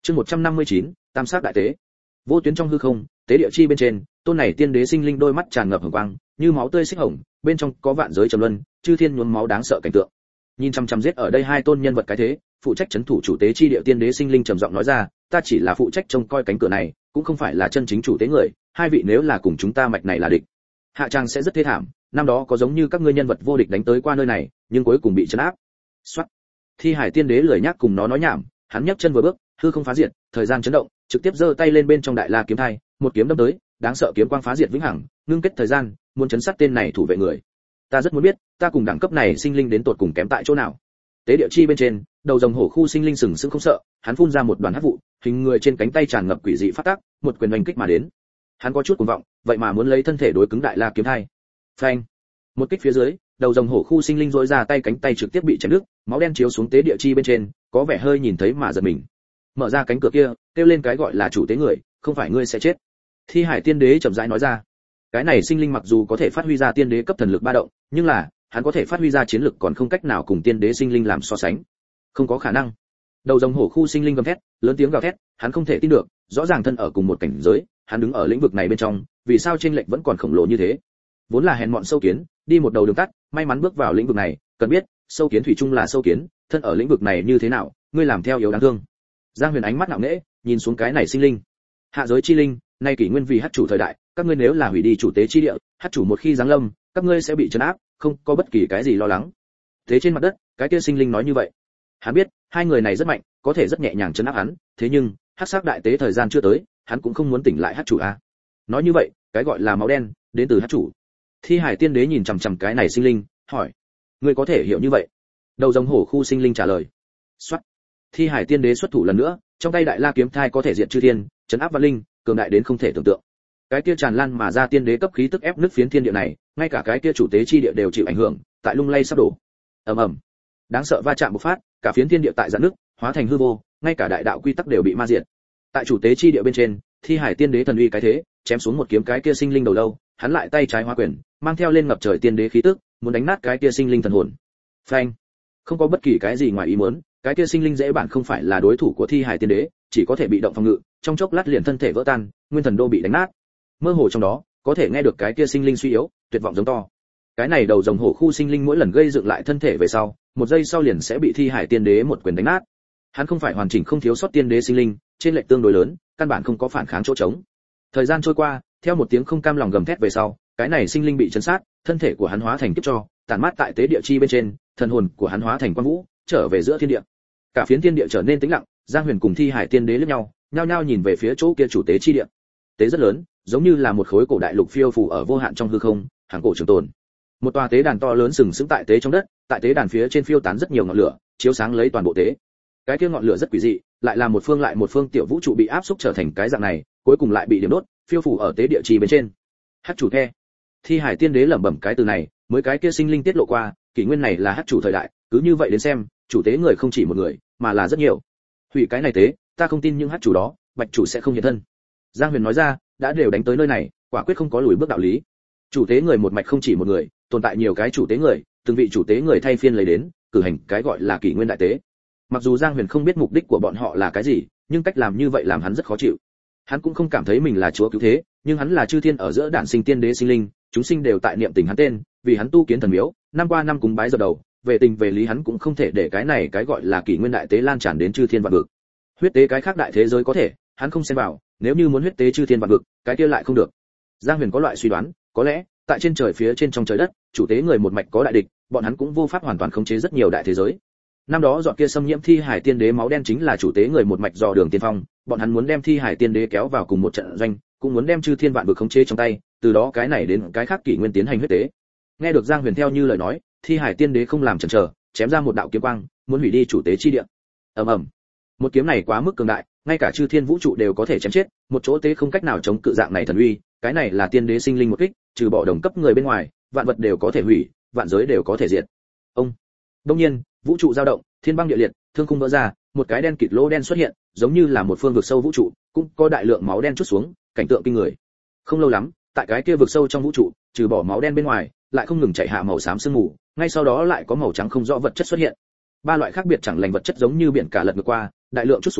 Chương 159, Tam sát đại tế. Vô tuyến trong hư không, tế địa chi bên trên, tôn này tiên đế sinh linh đôi mắt tràn ngập hồng quang, như máu tươi xích hồng, bên trong có vạn giới trầm luân, chư thiên nhuốm máu đáng sợ cảnh tượng. Nhìn chăm chăm giết ở đây hai tôn nhân vật cái thế, phụ trách trấn thủ chủ tế chi địa tiên đế sinh linh trầm giọng nói ra, ta chỉ là phụ trách trông coi cánh cửa này, cũng không phải là chân chính chủ tế người, hai vị nếu là cùng chúng ta mạch này là địch, hạ trang sẽ rất thê thảm. Năm đó có giống như các ngươi nhân vật vô địch đánh tới qua nơi này, nhưng cuối cùng bị trấn áp. Soát. Thi Hải tiên đế lười nhác cùng nó nói nhảm, hắn nhấc chân vừa bước, hư không phá diệt, thời gian chấn động, trực tiếp giơ tay lên bên trong đại la kiếm thai, một kiếm đâm tới, đáng sợ kiếm quang phá diệt vĩnh hằng, ngưng kết thời gian, muốn chấn sát tên này thủ vệ người. Ta rất muốn biết, ta cùng đẳng cấp này sinh linh đến tột cùng kém tại chỗ nào. Tế địa chi bên trên, đầu rồng hổ khu sinh linh sừng sững không sợ, hắn phun ra một đoàn hắc vụ, hình người trên cánh tay tràn ngập quỷ dị phát tác, một quyền oanh kích mà đến. Hắn có chút cuồng vọng, vậy mà muốn lấy thân thể đối cứng đại la kiếm thai. Phanh! Một kích phía dưới, đầu rồng hổ khu sinh linh rỗi ra tay, cánh tay trực tiếp bị chém đứt, máu đen chiếu xuống tế địa chi bên trên, có vẻ hơi nhìn thấy mà giật mình. Mở ra cánh cửa kia, kêu lên cái gọi là chủ tế người, không phải ngươi sẽ chết. Thi Hải tiên đế chậm rãi nói ra. Cái này sinh linh mặc dù có thể phát huy ra tiên đế cấp thần lực ba động, nhưng là hắn có thể phát huy ra chiến lực còn không cách nào cùng tiên đế sinh linh làm so sánh. Không có khả năng. Đầu rồng hổ khu sinh linh gầm thét, lớn tiếng gào thét, hắn không thể tin được, rõ ràng thân ở cùng một cảnh giới, hắn đứng ở lĩnh vực này bên trong, vì sao chênh lệch vẫn còn khổng lồ như thế? Vốn là hèn mọn sâu kiến, đi một đầu đường tắt, may mắn bước vào lĩnh vực này, cần biết, sâu kiến thủy chung là sâu kiến, thân ở lĩnh vực này như thế nào, ngươi làm theo yếu đáng thương. Giang Huyền ánh mắt ngạo nghễ, nhìn xuống cái này sinh linh. Hạ giới chi linh, nay kỷ nguyên vì hắc chủ thời đại, các ngươi nếu là hủy đi chủ tế chi địa, hắc chủ một khi giáng lâm, các ngươi sẽ bị trấn áp, không có bất kỳ cái gì lo lắng. Thế trên mặt đất, cái kia sinh linh nói như vậy. Hắn biết, hai người này rất mạnh, có thể rất nhẹ nhàng trấn áp hắn, thế nhưng, hắc sắc đại tế thời gian chưa tới, hắn cũng không muốn tỉnh lại hắc chủ a. Nói như vậy, cái gọi là máu đen, đến từ hắc chủ. Thi Hải tiên đế nhìn chằm chằm cái này sinh linh, hỏi: "Ngươi có thể hiểu như vậy?" Đầu rồng hổ khu sinh linh trả lời. Soát. Thi Hải tiên đế xuất thủ lần nữa, trong tay đại la kiếm thai có thể diệt chư thiên, trấn áp vạn linh, cường đại đến không thể tưởng tượng. Cái kia tràn lan mà ra tiên đế cấp khí tức ép nứt phiến thiên địa này, ngay cả cái kia chủ tế chi địa đều chịu ảnh hưởng, tại lung lay sắp đổ. Ầm ầm. Đáng sợ va chạm bộc phát, cả phiến thiên địa tại giãn nứt, hóa thành hư vô, ngay cả đại đạo quy tắc đều bị ma diệt. Tại chủ tế chi địa bên trên, Thi Hải tiên đế thần uy cái thế, chém xuống một kiếm cái kia sinh linh đầu lâu, hắn lại tay trái hóa quyền, mang theo lên ngập trời tiên đế khí tức, muốn đánh nát cái kia sinh linh thần hồn. Phanh. Không có bất kỳ cái gì ngoài ý muốn, cái kia sinh linh dễ bản không phải là đối thủ của Thi Hải tiên đế, chỉ có thể bị động phòng ngự, trong chốc lát liền thân thể vỡ tan, nguyên thần đô bị đánh nát. Mơ hồ trong đó, có thể nghe được cái kia sinh linh suy yếu, tuyệt vọng giống to. Cái này đầu rồng hổ khu sinh linh mỗi lần gây dựng lại thân thể về sau, một giây sau liền sẽ bị Thi Hải tiên đế một quyền đánh nát. Hắn không phải hoàn chỉnh không thiếu sót tiên đế sinh linh, trên lệch tương đối lớn, căn bản không có phản kháng chỗ trống. Thời gian trôi qua, theo một tiếng không cam lòng gầm thét về sau, cái này sinh linh bị chấn sát, thân thể của hắn hóa thành kiếp tro, tàn mát tại tế địa chi bên trên, thần hồn của hắn hóa thành quang vũ, trở về giữa thiên địa. Cả phiến thiên địa trở nên tĩnh lặng, Giang Huyền cùng Thi Hải tiên đế liếc nhau, nhao nhao nhìn về phía chỗ kia chủ tế chi địa. Tế rất lớn, giống như là một khối cổ đại lục phiêu phù ở vô hạn trong hư không, hàng cổ trường tồn. Một tòa tế đàn to lớn sừng sững tại tế trong đất, tại tế đàn phía trên phiêu tán rất nhiều ngọn lửa, chiếu sáng lấy toàn bộ tế. Cái kia ngọn lửa rất quỷ dị, lại là một phương tiểu vũ trụ bị áp xúc trở thành cái dạng này, cuối cùng lại bị điểm đốt, phiêu phù ở tế địa chi bên trên. Hắc chủ the. Thi Hải tiên đế lẩm bẩm cái từ này, mới cái kia sinh linh tiết lộ qua, kỷ nguyên này là hắc chủ thời đại, cứ như vậy đến xem, chủ tế người không chỉ một người, mà là rất nhiều. Hủy cái này tế, ta không tin những hắc chủ đó, bạch chủ sẽ không hiện thân. Giang Huyền nói ra, đã đều đánh tới nơi này, quả quyết không có lùi bước đạo lý. Chủ tế người một mạch không chỉ một người, tồn tại nhiều cái chủ tế người, từng vị chủ tế người thay phiên lấy đến, cử hành cái gọi là kỷ nguyên đại tế. Mặc dù Giang Huyền không biết mục đích của bọn họ là cái gì, nhưng cách làm như vậy làm hắn rất khó chịu. Hắn cũng không cảm thấy mình là chúa cứu thế, nhưng hắn là chư thiên ở giữa đản sinh tiên đế sinh linh, chúng sinh đều tại niệm tình hắn tên, vì hắn tu kiến thần miếu, năm qua năm cúng bái dập đầu, về tình về lý hắn cũng không thể để cái này cái gọi là kỷ nguyên đại tế lan tràn đến chư thiên vạn vực. Huyết tế cái khác đại thế giới có thể, hắn không xen vào, nếu như muốn huyết tế chư thiên vạn vực, cái kia lại không được. Giang Huyền có loại suy đoán, có lẽ tại trên trời phía trên trong trời đất, chủ tế người một mạch có đại địch, bọn hắn cũng vô pháp hoàn toàn khống chế rất nhiều đại thế giới. Năm đó dọn kia xâm nhiễm Thi Hải tiên đế máu đen chính là chủ tế người một mạch dò đường tiên phong, bọn hắn muốn đem Thi Hải tiên đế kéo vào cùng một trận doanh, cũng muốn đem chư thiên vạn vực khống chế trong tay, từ đó cái này đến cái khác kỷ nguyên tiến hành huyết tế. Nghe được Giang Huyền theo như lời nói, Thi Hải tiên đế không làm chần chờ, chém ra một đạo kiếm quang, muốn hủy đi chủ tế chi địa. Ầm ầm. Một kiếm này quá mức cường đại, ngay cả chư thiên vũ trụ đều có thể chém chết, một chỗ tế không cách nào chống cự dạng này thần uy, cái này là tiên đế sinh linh một kích, trừ bỏ đồng cấp người bên ngoài, vạn vật đều có thể hủy, vạn giới đều có thể diệt. Ông. Đương nhiên, vũ trụ dao động, thiên băng địa liệt, thương khung vỡ ra, một cái đen kịt lỗ đen xuất hiện, giống như là một phương vực sâu vũ trụ, cũng có đại lượng máu đen trút xuống, cảnh tượng kinh người. Không lâu lắm, tại cái kia vực sâu trong vũ trụ, trừ bỏ máu đen bên ngoài, lại không ngừng chảy hạ màu xám sương mù, ngay sau đó lại có màu trắng không rõ vật chất xuất hiện. Ba loại khác biệt chẳng lành vật chất giống như biển cả lật ngược qua, đại lượng trút xuống,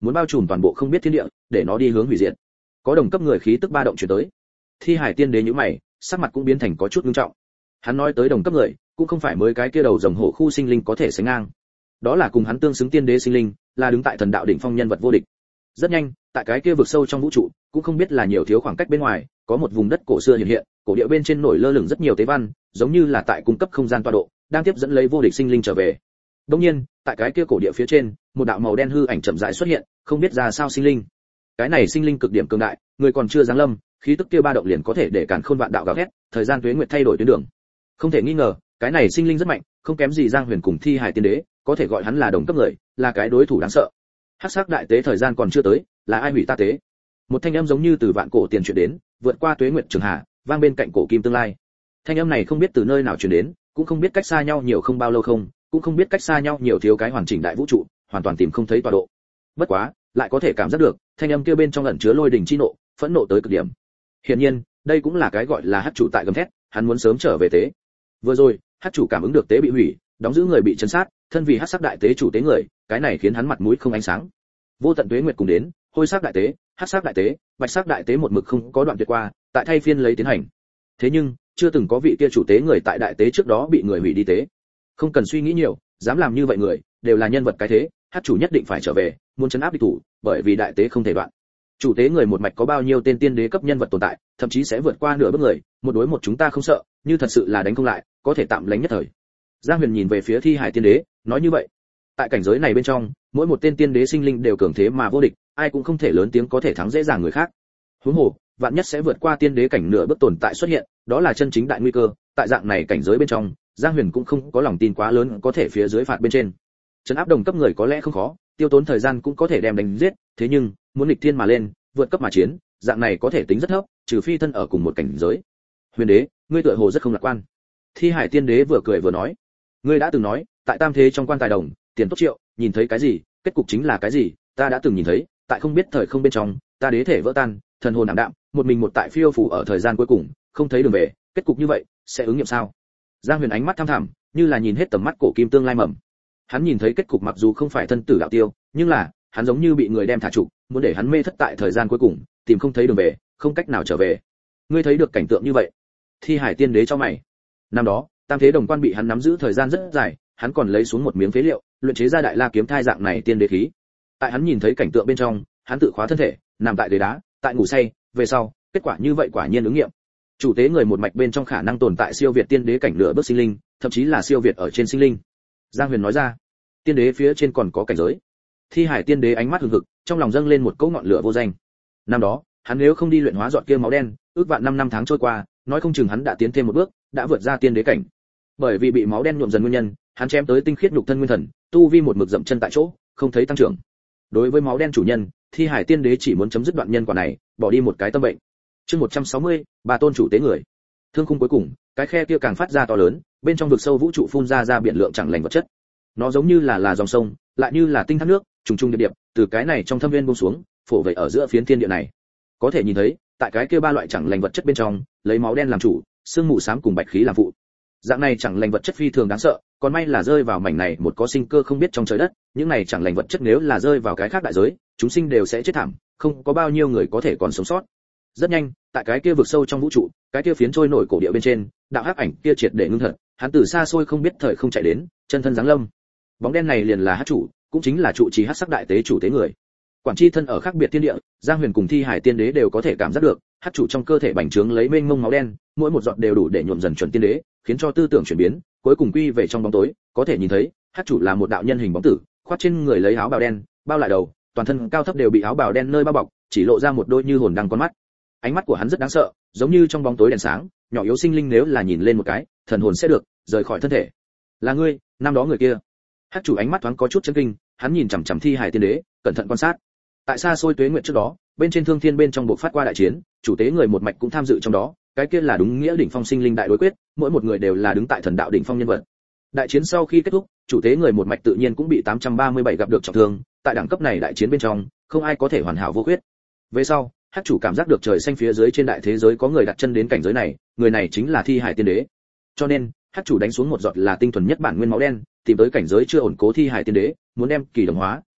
muốn bao trùm toàn bộ không biết thiên địa, để nó đi hướng hủy diệt. Có đồng cấp người khí tức ba động truyền tới. Thi Hải Tiên Đế nhíu mày, sắc mặt cũng biến thành có chút nghiêm trọng. Hắn nói tới đồng cấp người, cũng không phải mới cái kia đầu rồng hổ khu sinh linh có thể sánh ngang. Đó là cùng hắn tương xứng tiên đế sinh linh, là đứng tại thần đạo đỉnh phong nhân vật vô địch. Rất nhanh, tại cái kia vực sâu trong vũ trụ, cũng không biết là nhiều thiếu khoảng cách bên ngoài, có một vùng đất cổ xưa hiện hiện, cổ địa bên trên nổi lơ lửng rất nhiều tế văn, giống như là tại cung cấp không gian tọa độ, đang tiếp dẫn lấy vô địch sinh linh trở về. Đương nhiên, tại cái kia cổ địa phía trên, một đạo màu đen hư ảnh chậm rãi xuất hiện, không biết ra sao sinh linh. Cái này sinh linh cực điểm cường đại, người còn chưa giáng lâm, khí tức kia ba động liền có thể để càn khôn vạn đạo gào thét, thời gian tuế nguyệt thay đổi tuyến đường. Không thể nghi ngờ, cái này sinh linh rất mạnh, không kém gì Giang Huyền cùng Thi Hải Tiên Đế, có thể gọi hắn là đồng cấp người, là cái đối thủ đáng sợ. Hắc sắc đại tế thời gian còn chưa tới, là ai hủy ta tế? Một thanh âm giống như từ vạn cổ tiền truyền đến, vượt qua tuế nguyệt trường hà, vang bên cạnh cổ kim tương lai. Thanh âm này không biết từ nơi nào truyền đến, cũng không biết cách xa nhau nhiều không bao lâu không, cũng không biết cách xa nhau nhiều thiếu cái hoàn chỉnh đại vũ trụ, hoàn toàn tìm không thấy tọa độ. Bất quá, lại có thể cảm giác được, thanh âm kia bên trong ẩn chứa lôi đình chi nộ, phẫn nộ tới cực điểm. Hiển nhiên, đây cũng là cái gọi là hắc chủ tại gầm thét, hắn muốn sớm trở về tế. Vừa rồi, hắc chủ cảm ứng được tế bị hủy, đóng giữ người bị trấn sát, thân vì hắc sắc đại tế chủ tế người, cái này khiến hắn mặt mũi không ánh sáng. Vô tận tuế nguyệt cùng đến, hôi sắc đại tế, hắc sắc đại tế, bạch sắc đại tế một mực không có đoạn tuyệt qua, tại thay phiên lấy tiến hành. Thế nhưng, chưa từng có vị kia chủ tế người tại đại tế trước đó bị người hủy đi tế. Không cần suy nghĩ nhiều, dám làm như vậy người, đều là nhân vật cái thế, hắc chủ nhất định phải trở về, muốn trấn áp địch thủ, bởi vì đại tế không thể đoạn. Chủ tế người một mạch có bao nhiêu tên tiên đế cấp nhân vật tồn tại, thậm chí sẽ vượt qua nửa bước người, một đối một chúng ta không sợ, như thật sự là đánh không lại, có thể tạm lánh nhất thời. Giang Huyền nhìn về phía Thi Hải Tiên Đế, nói như vậy, tại cảnh giới này bên trong, mỗi một tên tiên đế sinh linh đều cường thế mà vô địch, ai cũng không thể lớn tiếng có thể thắng dễ dàng người khác. Huống hồ, vạn nhất sẽ vượt qua tiên đế cảnh nửa bước tồn tại xuất hiện, đó là chân chính đại nguy cơ, tại dạng này cảnh giới bên trong, Giang Huyền cũng không có lòng tin quá lớn có thể phía dưới phạt bên trên. Trấn áp đồng cấp người có lẽ không khó, tiêu tốn thời gian cũng có thể đem đánh giết, thế nhưng, muốn nghịch thiên mà lên, vượt cấp mà chiến, dạng này có thể tính rất thấp, trừ phi thân ở cùng một cảnh giới. Huyền đế, ngươi tựa hồ rất không lạc quan. Thi Hải Tiên Đế vừa cười vừa nói, ngươi đã từng nói, tại tam thế trong quan tài đồng, tiền tốt triệu, nhìn thấy cái gì, kết cục chính là cái gì, ta đã từng nhìn thấy, tại không biết thời không bên trong, ta đế thể vỡ tan, thần hồn ảm đạm, một mình một tại phiêu phù ở thời gian cuối cùng, không thấy đường về, kết cục như vậy, sẽ ứng nghiệm sao? Giang Huyền ánh mắt thăm thẳm, như là nhìn hết tầm mắt cổ kim tương lai mầm. Hắn nhìn thấy kết cục mặc dù không phải thân tử đạo tiêu, nhưng là, hắn giống như bị người đem thả trụ, muốn để hắn mê thất tại thời gian cuối cùng, tìm không thấy đường về, không cách nào trở về. Ngươi thấy được cảnh tượng như vậy? Thi Hải Tiên Đế cho mày. Năm đó, tam thế đồng quan bị hắn nắm giữ thời gian rất dài, hắn còn lấy xuống một miếng phế liệu, luyện chế ra đại la kiếm thai dạng này tiên đế khí. Tại hắn nhìn thấy cảnh tượng bên trong, hắn tự khóa thân thể, nằm tại ghế đá, tại ngủ say, về sau, kết quả như vậy quả nhiên ứng nghiệm. Chủ tế người một mạch bên trong khả năng tồn tại siêu việt tiên đế cảnh nửa bước sinh linh, thậm chí là siêu việt ở trên sinh linh. Giang Huyền nói ra, tiên đế phía trên còn có cảnh giới. Thi Hải Tiên Đế ánh mắt hừng hực, trong lòng dâng lên một cỗ ngọn lửa vô danh. Năm đó, hắn nếu không đi luyện hóa giọt kia máu đen, ước vạn 5 năm tháng trôi qua, nói không chừng hắn đã tiến thêm một bước, đã vượt ra tiên đế cảnh. Bởi vì bị máu đen nhuộm dần nguyên nhân, hắn chém tới tinh khiết nhục thân nguyên thần, tu vi một mực dậm chân tại chỗ, không thấy tăng trưởng. Đối với máu đen chủ nhân, Thi Hải Tiên Đế chỉ muốn chấm dứt đoạn nhân quả này, bỏ đi một cái tâm bệnh. Chương 160, ba tôn chủ tế người. Thương khung cuối cùng, cái khe kia càng phát ra to lớn, bên trong vực sâu vũ trụ phun ra biển lượng chẳng lành vật chất. Nó giống như là dòng sông, lại như là tinh thác nước, trùng trùng điệp điệp, từ cái này trong thâm viên buông xuống, phổ vậy ở giữa phiến thiên địa này. Có thể nhìn thấy, tại cái kia ba loại chẳng lành vật chất bên trong, lấy máu đen làm chủ, sương mù xám cùng bạch khí làm phụ. Dạng này chẳng lành vật chất phi thường đáng sợ, còn may là rơi vào mảnh này một có sinh cơ không biết trong trời đất, những này chẳng lành vật chất nếu là rơi vào cái khác đại giới, chúng sinh đều sẽ chết thảm, không có bao nhiêu người có thể còn sống sót. Rất nhanh, tại cái kia vực sâu trong vũ trụ, cái kia phiến trôi nổi cổ địa bên trên, đạo hắc ảnh kia triệt để ngưng thật, hắn từ xa xôi không biết thời không chạy đến, chân thân giáng lâm. Bóng đen này liền là hắc chủ, cũng chính là trụ trì hắc sắc đại tế chủ tế người. Quản chi thân ở khác biệt thiên địa, Giang Huyền cùng Thi Hải Tiên Đế đều có thể cảm giác được, hắc chủ trong cơ thể bành trướng lấy mênh mông máu đen, mỗi một giọt đều đủ để nhuộm dần chuẩn tiên đế, khiến cho tư tưởng chuyển biến, cuối cùng quy về trong bóng tối, có thể nhìn thấy, hắc chủ là một đạo nhân hình bóng tử, khoác trên người lấy áo bào đen, bao lại đầu, toàn thân cao thấp đều bị áo bào đen nơi bao bọc, chỉ lộ ra một đôi như hồn đang con mắt. Ánh mắt của hắn rất đáng sợ, giống như trong bóng tối đèn sáng, nhỏ yếu sinh linh nếu là nhìn lên một cái, thần hồn sẽ được rời khỏi thân thể. Là ngươi, năm đó người kia. Hắc chủ ánh mắt thoáng có chút chấn kinh, hắn nhìn chằm chằm Thi Hải Tiên Đế, cẩn thận quan sát. Tại xa xôi tuế nguyện trước đó, bên trên thương thiên bên trong buộc phát qua đại chiến, chủ tế người một mạch cũng tham dự trong đó, cái kia là đúng nghĩa đỉnh phong sinh linh đại đối quyết, mỗi một người đều là đứng tại thần đạo đỉnh phong nhân vật. Đại chiến sau khi kết thúc, chủ tế người một mạch tự nhiên cũng bị 837 gặp được trọng thương, tại đẳng cấp này đại chiến bên trong, không ai có thể hoàn hảo vô khuyết. Về sau, Hắc chủ cảm giác được trời xanh phía dưới trên đại thế giới có người đặt chân đến cảnh giới này, người này chính là Thi Hải Tiên Đế. Cho nên, Hắc chủ đánh xuống một giọt là tinh thuần nhất bản nguyên máu đen, tìm tới cảnh giới chưa ổn cố Thi Hải Tiên Đế, muốn đem kỳ đồng hóa,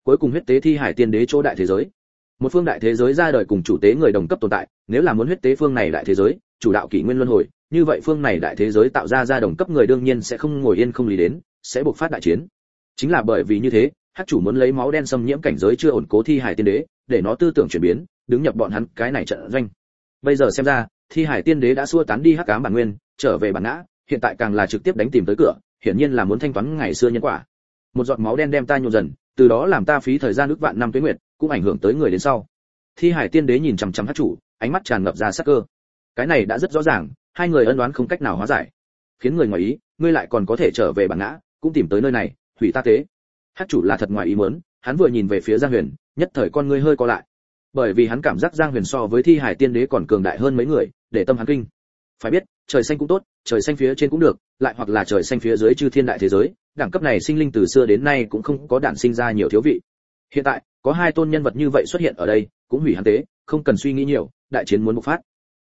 cuối cùng huyết tế thi hải tiên đế chỗ đại thế giới. Một phương đại thế giới ra đời cùng chủ tế người đồng cấp tồn tại, nếu là muốn huyết tế phương này đại thế giới, chủ đạo kỷ nguyên luân hồi, như vậy phương này đại thế giới tạo ra đồng cấp người đương nhiên sẽ không ngồi yên không lý đến, sẽ bộc phát đại chiến. Chính là bởi vì như thế, hắc chủ muốn lấy máu đen xâm nhiễm cảnh giới chưa ổn cố thi hải tiên đế, để nó tư tưởng chuyển biến, đứng nhập bọn hắn cái này trận doanh. Bây giờ xem ra, thi hải tiên đế đã xua tán đi hắc ám bản nguyên, trở về bản ngã, hiện tại càng là trực tiếp đánh tìm tới cửa, hiển nhiên là muốn thanh toán ngày xưa nhân quả. Một giọt máu đen đem ta nhuộm dần, từ đó làm ta phí thời gian ước vạn năm tuế nguyệt, cũng ảnh hưởng tới người đến sau. Thi hải tiên đế nhìn chằm chằm hắc chủ, ánh mắt tràn ngập ra sắc cơ. Cái này đã rất rõ ràng, hai người ân oán không cách nào hóa giải, khiến người ngoài ý, ngươi lại còn có thể trở về bản ngã, cũng tìm tới nơi này, hủy ta tế. Hắc chủ là thật ngoài ý muốn, hắn vừa nhìn về phía Giang Huyền, nhất thời con ngươi hơi co lại, bởi vì hắn cảm giác Giang Huyền so với thi hải tiên đế còn cường đại hơn mấy người, để tâm hắn kinh. Phải biết, trời xanh cũng tốt, trời xanh phía trên cũng được, lại hoặc là trời xanh phía dưới chư thiên đại thế giới, đẳng cấp này sinh linh từ xưa đến nay cũng không có đản sinh ra nhiều thiếu vị. Hiện tại, có hai tôn nhân vật như vậy xuất hiện ở đây, cũng hủy hắn tế, không cần suy nghĩ nhiều, đại chiến muốn bộc phát.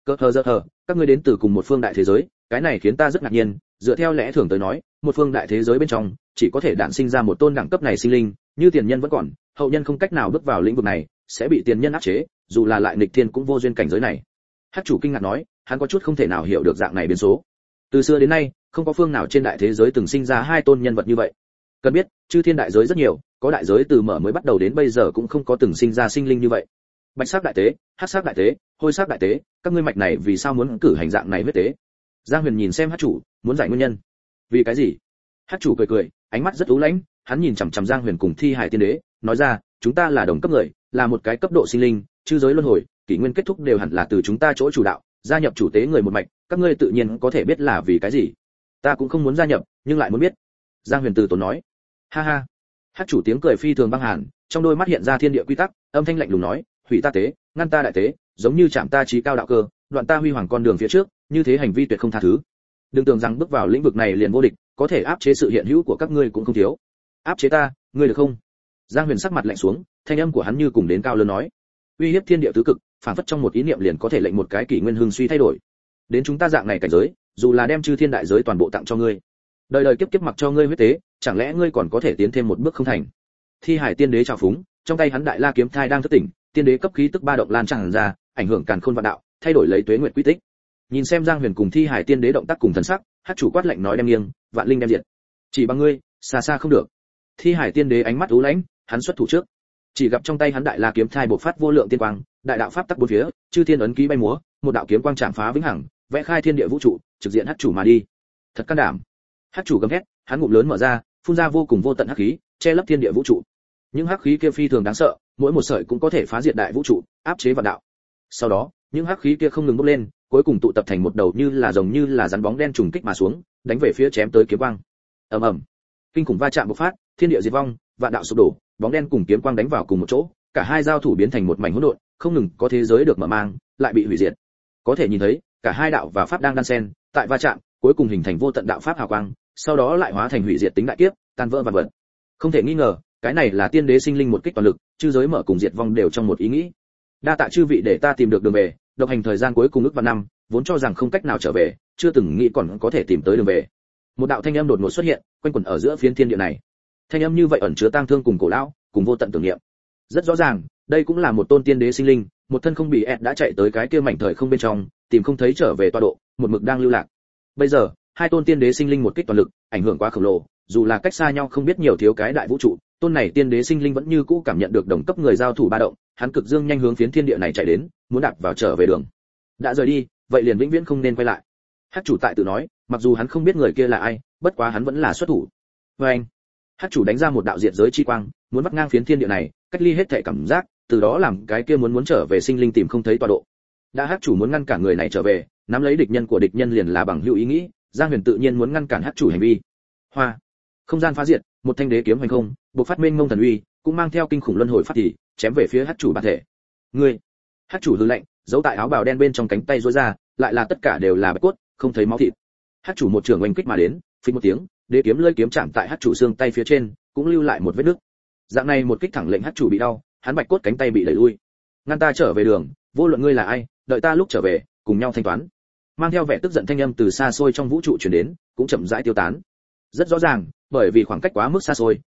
Các ngươi đến từ cùng một phương đại thế giới, cái này khiến ta rất ngạc nhiên, dựa theo lẽ thường tới nói, một phương đại thế giới bên trong, chỉ có thể đản sinh ra một tôn đẳng cấp này sinh linh, như tiền nhân vẫn còn, hậu nhân không cách nào bước vào lĩnh vực này, sẽ bị tiền nhân áp chế, dù là lại nghịch thiên cũng vô duyên cảnh giới này. Hắc chủ kinh ngạc nói, hắn có chút không thể nào hiểu được dạng này biến số. Từ xưa đến nay, không có phương nào trên đại thế giới từng sinh ra hai tôn nhân vật như vậy. Cần biết, chư thiên đại giới rất nhiều, có đại giới từ mở mới bắt đầu đến bây giờ cũng không có từng sinh ra sinh linh như vậy. Bạch sắc đại tế, hắc sắc đại tế, hôi sắc đại tế, các ngươi mạch này vì sao muốn cử hành dạng này huyết tế? Giang Huyền nhìn xem Hắc chủ, muốn giải nguyên nhân. Vì cái gì? Hắc chủ cười cười, ánh mắt rất u lãnh, hắn nhìn chằm chằm Giang Huyền cùng thi hải tiên đế, nói ra, chúng ta là đồng cấp người, là một cái cấp độ sinh linh, chư giới luân hồi, kỷ nguyên kết thúc đều hẳn là từ chúng ta chỗ chủ đạo, gia nhập chủ tế người một mạch, các ngươi tự nhiên có thể biết là vì cái gì. Ta cũng không muốn gia nhập, nhưng lại muốn biết. Giang Huyền từ tốn nói. Ha ha. Hắc chủ tiếng cười phi thường băng hàn, trong đôi mắt hiện ra thiên địa quy tắc, âm thanh lạnh lùng nói, hủy ta tế, ngăn ta đại tế, giống như chạm ta trí cao đạo cơ, đoạn ta huy hoàng con đường phía trước, như thế hành vi tuyệt không tha thứ. Đừng tưởng rằng bước vào lĩnh vực này liền vô địch, có thể áp chế sự hiện hữu của các ngươi cũng không thiếu. Áp chế ta, ngươi được không? Giang Huyền sắc mặt lạnh xuống, thanh âm của hắn như cùng đến cao lớn nói, uy hiếp thiên địa tứ cực, phản phất trong một ý niệm liền có thể lệnh một cái kỷ nguyên hưng suy thay đổi. Đến chúng ta dạng này cảnh giới, dù là đem chư thiên đại giới toàn bộ tặng cho ngươi, đời đời kiếp kiếp mặc cho ngươi huyết tế, chẳng lẽ ngươi còn có thể tiến thêm một bước không thành? Thi hải tiên đế trào phúng, trong tay hắn đại la kiếm thai đang thức tỉnh, tiên đế cấp khí tức ba động lan tràn ra, ảnh hưởng càn khôn vạn đạo, thay đổi lấy tuế nguyệt quy tích. Nhìn xem Giang Huyền cùng thi hải tiên đế động tác cùng thần sắc, Hắc chủ quát lạnh nói đem nghiêng, vạn linh đem diệt. Chỉ bằng ngươi, xa xa không được. Thi hải tiên đế ánh mắt u lãnh, hắn xuất thủ trước. Chỉ gặp trong tay hắn đại la kiếm thai bộc phát vô lượng tiên quang, đại đạo pháp tắc bốn phía, chư thiên ấn ký bay múa, một đạo kiếm quang chạm phá vĩnh hằng, vẽ khai thiên địa vũ trụ, trực diện Hắc chủ mà đi. Thật can đảm. Hắc chủ gầm hét, hắn ngụm lớn mở ra, phun ra vô cùng vô tận hắc khí, che lấp thiên địa vũ trụ. Những hắc khí kia phi thường đáng sợ, mỗi một sợi cũng có thể phá diệt đại vũ trụ, áp chế vạn đạo. Sau đó, những hắc khí kia không ngừng bốc lên, cuối cùng tụ tập thành một đầu như là rắn bóng đen trùng kích mà xuống, đánh về phía chém tới kiếm quang. Ầm ầm. Kinh khủng va chạm bộc phát, thiên địa diệt vong, vạn đạo sụp đổ, bóng đen cùng kiếm quang đánh vào cùng một chỗ, cả hai giao thủ biến thành một mảnh hỗn độn, không ngừng có thế giới được mở mang, lại bị hủy diệt. Có thể nhìn thấy, cả hai đạo và pháp đang đan xen, tại va chạm, cuối cùng hình thành vô tận đạo pháp hào quang, sau đó lại hóa thành hủy diệt tính đại kiếp, tan vỡ vạn vật. Không thể nghi ngờ, cái này là tiên đế sinh linh một kích toàn lực, chư giới mở cùng diệt vong đều trong một ý nghĩ. Đa tạ chư vị để ta tìm được đường về, độc hành thời gian cuối cùng ước vạn năm, vốn cho rằng không cách nào trở về, chưa từng nghĩ còn có thể tìm tới đường về. Một đạo thanh âm đột ngột xuất hiện, quanh quẩn ở giữa phiến thiên địa này. Thanh âm như vậy ẩn chứa tang thương cùng cổ lão, cùng vô tận tưởng niệm. Rất rõ ràng, đây cũng là một tôn tiên đế sinh linh, một thân không bị ẹt đã chạy tới cái kia mảnh thời không bên trong, tìm không thấy trở về tọa độ, một mực đang lưu lạc. Bây giờ, hai tôn tiên đế sinh linh một kích toàn lực, ảnh hưởng quá khổng lồ, dù là cách xa nhau không biết nhiều thiếu cái đại vũ trụ, tôn này tiên đế sinh linh vẫn như cũ cảm nhận được đồng cấp người giao thủ ba động, hắn cực dương nhanh hướng phiến thiên địa này chạy đến, muốn đạp vào trở về đường. Đã rời đi, vậy liền vĩnh viễn không nên quay lại. Hắc chủ tại tự nói, mặc dù hắn không biết người kia là ai, bất quá hắn vẫn là xuất thủ. Với anh, Hắc chủ đánh ra một đạo diệt giới chi quang, muốn vắt ngang phiến thiên địa này, cách ly hết thảy cảm giác, từ đó làm cái kia muốn trở về sinh linh tìm không thấy tọa độ. Đã Hắc chủ muốn ngăn cản người này trở về, nắm lấy địch nhân của địch nhân liền là bằng hữu ý nghĩ, Giang Huyền tự nhiên muốn ngăn cản Hắc chủ hành vi. Hoa, không gian phá diệt, một thanh đế kiếm hoành không, bộc phát mênh mông thần uy, cũng mang theo kinh khủng luân hồi pháp thì chém về phía Hắc chủ bản thể. Ngươi, Hắc chủ hừ lạnh, giấu tại áo bào đen bên trong cánh tay duỗi ra, lại là tất cả đều là bạch cốt, không thấy máu thịt. Hắc chủ một trường oanh kích mà đến, phình một tiếng, đế kiếm lưỡi kiếm chạm tại Hắc chủ xương tay phía trên, cũng lưu lại một vết nứt. Dạng này một kích thẳng lệnh Hắc chủ bị đau, hắn bạch cốt cánh tay bị đẩy lui. Ngăn ta trở về đường, vô luận ngươi là ai, đợi ta lúc trở về, cùng nhau thanh toán. Mang theo vẻ tức giận thanh âm từ xa xôi trong vũ trụ truyền đến, cũng chậm rãi tiêu tán. Rất rõ ràng, bởi vì khoảng cách quá mức xa xôi,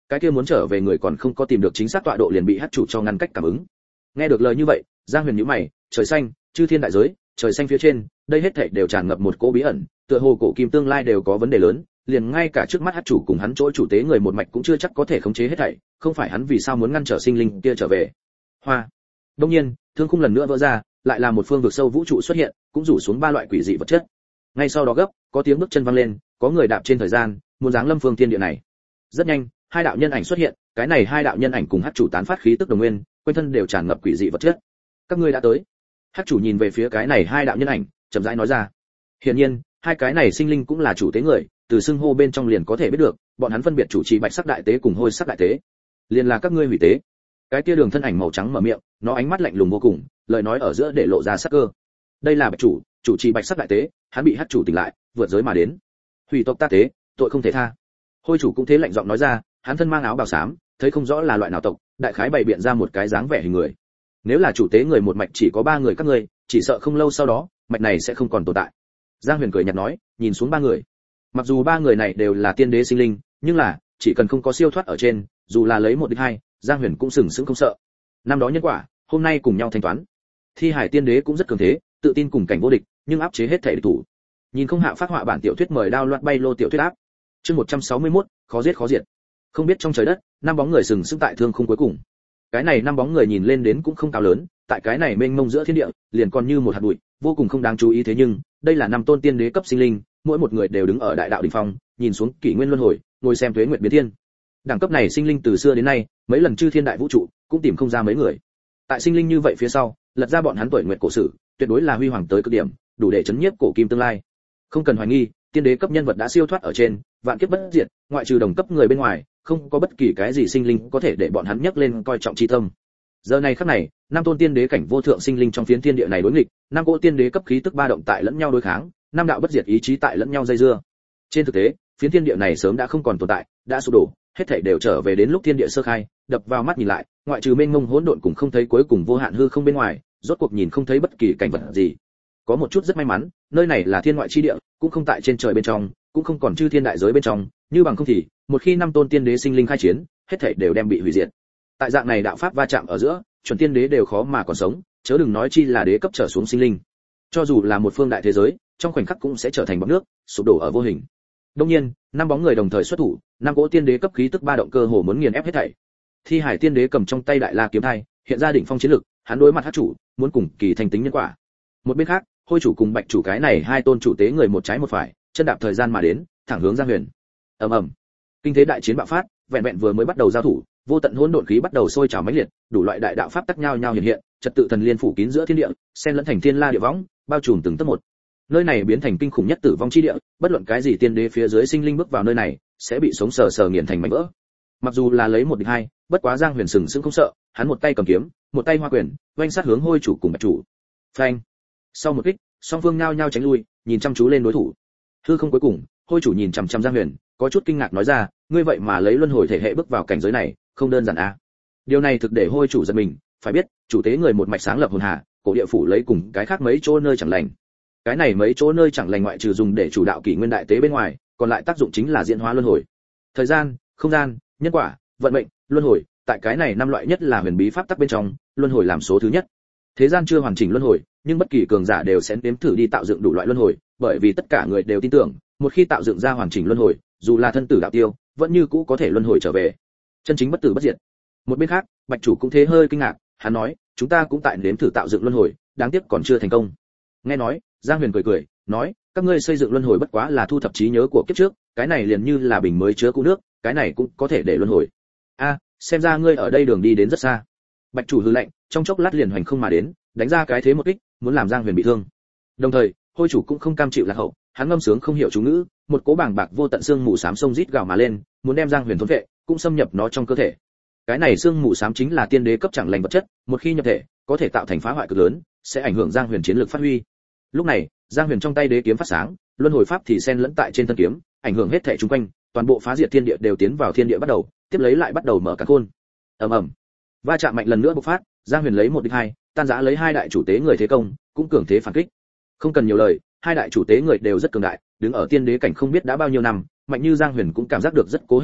cái kia muốn trở về người còn không có tìm được chính xác tọa độ liền bị hắc chủ cho ngăn cách cảm ứng. Nghe được lời như vậy, Giang Huyền nhíu mày, trời xanh, chư thiên đại giới, trời xanh phía trên, đây hết thảy đều tràn ngập một cỗ bí ẩn, tựa hồ cổ kim tương lai đều có vấn đề lớn, liền ngay cả trước mắt hắc chủ cùng hắn chỗ chủ tế người một mạch cũng chưa chắc có thể khống chế hết thảy, không phải hắn vì sao muốn ngăn trở sinh linh kia trở về. Hoa. Đương nhiên, thương khung lần nữa vỡ ra, lại là một phương vực sâu vũ trụ xuất hiện, cũng rủ xuống ba loại quỷ dị vật chất. Ngay sau đó gấp, có tiếng bước chân vang lên, có người đạp trên thời gian, muốn giáng lâm phương thiên địa này. Rất nhanh, hai đạo nhân ảnh xuất hiện, cái này hai đạo nhân ảnh cùng hắc chủ tán phát khí tức đồng nguyên, quanh thân đều tràn ngập quỷ dị vật chất. Các ngươi đã tới. Hắc chủ nhìn về phía cái này hai đạo nhân ảnh, chậm rãi nói ra. Hiển nhiên, hai cái này sinh linh cũng là chủ tế người, từ xưng hô bên trong liền có thể biết được, bọn hắn phân biệt chủ trì bạch sắc đại tế cùng hôi sắc đại tế. Liền là các ngươi hủy tế. Cái kia đường thân ảnh màu trắng mở miệng, nó ánh mắt lạnh lùng vô cùng, lời nói ở giữa để lộ ra sắc cơ. Đây là bạch chủ, chủ trì bạch sắc đại tế, hắn bị hắc chủ tỉnh lại, vượt giới mà đến. Hủy tộc ta tế, tội không thể tha. Hôi chủ cũng thế lạnh giọng nói ra, hắn thân mang áo bào xám, thấy không rõ là loại nào tộc, đại khái bày biện ra một cái dáng vẻ hình người. Nếu là chủ tế người một mạch chỉ có ba người các ngươi, chỉ sợ không lâu sau đó, mạch này sẽ không còn tồn tại. Giang Huyền cười nhạt nói, nhìn xuống ba người. Mặc dù ba người này đều là tiên đế sinh linh, nhưng là, chỉ cần không có siêu thoát ở trên, dù là lấy một địch hai, Giang Huyền cũng sừng sững không sợ. Năm đó nhân quả, hôm nay cùng nhau thanh toán. Thi Hải tiên đế cũng rất cường thế, tự tin cùng cảnh vô địch, nhưng áp chế hết thể địch thủ. Nhìn không hạ phát họa bản tiểu thuyết mời đao loạt bay lô tiểu thuyết áp. Chương 161, khó giết khó diệt. Không biết trong trời đất, năm bóng người sừng sững tại thương khung cuối cùng. Cái này năm bóng người nhìn lên đến cũng không cao lớn, tại cái này mênh mông giữa thiên địa, liền còn như một hạt bụi, vô cùng không đáng chú ý thế nhưng, đây là năm tôn tiên đế cấp sinh linh, mỗi một người đều đứng ở đại đạo đỉnh phong, nhìn xuống kỷ nguyên luân hồi, ngồi xem tuế nguyệt biến thiên. Đẳng cấp này sinh linh từ xưa đến nay, mấy lần chư thiên đại vũ trụ, cũng tìm không ra mấy người. Tại sinh linh như vậy phía sau, lật ra bọn hắn tuổi nguyệt cổ sử, tuyệt đối là huy hoàng tới cực điểm, đủ để chấn nhiếp cổ kim tương lai. Không cần hoài nghi, tiên đế cấp nhân vật đã siêu thoát ở trên, vạn kiếp bất diệt, ngoại trừ đồng cấp người bên ngoài, không có bất kỳ cái gì sinh linh có thể để bọn hắn nhấc lên coi trọng chi tâm. Giờ này khắc này, năm tôn tiên đế cảnh vô thượng sinh linh trong phiến thiên địa này đối nghịch, năm cỗ tiên đế cấp khí tức ba động tại lẫn nhau đối kháng, năm đạo bất diệt ý chí tại lẫn nhau dây dưa. Trên thực tế, phiến thiên địa này sớm đã không còn tồn tại, đã sụp đổ, hết thảy đều trở về đến lúc thiên địa sơ khai, đập vào mắt nhìn lại, ngoại trừ mênh mông hỗn độn cùng không thấy cuối cùng vô hạn hư không bên ngoài, rốt cuộc nhìn không thấy bất kỳ cảnh vật gì. Có một chút rất may mắn, nơi này là thiên ngoại chi địa, cũng không tại trên trời bên trong, cũng không còn chư thiên đại giới bên trong, như bằng không thì, một khi năm tôn tiên đế sinh linh khai chiến, hết thảy đều đem bị hủy diệt. Tại dạng này đạo pháp va chạm ở giữa, chuẩn tiên đế đều khó mà còn sống, chớ đừng nói chi là đế cấp trở xuống sinh linh. Cho dù là một phương đại thế giới, trong khoảnh khắc cũng sẽ trở thành bọt nước, sụp đổ ở vô hình. Đương nhiên, năm bóng người đồng thời xuất thủ, năm cỗ tiên đế cấp khí tức ba động cơ hồ muốn nghiền ép hết thảy. Thi Hải tiên đế cầm trong tay đại la kiếm thai, hiện ra đỉnh phong chiến lực, hắn đối mặt hắc chủ, muốn cùng kỳ thành tính nhân quả. Một bên khác, Hôi chủ cùng Bạch chủ cái này hai tôn chủ tế người một trái một phải, chân đạp thời gian mà đến, thẳng hướng Giang Huyền. Ầm ầm. Kinh thế đại chiến bạo phát, vẹn vẹn vừa mới bắt đầu giao thủ, vô tận hỗn độn khí bắt đầu sôi trào mãnh liệt, đủ loại đại đạo pháp tắc nhau nhau hiện hiện, trật tự thần liên phủ kín giữa thiên địa, xen lẫn thành thiên la địa võng, bao trùm từng tấc một. Nơi này biến thành kinh khủng nhất tử vong chi địa, bất luận cái gì tiên đế phía dưới sinh linh bước vào nơi này, sẽ bị sống sờ sờ nghiền thành mảnh vỡ. Mặc dù là lấy một địch hai, bất quá Giang Huyền sừng sững không sợ, hắn một tay cầm kiếm, một tay hoa quyền, oanh sát hướng Hôi chủ cùng Bạch chủ. Phanh! Sau một kích, song phương nhao nhao tránh lui, nhìn chăm chú lên đối thủ. Hư không cuối cùng, Hôi chủ nhìn chằm chằm Giang Huyền, có chút kinh ngạc nói ra, ngươi vậy mà lấy luân hồi thể hệ bước vào cảnh giới này, không đơn giản à? Điều này thực để Hôi chủ giật mình, phải biết, chủ tế người một mạch sáng lập hồn hà, cổ địa phủ lấy cùng cái khác mấy chỗ nơi chẳng lành. Cái này mấy chỗ nơi chẳng lành ngoại trừ dùng để chủ đạo kỷ nguyên đại tế bên ngoài, còn lại tác dụng chính là diễn hóa luân hồi. Thời gian, không gian, nhân quả, vận mệnh, luân hồi, tại cái này năm loại nhất là huyền bí pháp tắc bên trong, luân hồi làm số thứ nhất. Thế gian chưa hoàn chỉnh luân hồi, nhưng bất kỳ cường giả đều sẽ nếm thử đi tạo dựng đủ loại luân hồi, bởi vì tất cả người đều tin tưởng, một khi tạo dựng ra hoàn chỉnh luân hồi, dù là thân tử đạo tiêu, vẫn như cũ có thể luân hồi trở về. Chân chính bất tử bất diệt. Một bên khác, Bạch chủ cũng thế hơi kinh ngạc, hắn nói, chúng ta cũng tại nếm thử tạo dựng luân hồi, đáng tiếc còn chưa thành công. Nghe nói, Giang Huyền cười, nói, các ngươi xây dựng luân hồi bất quá là thu thập trí nhớ của kiếp trước, cái này liền như là bình mới chứa cũ nước, cái này cũng có thể để luân hồi. A, xem ra ngươi ở đây đường đi đến rất xa. Bạch chủ hừ lạnh, trong chốc lát liền hoành không mà đến, đánh ra cái thế một kích, muốn làm Giang Huyền bị thương. Đồng thời, Hôi chủ cũng không cam chịu lạc hậu, hắn ngâm sướng không hiểu chú ngữ, một cỗ bảng bạc vô tận xương mù xám sông rít gào mà lên, muốn đem Giang Huyền thôn vệ, cũng xâm nhập nó trong cơ thể. Cái này xương mù xám chính là tiên đế cấp chẳng lành vật chất, một khi nhập thể, có thể tạo thành phá hoại cực lớn, sẽ ảnh hưởng Giang Huyền chiến lược phát huy. Lúc này, Giang Huyền trong tay đế kiếm phát sáng, luân hồi pháp thì xen lẫn tại trên thân kiếm, ảnh hưởng hết thảy xung quanh, toàn bộ phá diệt thiên địa đều tiến vào thiên địa bắt đầu, tiếp lấy lại bắt đầu mở càn khôn. Ầm ầm. Va chạm mạnh lần nữa bộc phát, Giang Huyền lấy một địch hai, tan rã lấy hai đại chủ tế người thế công, cũng cường thế phản kích. Không cần nhiều lời, hai đại chủ tế người đều rất cường đại, đứng ở tiên đế cảnh không biết đã bao nhiêu năm, mạnh như Giang Huyền cũng cảm giác được rất cố hết sức,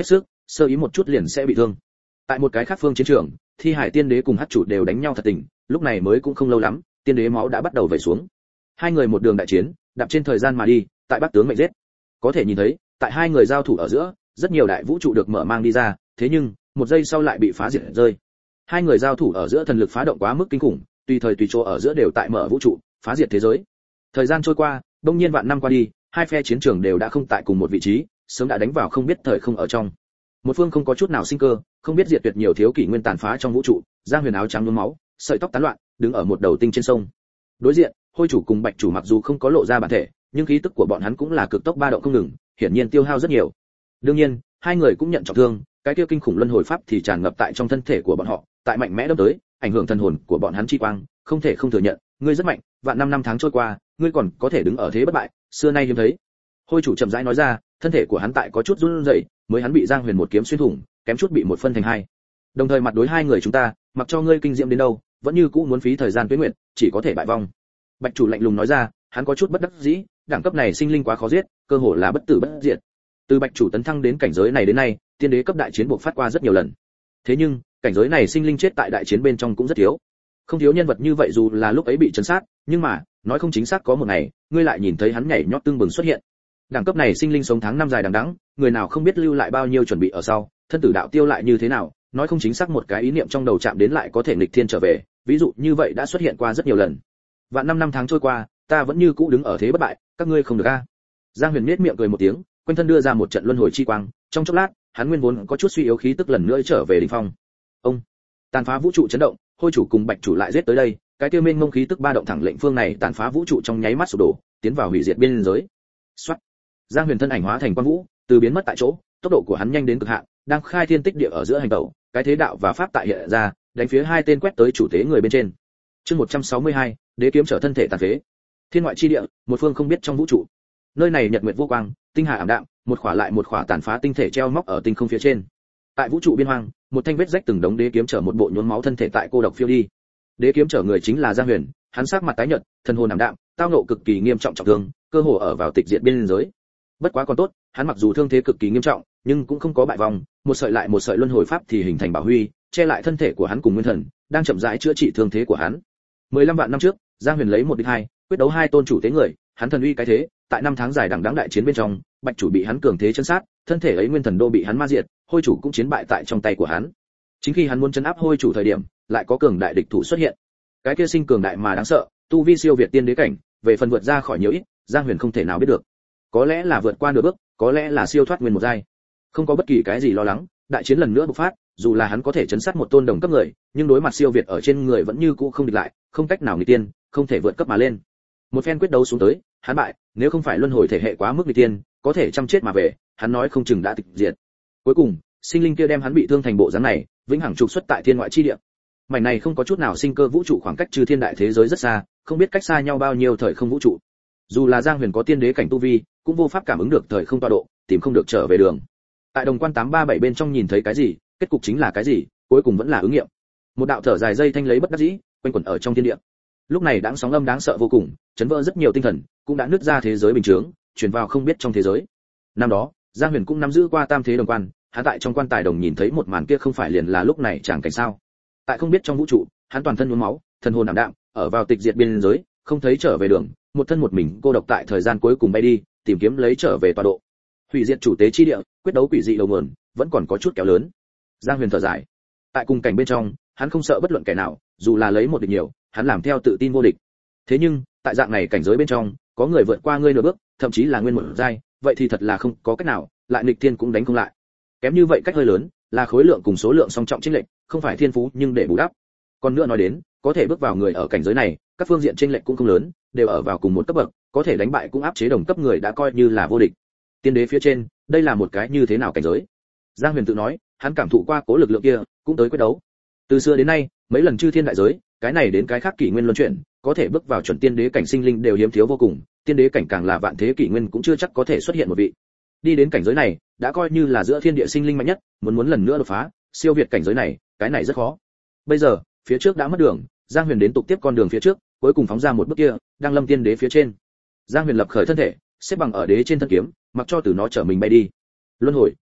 sơ ý một chút liền sẽ bị thương. Tại một cái khác phương chiến trường, Thi Hải Tiên Đế cùng Hắc chủ đều đánh nhau thật tình, lúc này mới cũng không lâu lắm, Tiên Đế máu đã bắt đầu vẩy xuống. Hai người một đường đại chiến, đạp trên thời gian mà đi, tại Bắc tướng mệnh giết. Có thể nhìn thấy, tại hai người giao thủ ở giữa, rất nhiều đại vũ trụ được mở mang đi ra, thế nhưng, một giây sau lại bị phá diệt rơi. Hai người giao thủ ở giữa thần lực phá động quá mức kinh khủng, tùy thời tùy chỗ ở giữa đều tại mở vũ trụ, phá diệt thế giới. Thời gian trôi qua, đông nhiên vạn năm qua đi, hai phe chiến trường đều đã không tại cùng một vị trí, sớm đã đánh vào không biết thời không ở trong. Một phương không có chút nào sinh cơ, không biết diệt tuyệt nhiều thiếu kỷ nguyên tàn phá trong vũ trụ, Giang Huyền áo trắng nhuốm máu, sợi tóc tán loạn, đứng ở một đầu tinh trên sông. Đối diện, Hôi chủ cùng Bạch chủ mặc dù không có lộ ra bản thể, nhưng khí tức của bọn hắn cũng là cực tốc ba động không ngừng, hiển nhiên tiêu hao rất nhiều. Đương nhiên, hai người cũng nhận trọng thương, cái kia kinh khủng luân hồi pháp thì tràn ngập tại trong thân thể của bọn họ, tại mạnh mẽ đâm tới, ảnh hưởng thần hồn của bọn hắn chi quang, không thể không thừa nhận, ngươi rất mạnh, vạn năm tháng trôi qua, ngươi còn có thể đứng ở thế bất bại, xưa nay hiếm thấy. Hôi chủ chậm rãi nói ra, thân thể của hắn tại có chút run rẩy, mới hắn bị Giang Huyền một kiếm xuyên thủng, kém chút bị một phân thành hai. Đồng thời mặt đối hai người chúng ta, mặc cho ngươi kinh diệm đến đâu, vẫn như cũ muốn phí thời gian tuế nguyện, chỉ có thể bại vong. Bạch chủ lạnh lùng nói ra, hắn có chút bất đắc dĩ, đẳng cấp này sinh linh quá khó giết, cơ hồ là bất tử bất diệt. Từ Bạch chủ tấn thăng đến cảnh giới này đến nay, tiên đế cấp đại chiến buộc phát qua rất nhiều lần. Thế nhưng, cảnh giới này sinh linh chết tại đại chiến bên trong cũng rất thiếu. Không thiếu nhân vật như vậy dù là lúc ấy bị trấn sát, nhưng mà, nói không chính xác có một ngày, ngươi lại nhìn thấy hắn nhảy nhót tương bừng xuất hiện. Đẳng cấp này sinh linh sống tháng năm dài đằng đẵng, người nào không biết lưu lại bao nhiêu chuẩn bị ở sau, thân tử đạo tiêu lại như thế nào, nói không chính xác một cái ý niệm trong đầu chạm đến lại có thể nghịch thiên trở về, ví dụ như vậy đã xuất hiện qua rất nhiều lần. Vạn năm tháng trôi qua, ta vẫn như cũ đứng ở thế bất bại, các ngươi không được a. Giang Huyền nhếch miệng cười một tiếng, quanh thân đưa ra một trận luân hồi chi quang, trong chốc lát, hắn nguyên vốn có chút suy yếu khí tức lần nữa trở về đỉnh phong. Ông, tàn phá vũ trụ chấn động, Hôi chủ cùng Bạch chủ lại giết tới đây, cái kia mênh mông khí tức ba động thẳng lệnh phương này tàn phá vũ trụ trong nháy mắt sụp đổ, tiến vào hủy diệt biên giới. Soát. Giang Huyền thân ảnh hóa thành quang vũ, từ biến mất tại chỗ, tốc độ của hắn nhanh đến cực hạn, đang khai thiên tích địa ở giữa hành tẩu, cái thế đạo và pháp tại hiện ra, đánh phía hai tên quét tới chủ tế người bên trên. Chương 162, đế kiếm trở thân thể tàn phế. Thiên ngoại chi địa, một phương không biết trong vũ trụ. Nơi này nhật nguyệt vô quang, tinh hà ảm đạm, một khỏa lại một khỏa tàn phá tinh thể treo móc ở tinh không phía trên. Tại vũ trụ biên hoang, một thanh vết rách từng đống đế kiếm trở một bộ nhuốm máu thân thể tại cô độc phiêu đi. Đế kiếm trở người chính là Giang Huyền, hắn sắc mặt tái nhợt, thần hồn ảm đạm, tao nộ cực kỳ nghiêm trọng trọng thương, cơ hồ ở vào tịch diệt biên giới. Bất quá còn tốt, hắn mặc dù thương thế cực kỳ nghiêm trọng, nhưng cũng không có bại vong, một sợi lại một sợi luân hồi pháp thì hình thành bảo huy, che lại thân thể của hắn cùng nguyên thần, đang chậm rãi chữa trị thương thế của hắn. 15 vạn năm trước, Giang Huyền lấy một địch hai, quyết đấu hai tôn chủ tế người, hắn thần uy cái thế, tại năm tháng dài đằng đẵng đại chiến bên trong, Bạch chủ bị hắn cường thế chân sát, thân thể ấy nguyên thần đô bị hắn ma diệt, Hôi chủ cũng chiến bại tại trong tay của hắn. Chính khi hắn muốn trấn áp Hôi chủ thời điểm, lại có cường đại địch thủ xuất hiện. Cái kia sinh cường đại mà đáng sợ, tu vi siêu việt tiên đế cảnh, về phần vượt ra khỏi nhiều ít, Giang Huyền không thể nào biết được. Có lẽ là vượt qua nửa bước, có lẽ là siêu thoát nguyên một giai. Không có bất kỳ cái gì lo lắng, đại chiến lần nữa bộc phát, dù là hắn có thể chấn sát một tôn đồng cấp người, nhưng đối mặt siêu việt ở trên người vẫn như cũ không địch lại, không cách nào nghịch tiên, không thể vượt cấp mà lên. Một phen quyết đấu xuống tới, hắn bại, nếu không phải luân hồi thể hệ quá mức nghịch tiên, có thể chăm chết mà về, hắn nói không chừng đã tịch diệt. Cuối cùng, sinh linh kia đem hắn bị thương thành bộ dáng này, vĩnh hằng trục xuất tại thiên ngoại chi địa. Mảnh này không có chút nào sinh cơ vũ trụ khoảng cách trừ thiên đại thế giới rất xa, không biết cách xa nhau bao nhiêu thời không vũ trụ. Dù là Giang Huyền có tiên đế cảnh tu vi, cũng vô pháp cảm ứng được thời không tọa độ, tìm không được trở về đường. Tại đồng quan 837 bên trong nhìn thấy cái gì, kết cục chính là cái gì, cuối cùng vẫn là ứng nghiệm. Một đạo thở dài dây thanh lấy bất đắc dĩ, quanh quẩn ở trong thiên địa. Lúc này đãng sóng âm đáng sợ vô cùng, chấn vỡ rất nhiều tinh thần, cũng đã nứt ra thế giới bình thường, truyền vào không biết trong thế giới. Năm đó, Giang Huyền cũng nắm giữ qua tam thế đồng quan, hắn tại trong quan tài đồng nhìn thấy một màn kia không phải liền là lúc này chẳng cảnh sao? Tại không biết trong vũ trụ, hắn toàn thân nhuốm máu, thần hồn ảm đạm, ở vào tịch diệt biên giới, không thấy trở về đường, một thân một mình cô độc tại thời gian cuối cùng bay đi, tìm kiếm lấy trở về tọa độ. Hủy diệt chủ tế chi địa, quyết đấu quỷ dị đầu nguồn, vẫn còn có chút kéo lớn. Giang Huyền thở dài. Tại cùng cảnh bên trong, hắn không sợ bất luận kẻ nào, dù là lấy một địch nhiều, hắn làm theo tự tin vô địch. Thế nhưng, tại dạng này cảnh giới bên trong, có người vượt qua ngươi nửa bước, thậm chí là nguyên một giai, vậy thì thật là không có cách nào, lại nghịch thiên cũng đánh không lại. Kém như vậy cách hơi lớn, là khối lượng cùng số lượng song trọng chênh lệch, không phải thiên phú nhưng để bù đắp. Còn nữa nói đến, có thể bước vào người ở cảnh giới này, các phương diện chênh lệch cũng không lớn, đều ở vào cùng một cấp bậc, có thể đánh bại cũng áp chế đồng cấp người đã coi như là vô địch. Tiên đế phía trên, đây là một cái như thế nào cảnh giới? Giang Huyền tự nói, hắn cảm thụ qua cố lực lượng kia, cũng tới quyết đấu. Từ xưa đến nay, mấy lần chư thiên đại giới, cái này đến cái khác kỷ nguyên luân chuyển, có thể bước vào chuẩn tiên đế cảnh sinh linh đều hiếm thiếu vô cùng, tiên đế cảnh càng là vạn thế kỷ nguyên cũng chưa chắc có thể xuất hiện một vị. Đi đến cảnh giới này, đã coi như là giữa thiên địa sinh linh mạnh nhất, muốn lần nữa đột phá, siêu việt cảnh giới này, cái này rất khó. Bây giờ, phía trước đã mất đường, Giang Huyền đến tục tiếp con đường phía trước, cuối cùng phóng ra một bước kia, đang lâm tiên đế phía trên. Giang Huyền lập khởi thân thể, xếp bằng ở đế trên thân kiếm, mặc cho từ nó chở mình bay đi. Luân hồi,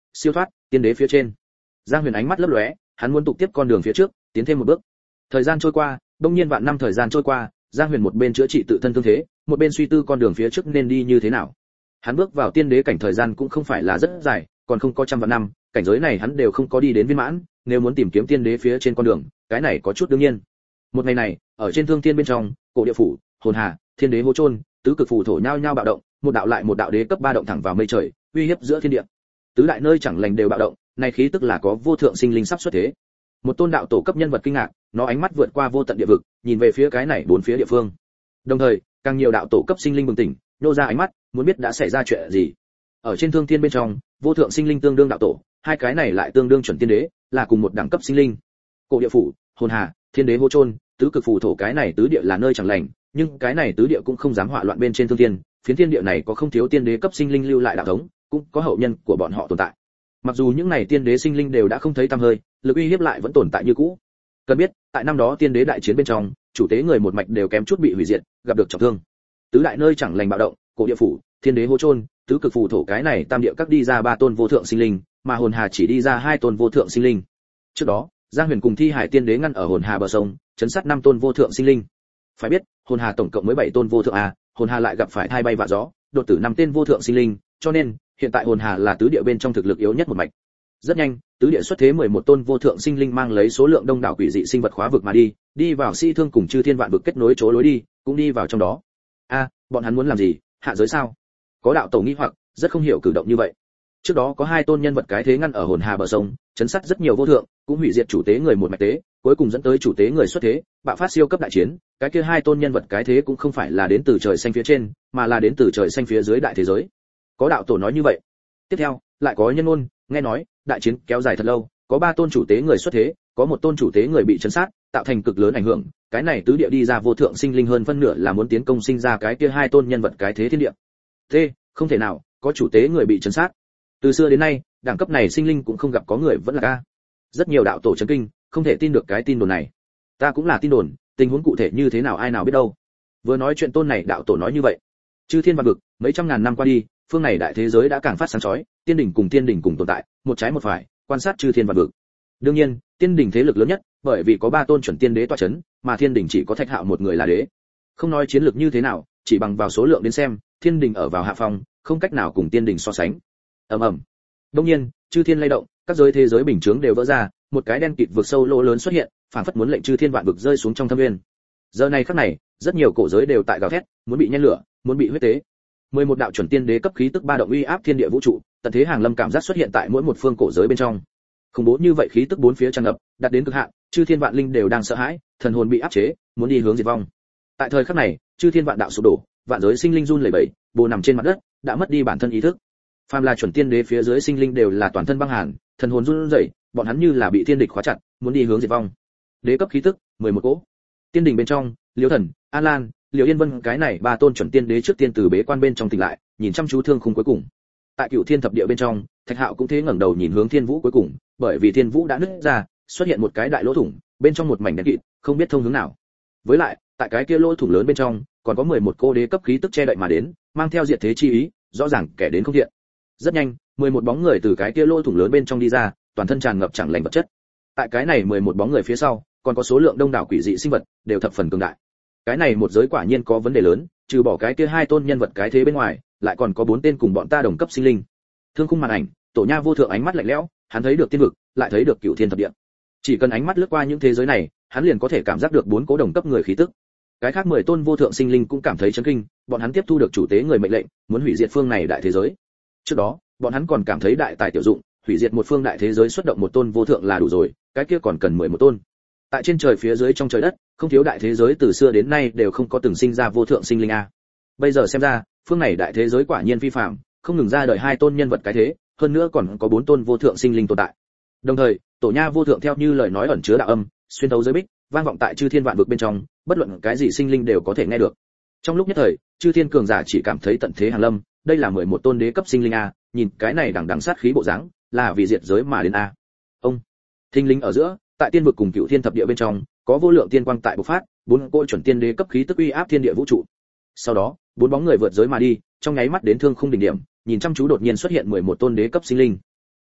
siêu thoát, tiên đế phía trên. Giang Huyền ánh mắt lấp lóe, hắn muốn tục tiếp con đường phía trước, tiến thêm một bước. Thời gian trôi qua, đông nhiên vạn năm thời gian trôi qua, Giang Huyền một bên chữa trị tự thân thương thế, một bên suy tư con đường phía trước nên đi như thế nào. Hắn bước vào tiên đế cảnh thời gian cũng không phải là rất dài, còn không có trăm vạn năm, cảnh giới này hắn đều không có đi đến viên mãn, nếu muốn tìm kiếm tiên đế phía trên con đường, cái này có chút đương nhiên. Một ngày này, ở trên thương thiên bên trong, cổ địa phủ, hồn hà, thiên đế hố chôn, tứ cực phù thổ nhao nhao bạo động, một đạo lại một đạo đế cấp 3 động thẳng vào mây trời, uy hiếp giữa thiên địa. Tứ đại nơi chẳng lành đều bạo động, này khí tức là có vô thượng sinh linh sắp xuất thế. Một tôn đạo tổ cấp nhân vật kinh ngạc, nó ánh mắt vượt qua vô tận địa vực, nhìn về phía cái này bốn phía địa phương. Đồng thời, càng nhiều đạo tổ cấp sinh linh bừng tỉnh, nhô ra ánh mắt, muốn biết đã xảy ra chuyện gì. Ở trên thương thiên bên trong, vô thượng sinh linh tương đương đạo tổ, hai cái này lại tương đương chuẩn tiên đế, là cùng một đẳng cấp sinh linh. Cổ địa phủ, hồn hà, thiên đế hô chôn, tứ cực phù thổ cái này tứ địa là nơi chẳng lành, nhưng cái này tứ địa cũng không dám họa loạn bên trên thương thiên, phiến thiên địa này có không thiếu tiên đế cấp sinh linh lưu lại đạo thống, cũng có hậu nhân của bọn họ tồn tại. Mặc dù những này tiên đế sinh linh đều đã không thấy tăm hơi, lực uy hiếp lại vẫn tồn tại như cũ. Cần biết, tại năm đó tiên đế đại chiến bên trong, chủ tế người một mạch đều kém chút bị hủy diệt, gặp được trọng thương. Tứ đại nơi chẳng lành bạo động, cổ địa phủ, thiên đế hô chôn, tứ cực phù thổ cái này tam địa các đi ra ba tôn vô thượng sinh linh, mà hồn hà chỉ đi ra hai tôn vô thượng sinh linh. Trước đó, Giang Huyền cùng Thi Hải tiên đế ngăn ở hồn hà bờ sông, chấn sát năm tôn vô thượng sinh linh. Phải biết, hồn hà tổng cộng mới 7 tôn vô thượng a, hồn hà lại gặp phải thai bay vạ gió, đột tử năm tên vô thượng sinh linh, cho nên hiện tại hồn hà là tứ địa bên trong thực lực yếu nhất một mạch. Rất nhanh, tứ địa xuất thế 11 tôn vô thượng sinh linh mang lấy số lượng đông đảo quỷ dị sinh vật khóa vực mà đi vào Si Thương cùng Chư Thiên Vạn vực kết nối chỗ lối đi, cũng đi vào trong đó. A, bọn hắn muốn làm gì? Hạ giới sao? Có đạo tổ nghi hoặc, rất không hiểu cử động như vậy. Trước đó có hai tôn nhân vật cái thế ngăn ở hồn hà bờ sông, chấn sát rất nhiều vô thượng, cũng hủy diệt chủ tế người một mạch tế, cuối cùng dẫn tới chủ tế người xuất thế, bạo phát siêu cấp đại chiến. Cái kia hai tôn nhân vật cái thế cũng không phải là đến từ trời xanh phía trên, mà là đến từ trời xanh phía dưới đại thế giới. Có đạo tổ nói như vậy. Tiếp theo, lại có nhân ngôn, nghe nói đại chiến kéo dài thật lâu, có ba tôn chủ tế người xuất thế, có một tôn chủ tế người bị chấn sát, tạo thành cực lớn ảnh hưởng. Cái này tứ địa đi ra vô thượng sinh linh hơn phân nửa là muốn tiến công sinh ra cái kia hai tôn nhân vật cái thế thiên địa. Thế, không thể nào, có chủ tế người bị chấn sát. Từ xưa đến nay, đẳng cấp này sinh linh cũng không gặp có người vẫn là ca. Rất nhiều đạo tổ chấn kinh, không thể tin được cái tin đồn này. Ta cũng là tin đồn, tình huống cụ thể như thế nào ai nào biết đâu. Vừa nói chuyện tôn này đạo tổ nói như vậy. Chư Thiên Vạn vực, mấy trăm ngàn năm qua đi, phương này đại thế giới đã càng phát sáng chói, tiên đỉnh cùng tồn tại, một trái một phải, quan sát Chư Thiên Vạn vực. Đương nhiên, tiên đỉnh thế lực lớn nhất, bởi vì có ba tôn chuẩn tiên đế tọa chấn, mà thiên đỉnh chỉ có Thạch Hạo một người là đế. Không nói chiến lược như thế nào, chỉ bằng vào số lượng đến xem, thiên đỉnh ở vào hạ phong, không cách nào cùng tiên đỉnh so sánh. Ầm ầm. Đương nhiên, chư thiên lay động, các giới thế giới bình chướng đều vỡ ra, một cái đen kịt vực sâu lỗ lớn xuất hiện, phản phất muốn lệnh Chư Thiên Vạn vực rơi xuống trong thâm nguyên. Giờ này khắc này, rất nhiều cổ giới đều tại gào thét, muốn bị nhen lửa, muốn bị huyết tế. 11 đạo chuẩn tiên đế cấp khí tức ba động uy áp thiên địa vũ trụ, tận thế hàng lâm cảm giác xuất hiện tại mỗi một phương cổ giới bên trong. Khủng bố như vậy khí tức bốn phía tràn ngập, đạt đến cực hạn, Chư Thiên Vạn linh đều đang sợ hãi, thần hồn bị áp chế, muốn đi hướng diệt vong. Tại thời khắc này, Chư Thiên Vạn đạo sụp đổ, vạn giới sinh linh run lẩy bẩy, bồ nằm trên mặt đất, đã mất đi bản thân ý thức. Phàm là chuẩn tiên đế phía dưới sinh linh đều là toàn thân băng hàn, thần hồn run rẩy, bọn hắn như là bị thiên địch khóa chặt, muốn đi hướng diệt vong. Đế cấp khí tức, 11 cỗ. Tiên đỉnh bên trong, Liễu Thần, An Lan, Liễu Yên Vân cái này ba tôn chuẩn tiên đế trước tiên từ bế quan bên trong tỉnh lại, nhìn chăm chú thương khung cuối cùng. Tại Cửu Thiên thập địa bên trong, Thạch Hạo cũng thế ngẩng đầu nhìn hướng Thiên Vũ cuối cùng, bởi vì Thiên Vũ đã nứt ra, xuất hiện một cái đại lỗ thủng, bên trong một mảnh đen kịt, không biết thông hướng nào. Với lại, tại cái kia lỗ thủng lớn bên trong, còn có 11 cô đế cấp khí tức che đậy mà đến, mang theo diệt thế chi ý, rõ ràng kẻ đến không thiện. Rất nhanh, 11 bóng người từ cái kia lỗ thủng lớn bên trong đi ra, toàn thân tràn ngập chẳng lành vật chất. Tại cái này 11 bóng người phía sau, còn có số lượng đông đảo quỷ dị sinh vật, đều thập phần cường đại. Cái này một giới quả nhiên có vấn đề lớn, trừ bỏ cái kia hai tôn nhân vật cái thế bên ngoài, lại còn có 4 tên cùng bọn ta đồng cấp sinh linh. Thương khung màn ảnh, Tổ Nha vô thượng ánh mắt lạnh lẽo, hắn thấy được tiên vực, lại thấy được Cửu Thiên thập địa. Chỉ cần ánh mắt lướt qua những thế giới này, hắn liền có thể cảm giác được 4 cố đồng cấp người khí tức. Cái khác 10 tôn vô thượng sinh linh cũng cảm thấy chấn kinh, bọn hắn tiếp thu được chủ tế người mệnh lệnh, muốn hủy diệt phương này đại thế giới. Trước đó, bọn hắn còn cảm thấy đại tài tiểu dụng, hủy diệt một phương đại thế giới xuất động một tôn vô thượng là đủ rồi, cái kia còn cần 11 tôn. Tại trên trời phía dưới trong trời đất, không thiếu đại thế giới từ xưa đến nay đều không có từng sinh ra vô thượng sinh linh a. Bây giờ xem ra, phương này đại thế giới quả nhiên vi phạm, không ngừng ra đời hai tôn nhân vật cái thế, hơn nữa còn có 4 tôn vô thượng sinh linh tồn tại. Đồng thời, Tổ Nha vô thượng theo như lời nói ẩn chứa đạo âm, xuyên thấu giới bích, vang vọng tại Chư Thiên Vạn vực bên trong, bất luận cái gì sinh linh đều có thể nghe được. Trong lúc nhất thời, Chư Thiên cường giả chỉ cảm thấy tận thế hàng lâm, đây là 11 tôn đế cấp sinh linh a, nhìn cái này đằng đằng sát khí bộ dáng, là vì diệt giới mà đến a. Ông, thinh linh ở giữa, tại tiên vực cùng Cửu Thiên thập địa bên trong, có vô lượng tiên quang tại bộc phát, 4 cỗ chuẩn tiên đế cấp khí tức uy áp thiên địa vũ trụ. Sau đó, 4 bóng người vượt giới mà đi, trong nháy mắt đến thương khung đỉnh điểm, nhìn chăm chú đột nhiên xuất hiện 11 tôn đế cấp sinh linh.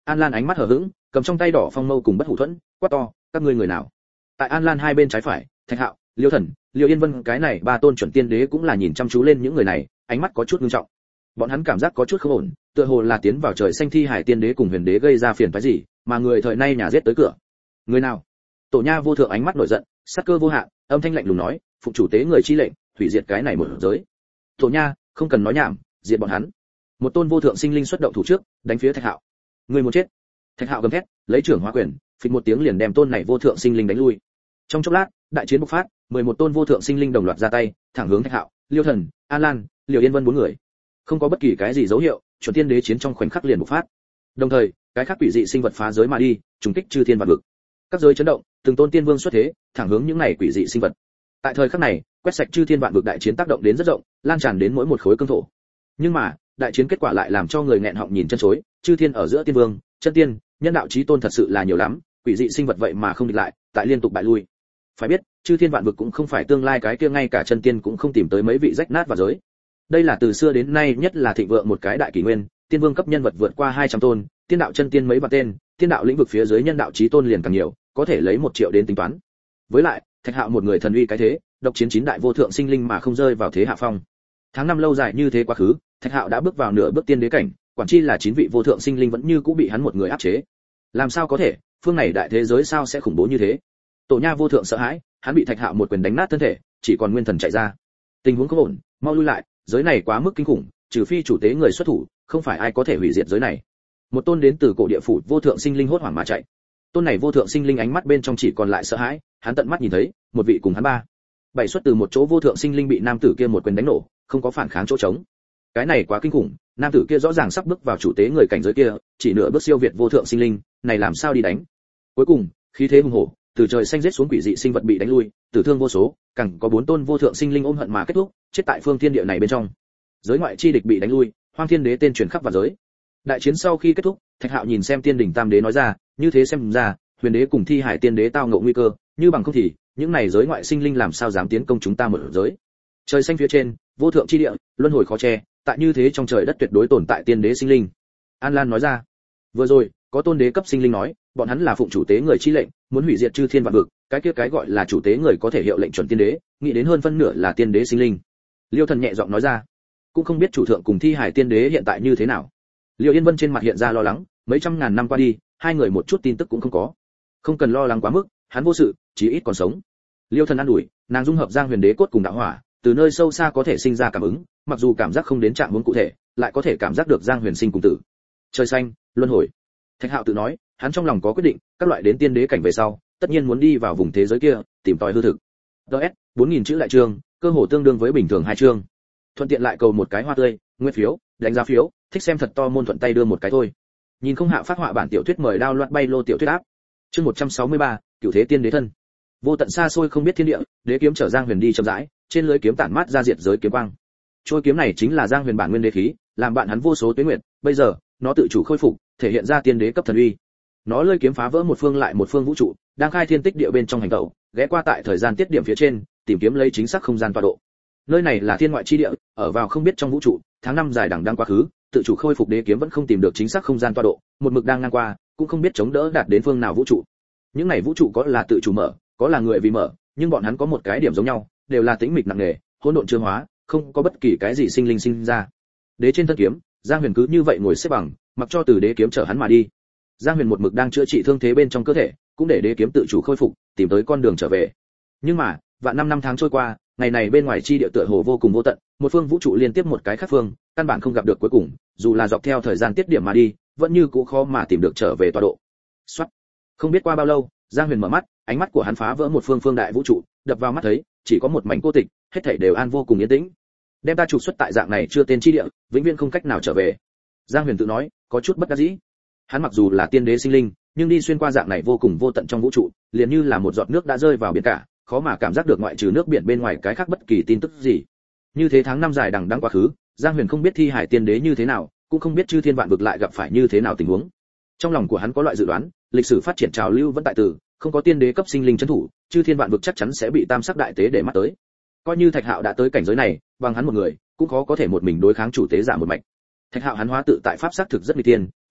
An Lan ánh mắt hờ hững, cầm trong tay đỏ phong mâu cùng bất hủ thuẫn, quát to, các ngươi người nào? Tại An Lan hai bên trái phải, Thạch Hạo, Liêu Thần, Liêu Yên Vân cái này ba tôn chuẩn tiên đế cũng là nhìn chăm chú lên những người này, ánh mắt có chút nghiêm trọng. Bọn hắn cảm giác có chút không ổn, tựa hồ là tiến vào trời xanh thi hải tiên đế cùng huyền đế gây ra phiền toái gì, mà người thời nay nhà giết tới cửa. Người nào? Tổ Nha vô thượng ánh mắt nổi giận, sát cơ vô hạn, âm thanh lạnh lùng nói, phụng chủ tế người chi lệnh, hủy diệt cái này một giới. Tổ Nha, không cần nói nhảm, diệt bọn hắn. Một tôn vô thượng sinh linh xuất động thủ trước, đánh phía Thạch Hạo. Người muốn chết. Thạch Hạo gầm thét, lấy trưởng hóa quyền, phịch một tiếng liền đem tôn này vô thượng sinh linh đánh lui. Trong chốc lát, đại chiến bộc phát, 11 tôn vô thượng sinh linh đồng loạt ra tay, thẳng hướng Thạch Hạo, Liêu Thần, An Lan, Liêu Yên Vân bốn người. Không có bất kỳ cái gì dấu hiệu, chuẩn tiên đế chiến trong khoảnh khắc liền bộc phát. Đồng thời, cái khác quỷ dị sinh vật phá giới mà đi, trùng kích chư thiên vạn vực. Các giới chấn động, từng tôn tiên vương xuất thế, thẳng hướng những này quỷ dị sinh vật. Tại thời khắc này, quét sạch chư thiên vạn vực đại chiến tác động đến rất rộng, lan tràn đến mỗi một khối cương thổ. Nhưng mà, đại chiến kết quả lại làm cho người nghẹn họng nhìn chân chối, chư thiên ở giữa tiên vương, chân tiên, nhân đạo chí tôn thật sự là nhiều lắm, quỷ dị sinh vật vậy mà không địch lại, tại liên tục bại lui. Phải biết, chư thiên vạn vực cũng không phải tương lai cái kia ngay cả chân tiên cũng không tìm tới mấy vị rách nát vào giới. Đây là từ xưa đến nay nhất là thịnh vượng một cái đại kỷ nguyên, tiên vương cấp nhân vật vượt qua 200 tôn, tiên đạo chân tiên mấy vạn tên, tiên đạo lĩnh vực phía dưới nhân đạo chí tôn liền càng nhiều, có thể lấy 1 triệu đến tính toán. Với lại, Thạch Hạo một người thần uy cái thế, độc chiến 9 đại vô thượng sinh linh mà không rơi vào thế hạ phong. Tháng năm lâu dài như thế quá khứ, Thạch Hạo đã bước vào nửa bước tiên đế cảnh, quản chi là 9 vị vô thượng sinh linh vẫn như cũ bị hắn một người áp chế. Làm sao có thể, phương này đại thế giới sao sẽ khủng bố như thế? Tổ Nha vô thượng sợ hãi, hắn bị Thạch Hạo một quyền đánh nát thân thể, chỉ còn nguyên thần chạy ra. Tình huống không ổn, mau lui lại, giới này quá mức kinh khủng, trừ phi chủ tế người xuất thủ, không phải ai có thể hủy diệt giới này. Một tôn đến từ cổ địa phủ vô thượng sinh linh hốt hoảng mà chạy. Tôn này vô thượng sinh linh ánh mắt bên trong chỉ còn lại sợ hãi, hắn tận mắt nhìn thấy, một vị cùng hắn ba bảy xuất từ một chỗ vô thượng sinh linh bị nam tử kia một quyền đánh nổ, không có phản kháng chỗ trống. Cái này quá kinh khủng, nam tử kia rõ ràng sắp bước vào chủ tế người cảnh giới kia, chỉ nửa bước siêu việt vô thượng sinh linh, này làm sao đi đánh? Cuối cùng, khí thế hùng hổ, từ trời xanh giết xuống quỷ dị sinh vật bị đánh lui, tử thương vô số, càng có 4 tôn vô thượng sinh linh ôm hận mà kết thúc, chết tại phương thiên địa này bên trong. Giới ngoại chi địch bị đánh lui, Hoang Thiên Đế tên truyền khắp vào giới. Đại chiến sau khi kết thúc, Thạch Hạo nhìn xem Tiên đỉnh Tam Đế nói ra, như thế xem ra, Huyền Đế cùng Thi Hải Tiên Đế tao ngộ nguy cơ, như bằng không thì, những này giới ngoại sinh linh làm sao dám tiến công chúng ta một giới? Trời xanh phía trên, vô thượng chi địa, luân hồi khó che, tại như thế trong trời đất tuyệt đối tồn tại tiên đế sinh linh. An Lan nói ra. Vừa rồi, có tôn đế cấp sinh linh nói, bọn hắn là phụng chủ tế người chi lệnh, muốn hủy diệt chư thiên vạn vực, cái kia cái gọi là chủ tế người có thể hiệu lệnh chuẩn tiên đế, nghĩ đến hơn phân nửa là tiên đế sinh linh. Liêu Thần nhẹ giọng nói ra, cũng không biết chủ thượng cùng Thi Hải Tiên Đế hiện tại như thế nào. Liêu Yên Vân trên mặt hiện ra lo lắng, mấy trăm ngàn năm qua đi, hai người một chút tin tức cũng không có. Không cần lo lắng quá mức, hắn vô sự, chí ít còn sống. Liêu Thần an ủi, nàng dung hợp Giang Huyền Đế cốt cùng đạo hỏa, từ nơi sâu xa có thể sinh ra cảm ứng, mặc dù cảm giác không đến trạng huống cụ thể, lại có thể cảm giác được Giang Huyền sinh cùng tử. Trời xanh, luân hồi. Thạch Hạo tự nói, hắn trong lòng có quyết định, các loại đến tiên đế cảnh về sau, tất nhiên muốn đi vào vùng thế giới kia, tìm tòi hư thực. DS, 4000 chữ lại chương, cơ hồ tương đương với bình thường 2 chương. Thuận tiện lại cầu một cái hoa tươi, nguyên phiếu, đánh giá phiếu, thích xem thật to môn thuận tay đưa một cái thôi. Nhìn không hạ phát họa bản tiểu thuyết mời download bay lô tiểu thuyết áp. Chương 163, Cửu Thế Tiên Đế thân. Vô tận xa xôi không biết thiên địa, đế kiếm chở Giang Huyền đi chậm rãi, trên lưỡi kiếm tản mát ra diệt giới kiếm quang. Trôi kiếm này chính là Giang Huyền bản nguyên đế khí, làm bạn hắn vô số tuế nguyệt, bây giờ, nó tự chủ khôi phục, thể hiện ra tiên đế cấp thần uy. Nó lưỡi kiếm phá vỡ một phương lại một phương vũ trụ, đang khai thiên tích địa bên trong hành tẩu, ghé qua tại thời gian tiết điểm phía trên, tìm kiếm lấy chính xác không gian tọa độ. Nơi này là thiên ngoại chi địa, ở vào không biết trong vũ trụ, tháng năm dài đằng đang quá khứ, tự chủ khôi phục đế kiếm vẫn không tìm được chính xác không gian tọa độ, một mực đang ngang qua, cũng không biết chống đỡ đạt đến phương nào vũ trụ. Những này vũ trụ có là tự chủ mở, có là người vì mở, nhưng bọn hắn có một cái điểm giống nhau, đều là tĩnh mịch nặng nề, hỗn độn chưa hóa, không có bất kỳ cái gì sinh linh sinh ra. Đế trên thân kiếm, Giang Huyền cứ như vậy ngồi xếp bằng, mặc cho từ đế kiếm chở hắn mà đi. Giang Huyền một mực đang chữa trị thương thế bên trong cơ thể, cũng để đế kiếm tự chủ khôi phục, tìm tới con đường trở về. Nhưng mà, vạn năm tháng trôi qua, ngày này bên ngoài chi địa tựa hồ vô cùng vô tận, một phương vũ trụ liên tiếp một cái khác phương, căn bản không gặp được cuối cùng, dù là dọc theo thời gian tiết điểm mà đi, vẫn như cũ khó mà tìm được trở về tọa độ. Soát. Không biết qua bao lâu, Giang Huyền mở mắt, ánh mắt của hắn phá vỡ một phương đại vũ trụ, đập vào mắt thấy, chỉ có một mảnh cô tịch, hết thảy đều an vô cùng yên tĩnh. Đem ta trục xuất tại dạng này chưa tên chi địa, vĩnh viễn không cách nào trở về. Giang Huyền tự nói, có chút bất đắc dĩ. Hắn mặc dù là tiên đế sinh linh, nhưng đi xuyên qua dạng này vô cùng vô tận trong vũ trụ, liền như là một giọt nước đã rơi vào biển cả, khó mà cảm giác được ngoại trừ nước biển bên ngoài cái khác bất kỳ tin tức gì. Như thế tháng năm dài đằng đẵng quá khứ, Giang Huyền không biết Thi Hải Tiên Đế như thế nào, cũng không biết chư thiên vạn vực lại gặp phải như thế nào tình huống. Trong lòng của hắn có loại dự đoán, lịch sử phát triển trào lưu vẫn tại từ, không có tiên đế cấp sinh linh trấn thủ, chư thiên vạn vực chắc chắn sẽ bị tam sắc đại tế để mắt tới. Coi như Thạch Hạo đã tới cảnh giới này, bằng hắn một người, cũng khó có thể một mình đối kháng chủ tế giả một mạch. Thạch Hạo hắn hóa tự tại pháp sắc thực rất nguy tiên,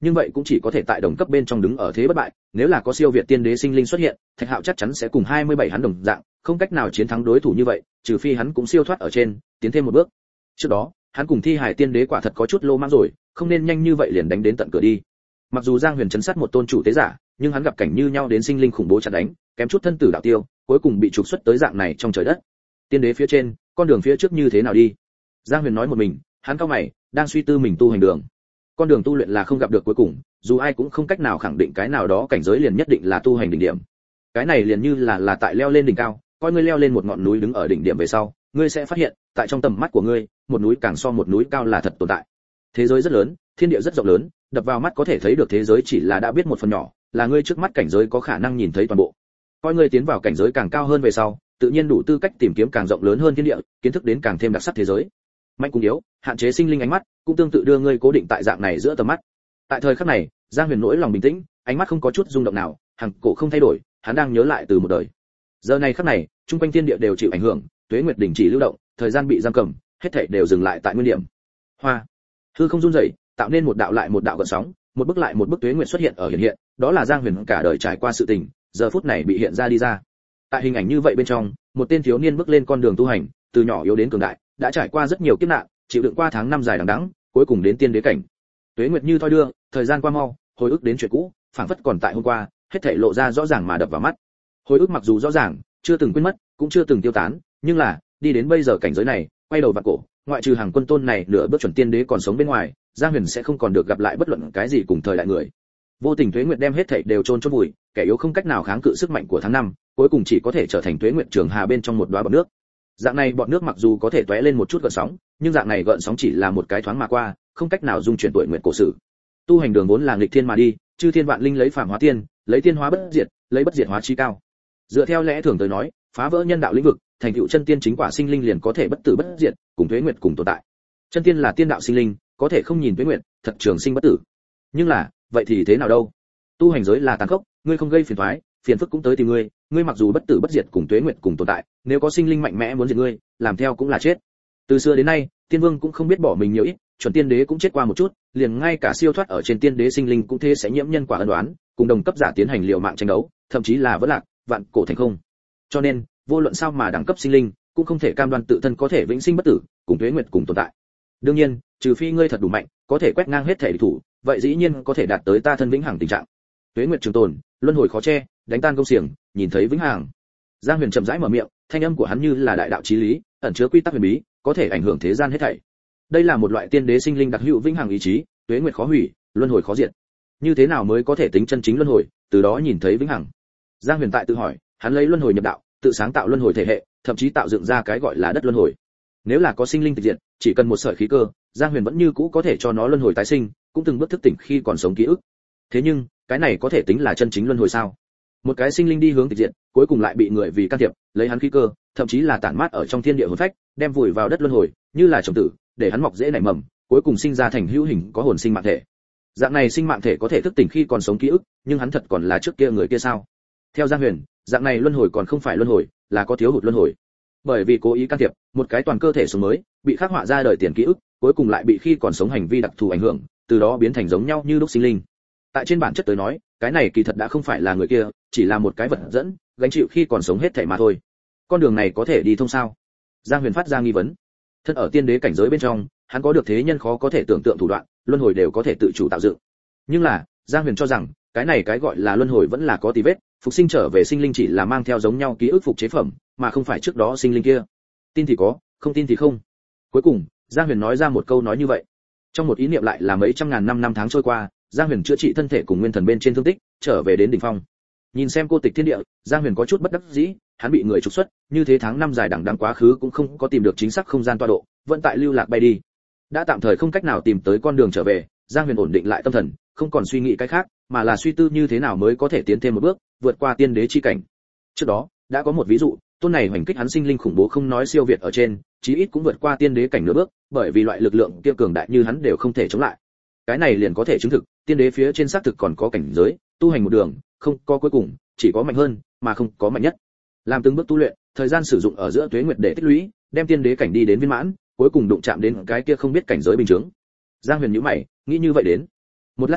nhưng vậy cũng chỉ có thể tại đồng cấp bên trong đứng ở thế bất bại, nếu là có siêu việt tiên đế sinh linh xuất hiện, Thạch Hạo chắc chắn sẽ cùng 27 hắn đồng dạng, không cách nào chiến thắng đối thủ như vậy, trừ phi hắn cũng siêu thoát ở trên, tiến thêm một bước. Trước đó, hắn cùng Thi Hải tiên đế quả thật có chút lô mãng rồi, không nên nhanh như vậy liền đánh đến tận cửa đi. Mặc dù Giang Huyền chấn sát một tôn chủ tế giả, nhưng hắn gặp cảnh như nhau đến sinh linh khủng bố chặn đánh, kém chút thân tử đạo tiêu, cuối cùng bị trục xuất tới dạng này trong trời đất. Tiên đế phía trên, con đường phía trước như thế nào đi? Giang Huyền nói một mình, hắn cau mày, đang suy tư mình tu hành đường. Con đường tu luyện là không gặp được cuối cùng, dù ai cũng không cách nào khẳng định cái nào đó cảnh giới liền nhất định là tu hành đỉnh điểm. Cái này liền như là tại leo lên đỉnh cao, coi ngươi leo lên một ngọn núi đứng ở đỉnh điểm về sau, ngươi sẽ phát hiện, tại trong tầm mắt của ngươi, một núi càng so một núi cao là thật tồn tại. Thế giới rất lớn, thiên địa rất rộng lớn, đập vào mắt có thể thấy được thế giới chỉ là đã biết một phần nhỏ, là ngươi trước mắt cảnh giới có khả năng nhìn thấy toàn bộ. Coi ngươi tiến vào cảnh giới càng cao hơn về sau, tự nhiên đủ tư cách tìm kiếm càng rộng lớn hơn thiên địa, kiến thức đến càng thêm đặc sắc thế giới. Mạnh cùng yếu, hạn chế sinh linh ánh mắt, cũng tương tự đưa ngươi cố định tại dạng này giữa tầm mắt. Tại thời khắc này, Giang Huyền nỗi lòng bình tĩnh, ánh mắt không có chút rung động nào, hằng cổ không thay đổi, hắn đang nhớ lại từ một đời. Giờ này khắc này, trung quanh thiên địa đều chịu ảnh hưởng, tuế nguyệt đình chỉ lưu động, thời gian bị giam cầm, hết thảy đều dừng lại tại nguyên điểm. Hoa, hư không run rẩy, tạo nên một đạo lại một đạo gợn sóng, một bức lại một bức tuế nguyệt xuất hiện ở hiện, đó là Giang Huyền cả đời trải qua sự tình, giờ phút này bị hiện ra đi ra. Tại hình ảnh như vậy bên trong, một tên thiếu niên bước lên con đường tu hành, từ nhỏ yếu đến cường đại, đã trải qua rất nhiều kiếp nạn, chịu đựng qua tháng năm dài đằng đẵng, cuối cùng đến tiên đế cảnh. Tuế nguyệt như thoi đưa, thời gian qua mau, hồi ức đến chuyện cũ, phảng phất còn tại hôm qua, hết thảy lộ ra rõ ràng mà đập vào mắt. Hồi ức mặc dù rõ ràng, chưa từng quên mất, cũng chưa từng tiêu tán, nhưng là, đi đến bây giờ cảnh giới này, quay đầu vạn cổ, ngoại trừ hàng quân tôn này nửa bước chuẩn tiên đế còn sống bên ngoài, Giang Huyền sẽ không còn được gặp lại bất luận cái gì cùng thời đại người. Vô tình tuế nguyệt đem hết thảy đều chôn chôn vùi, kẻ yếu không cách nào kháng cự sức mạnh của tháng năm, cuối cùng chỉ có thể trở thành tuế nguyệt trường hà bên trong một đóa bọt nước. Dạng này bọt nước mặc dù có thể tóe lên một chút gợn sóng, nhưng dạng này gợn sóng chỉ là một cái thoáng mà qua, không cách nào dung chuyển tuổi nguyệt cổ sử. Tu hành đường vốn là nghịch thiên mà đi, chư thiên vạn linh lấy phàm hóa tiên, lấy tiên hóa bất diệt, lấy bất diệt hóa chi cao. Dựa theo lẽ thường tới nói, phá vỡ nhân đạo lĩnh vực, thành tựu chân tiên chính quả sinh linh liền có thể bất tử bất diệt, cùng tuế nguyệt cùng tồn tại. Chân tiên là tiên đạo sinh linh, có thể không nhìn tuế nguyệt, thật trường sinh bất tử. Nhưng là, vậy thì thế nào đâu? Tu hành giới là tàn khốc, ngươi không gây phiền toái, phiền phức cũng tới tìm ngươi, ngươi mặc dù bất tử bất diệt cùng tuế nguyệt cùng tồn tại, nếu có sinh linh mạnh mẽ muốn diệt ngươi, làm theo cũng là chết. Từ xưa đến nay, tiên vương cũng không biết bỏ mình nhiều ít, chuẩn tiên đế cũng chết qua một chút, liền ngay cả siêu thoát ở trên tiên đế sinh linh cũng thế sẽ nhiễm nhân quả ân đoán, cùng đồng cấp giả tiến hành liều mạng tranh đấu, thậm chí là vỡ lạc, vạn cổ thành không. Cho nên, vô luận sao mà đẳng cấp sinh linh, cũng không thể cam đoan tự thân có thể vĩnh sinh bất tử, cùng tuế nguyệt cùng tồn tại. Đương nhiên, trừ phi ngươi thật đủ mạnh, có thể quét ngang hết thể địch thủ, vậy dĩ nhiên có thể đạt tới ta thân vĩnh hằng tình trạng. Tuế nguyệt trường tồn, luân hồi khó che, đánh tan công xiềng, nhìn thấy vĩnh hằng. Giang Huyền chậm rãi mở miệng, thanh âm của hắn như là đại đạo chí lý, ẩn chứa quy tắc huyền bí, có thể ảnh hưởng thế gian hết thảy. Đây là một loại tiên đế sinh linh đặc hữu vĩnh hằng ý chí, tuế nguyệt khó hủy, luân hồi khó diệt. Như thế nào mới có thể tính chân chính luân hồi, từ đó nhìn thấy vĩnh hằng? Giang Huyền tại tự hỏi, hắn lấy luân hồi nhập đạo, tự sáng tạo luân hồi thể hệ, thậm chí tạo dựng ra cái gọi là đất luân hồi. Nếu là có sinh linh tịch diệt, chỉ cần một sợi khí cơ, Giang Huyền vẫn như cũ có thể cho nó luân hồi tái sinh, cũng từng bước thức tỉnh khi còn sống ký ức. Thế nhưng, cái này có thể tính là chân chính luân hồi sao? Một cái sinh linh đi hướng tịch diệt, cuối cùng lại bị người vì can thiệp, lấy hắn khí cơ, thậm chí là tản mát ở trong thiên địa hồn phách, đem vùi vào đất luân hồi, như là trồng tử, để hắn mọc rễ nảy mầm, cuối cùng sinh ra thành hữu hình có hồn sinh mạng thể. Dạng này sinh mạng thể có thể thức tỉnh khi còn sống ký ức, nhưng hắn thật còn là trước kia người kia sao? Theo Giang Huyền, dạng này luân hồi còn không phải luân hồi, là có thiếu hụt luân hồi. Bởi vì cố ý can thiệp, một cái toàn cơ thể sống mới, bị khắc họa ra đời tiền ký ức, cuối cùng lại bị khi còn sống hành vi đặc thù ảnh hưởng, từ đó biến thành giống nhau như lúc sinh linh. Tại trên bản chất tới nói, cái này kỳ thật đã không phải là người kia, chỉ là một cái vật dẫn, gánh chịu khi còn sống hết thảy mà thôi. Con đường này có thể đi thông sao? Giang Huyền phát ra nghi vấn. Thân ở tiên đế cảnh giới bên trong, hắn có được thế nhân khó có thể tưởng tượng thủ đoạn, luân hồi đều có thể tự chủ tạo dựng. Nhưng là, Giang Huyền cho rằng, cái này cái gọi là luân hồi vẫn là có tì vết, phục sinh trở về sinh linh chỉ là mang theo giống nhau ký ức phục chế phẩm, mà không phải trước đó sinh linh kia. Tin thì có, không tin thì không. Cuối cùng, Giang Huyền nói ra một câu nói như vậy. Trong một ý niệm lại là mấy trăm ngàn năm tháng trôi qua, Giang Huyền chữa trị thân thể cùng nguyên thần bên trên thương tích, trở về đến đỉnh phong. Nhìn xem cô tịch thiên địa, Giang Huyền có chút bất đắc dĩ, hắn bị người trục xuất, như thế tháng năm dài đằng đẵng quá khứ cũng không có tìm được chính xác không gian tọa độ, vẫn tại lưu lạc bay đi. Đã tạm thời không cách nào tìm tới con đường trở về, Giang Huyền ổn định lại tâm thần, không còn suy nghĩ cái khác, mà là suy tư như thế nào mới có thể tiến thêm một bước, vượt qua tiên đế chi cảnh. Trước đó, đã có một ví dụ, tôn này hoành kích hắn sinh linh khủng bố không nói siêu việt ở trên, chí ít cũng vượt qua tiên đế cảnh nửa bước, bởi vì loại lực lượng kia cường đại như hắn đều không thể chống lại. Cái này liền có thể chứng thực, tiên đế phía trên xác thực còn có cảnh giới, tu hành một đường, không có cuối cùng, chỉ có mạnh hơn, mà không có mạnh nhất. Làm từng bước tu luyện, thời gian sử dụng ở giữa tuế nguyệt để tích lũy, đem tiên đế cảnh đi đến viên mãn, cuối cùng đụng chạm đến cái kia không biết cảnh giới bình chứng. Giang Huyền nhíu mày, nghĩ như vậy đến. Một lát sau,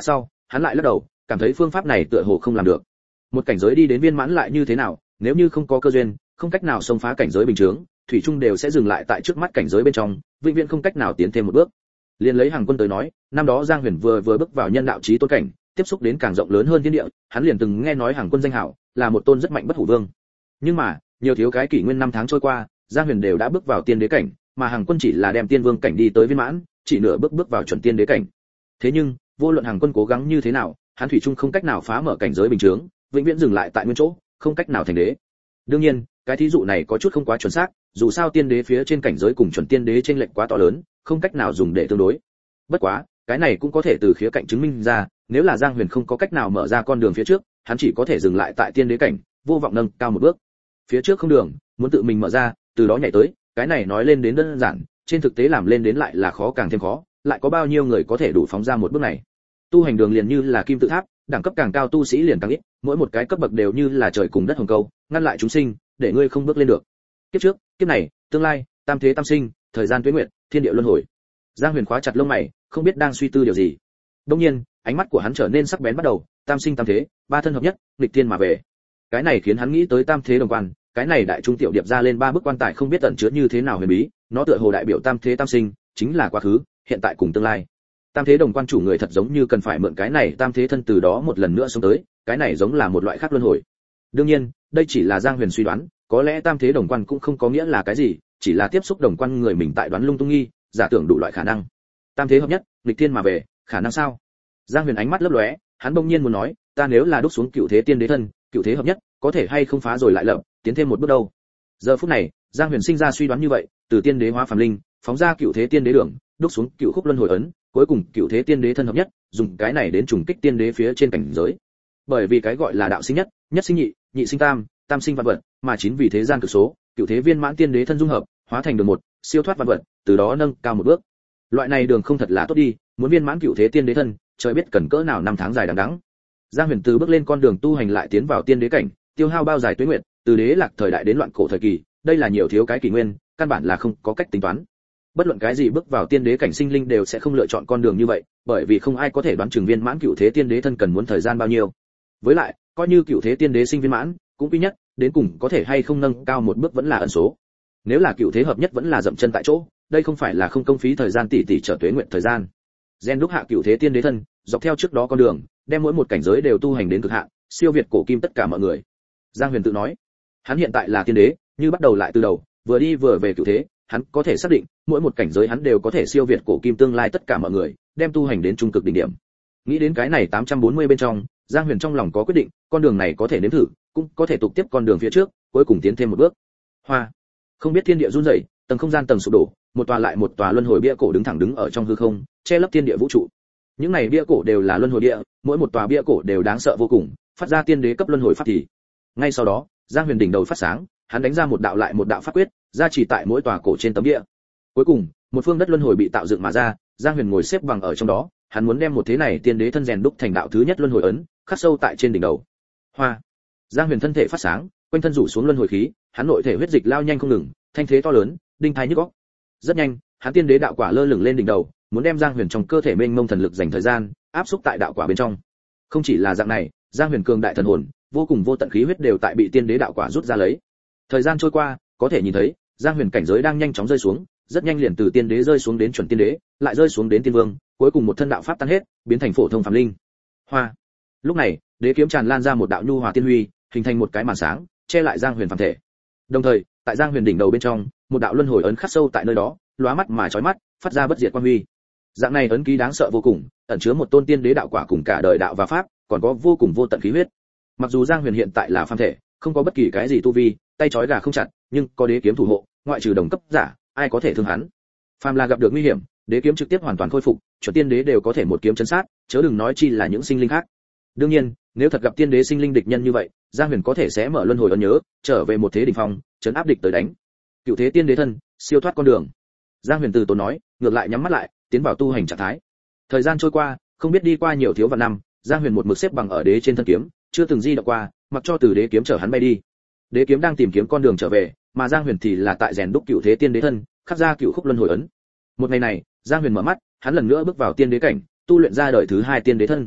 hắn lại lắc đầu, cảm thấy phương pháp này tựa hồ không làm được. Một cảnh giới đi đến viên mãn lại như thế nào, nếu như không có cơ duyên, không cách nào xông phá cảnh giới bình thường, thủy chung đều sẽ dừng lại tại trước mắt cảnh giới bên trong, vĩnh viễn không cách nào tiến thêm một bước. Liên lấy Hàng Quân tới nói, năm đó Giang Huyền vừa bước vào nhân đạo chí tôn cảnh, tiếp xúc đến càng rộng lớn hơn thiên địa, hắn liền từng nghe nói Hàng Quân danh hảo, là một tôn rất mạnh bất hủ vương. Nhưng mà, nhiều thiếu cái kỷ nguyên năm tháng trôi qua, Giang Huyền đều đã bước vào tiên đế cảnh, mà Hàng Quân chỉ là đem tiên vương cảnh đi tới viên mãn, chỉ nửa bước vào chuẩn tiên đế cảnh. Thế nhưng, vô luận Hàng Quân cố gắng như thế nào, hắn thủy chung không cách nào phá mở cảnh giới bình thường, vĩnh viễn dừng lại tại nguyên chỗ, không cách nào thành đế. Đương nhiên, cái thí dụ này có chút không quá chuẩn xác, dù sao tiên đế phía trên cảnh giới cùng chuẩn tiên đế chênh lệch quá to lớn, không cách nào dùng để tương đối. Bất quá, cái này cũng có thể từ khía cạnh chứng minh ra, nếu là Giang Huyền không có cách nào mở ra con đường phía trước, hắn chỉ có thể dừng lại tại tiên đế cảnh, vô vọng nâng cao một bước. Phía trước không đường, muốn tự mình mở ra, từ đó nhảy tới, cái này nói lên đến đơn giản, trên thực tế làm lên đến lại là khó càng thêm khó, lại có bao nhiêu người có thể đủ phóng ra một bước này. Tu hành đường liền như là kim tự tháp, đẳng cấp càng cao tu sĩ liền càng ít, mỗi một cái cấp bậc đều như là trời cùng đất hồng câu, ngăn lại chúng sinh, để ngươi không bước lên được. Kiếp trước, kiếp này, tương lai, tam thế tam sinh, thời gian tuế nguyệt, thiên địa luân hồi. Giang Huyền khóa chặt lông mày, không biết đang suy tư điều gì. Đương nhiên, ánh mắt của hắn trở nên sắc bén bắt đầu, tam sinh tam thế, ba thân hợp nhất, nghịch thiên mà về. Cái này khiến hắn nghĩ tới tam thế đồng quan, cái này đại trung tiểu điệp ra lên ba bức quan tài không biết ẩn chứa như thế nào huyền bí, nó tựa hồ đại biểu tam thế tam sinh, chính là quá khứ, hiện tại cùng tương lai. Tam thế đồng quan chủ người thật giống như cần phải mượn cái này tam thế thân từ đó một lần nữa sống tới, cái này giống là một loại khác luân hồi. Đương nhiên, đây chỉ là Giang Huyền suy đoán, có lẽ tam thế đồng quan cũng không có nghĩa là cái gì, chỉ là tiếp xúc đồng quan người mình tại đoán lung tung nghi, giả tưởng đủ loại khả năng. Tam thế hợp nhất, nghịch thiên mà về, khả năng sao? Giang Huyền ánh mắt lấp lóe, hắn bỗng nhiên muốn nói, ta nếu là đúc xuống cựu thế tiên đế thân, cựu thế hợp nhất, có thể hay không phá rồi lại lập, tiến thêm một bước đâu. Giờ phút này, Giang Huyền sinh ra suy đoán như vậy, từ tiên đế hóa phàm linh, phóng ra cựu thế tiên đế đường, đúc xuống cựu khúc luân hồi ấn, cuối cùng cựu thế tiên đế thân hợp nhất, dùng cái này đến trùng kích tiên đế phía trên cảnh giới. Bởi vì cái gọi là đạo sinh nhất, nhất sinh nhị, nhị sinh tam, tam sinh vạn vật, mà chính vì thế gian cực số, cựu thế viên mãn tiên đế thân dung hợp, hóa thành đường một, siêu thoát vạn vật, từ đó nâng cao một bước. Loại này đường không thật là tốt đi, muốn viên mãn cựu thế tiên đế thân, trời biết cần cỡ nào năm tháng dài đằng đẵng. Giang Huyền từ bước lên con đường tu hành lại tiến vào tiên đế cảnh, tiêu hao bao dài tuế nguyệt, từ đế lạc thời đại đến loạn cổ thời kỳ, đây là nhiều thiếu cái kỷ nguyên, căn bản là không có cách tính toán. Bất luận cái gì bước vào tiên đế cảnh sinh linh đều sẽ không lựa chọn con đường như vậy, bởi vì không ai có thể đoán chừng viên mãn cựu thế tiên đế thân cần muốn thời gian bao nhiêu. Với lại, coi như cựu thế tiên đế sinh viên mãn, cũng duy nhất, đến cùng có thể hay không nâng cao một bước vẫn là ẩn số. Nếu là cựu thế hợp nhất vẫn là dậm chân tại chỗ, đây không phải là không công phí thời gian tỷ tỷ trở tuế nguyện thời gian. Gen đúc hạ cựu thế tiên đế thân, dọc theo trước đó con đường, đem mỗi một cảnh giới đều tu hành đến cực hạn, siêu việt cổ kim tất cả mọi người. Giang Huyền tự nói, hắn hiện tại là tiên đế, như bắt đầu lại từ đầu, vừa đi vừa về cựu thế, hắn có thể xác định, mỗi một cảnh giới hắn đều có thể siêu việt cổ kim tương lai tất cả mọi người, đem tu hành đến trung cực đỉnh điểm. Nghĩ đến cái này 840 bên trong, Giang Huyền trong lòng có quyết định, con đường này có thể nếm thử, cũng có thể tục tiếp con đường phía trước, cuối cùng tiến thêm một bước. Hoa, không biết thiên địa run rẩy, tầng không gian tầng sụp đổ, một tòa lại một tòa luân hồi bia cổ đứng ở trong hư không, che lấp thiên địa vũ trụ. Những này bia cổ đều là luân hồi địa, mỗi một tòa bia cổ đều đáng sợ vô cùng, phát ra tiên đế cấp luân hồi pháp thì. Ngay sau đó, Giang Huyền đỉnh đầu phát sáng, hắn đánh ra một đạo lại một đạo pháp quyết, ra chỉ tại mỗi tòa cổ trên tấm bia. Cuối cùng, một phương đất luân hồi bị tạo dựng mà ra, Giang Huyền ngồi xếp bằng ở trong đó, hắn muốn đem một thế này tiên đế thân rèn đúc thành đạo thứ nhất luân hồi ấn, khắc sâu tại trên đỉnh đầu. Hoa. Giang Huyền thân thể phát sáng, quanh thân rủ xuống luân hồi khí, hắn nội thể huyết dịch lao nhanh không ngừng, thanh thế to lớn, đinh tai nhức óc. Rất nhanh, hắn tiên đế đạo quả lơ lửng lên đỉnh đầu, muốn đem Giang Huyền trong cơ thể mênh mông thần lực dành thời gian, áp xúc tại đạo quả bên trong. Không chỉ là dạng này, Giang Huyền cường đại thần hồn, vô cùng vô tận khí huyết đều tại bị tiên đế đạo quả rút ra lấy. Thời gian trôi qua, có thể nhìn thấy, Giang Huyền cảnh giới đang nhanh chóng rơi xuống, rất nhanh liền từ tiên đế rơi xuống đến chuẩn tiên đế, lại rơi xuống đến tiên vương, cuối cùng một thân đạo pháp tan hết, biến thành phổ thông phàm linh. Hoa. Lúc này, đế kiếm tràn lan ra một đạo nhu hòa tiên huy, hình thành một cái màn sáng, che lại Giang Huyền phàm thể. Đồng thời, tại Giang Huyền đỉnh đầu bên trong, một đạo luân hồi ấn khắc sâu tại nơi đó, lóa mắt mà chói mắt, phát ra bất diệt quang huy. Dạng này ấn ký đáng sợ vô cùng, ẩn chứa một tôn tiên đế đạo quả cùng cả đời đạo và pháp, còn có vô cùng vô tận khí huyết. Mặc dù Giang Huyền hiện tại là phàm thể, không có bất kỳ cái gì tu vi, tay trói gà không chặt, nhưng có đế kiếm thủ hộ, ngoại trừ đồng cấp giả, ai có thể thương hắn. Phàm là gặp được nguy hiểm, đế kiếm trực tiếp hoàn toàn khôi phục, chuẩn tiên đế đều có thể một kiếm chấn sát, chớ đừng nói chi là những sinh linh khác. Đương nhiên, nếu thật gặp tiên đế sinh linh địch nhân như vậy, Giang Huyền có thể sẽ mở luân hồi ấn nhớ, trở về một thế đỉnh phong, chấn áp địch tới đánh. Cựu thế tiên đế thân, siêu thoát con đường. Giang Huyền từ tốn nói, ngược lại nhắm mắt lại, tiến vào tu hành trạng thái. Thời gian trôi qua, không biết đi qua nhiều thiếu vạn năm, Giang Huyền một mực xếp bằng ở đế trên thân kiếm, chưa từng di động qua, mặc cho từ đế kiếm chở hắn bay đi. Đế kiếm đang tìm kiếm con đường trở về, mà Giang Huyền thì là tại rèn đúc cựu thế tiên đế thân, khắc ra cựu khúc luân hồi ấn. Một ngày này, Giang Huyền mở mắt, hắn lần nữa bước vào tiên đế cảnh, tu luyện ra đời thứ hai tiên đế thân.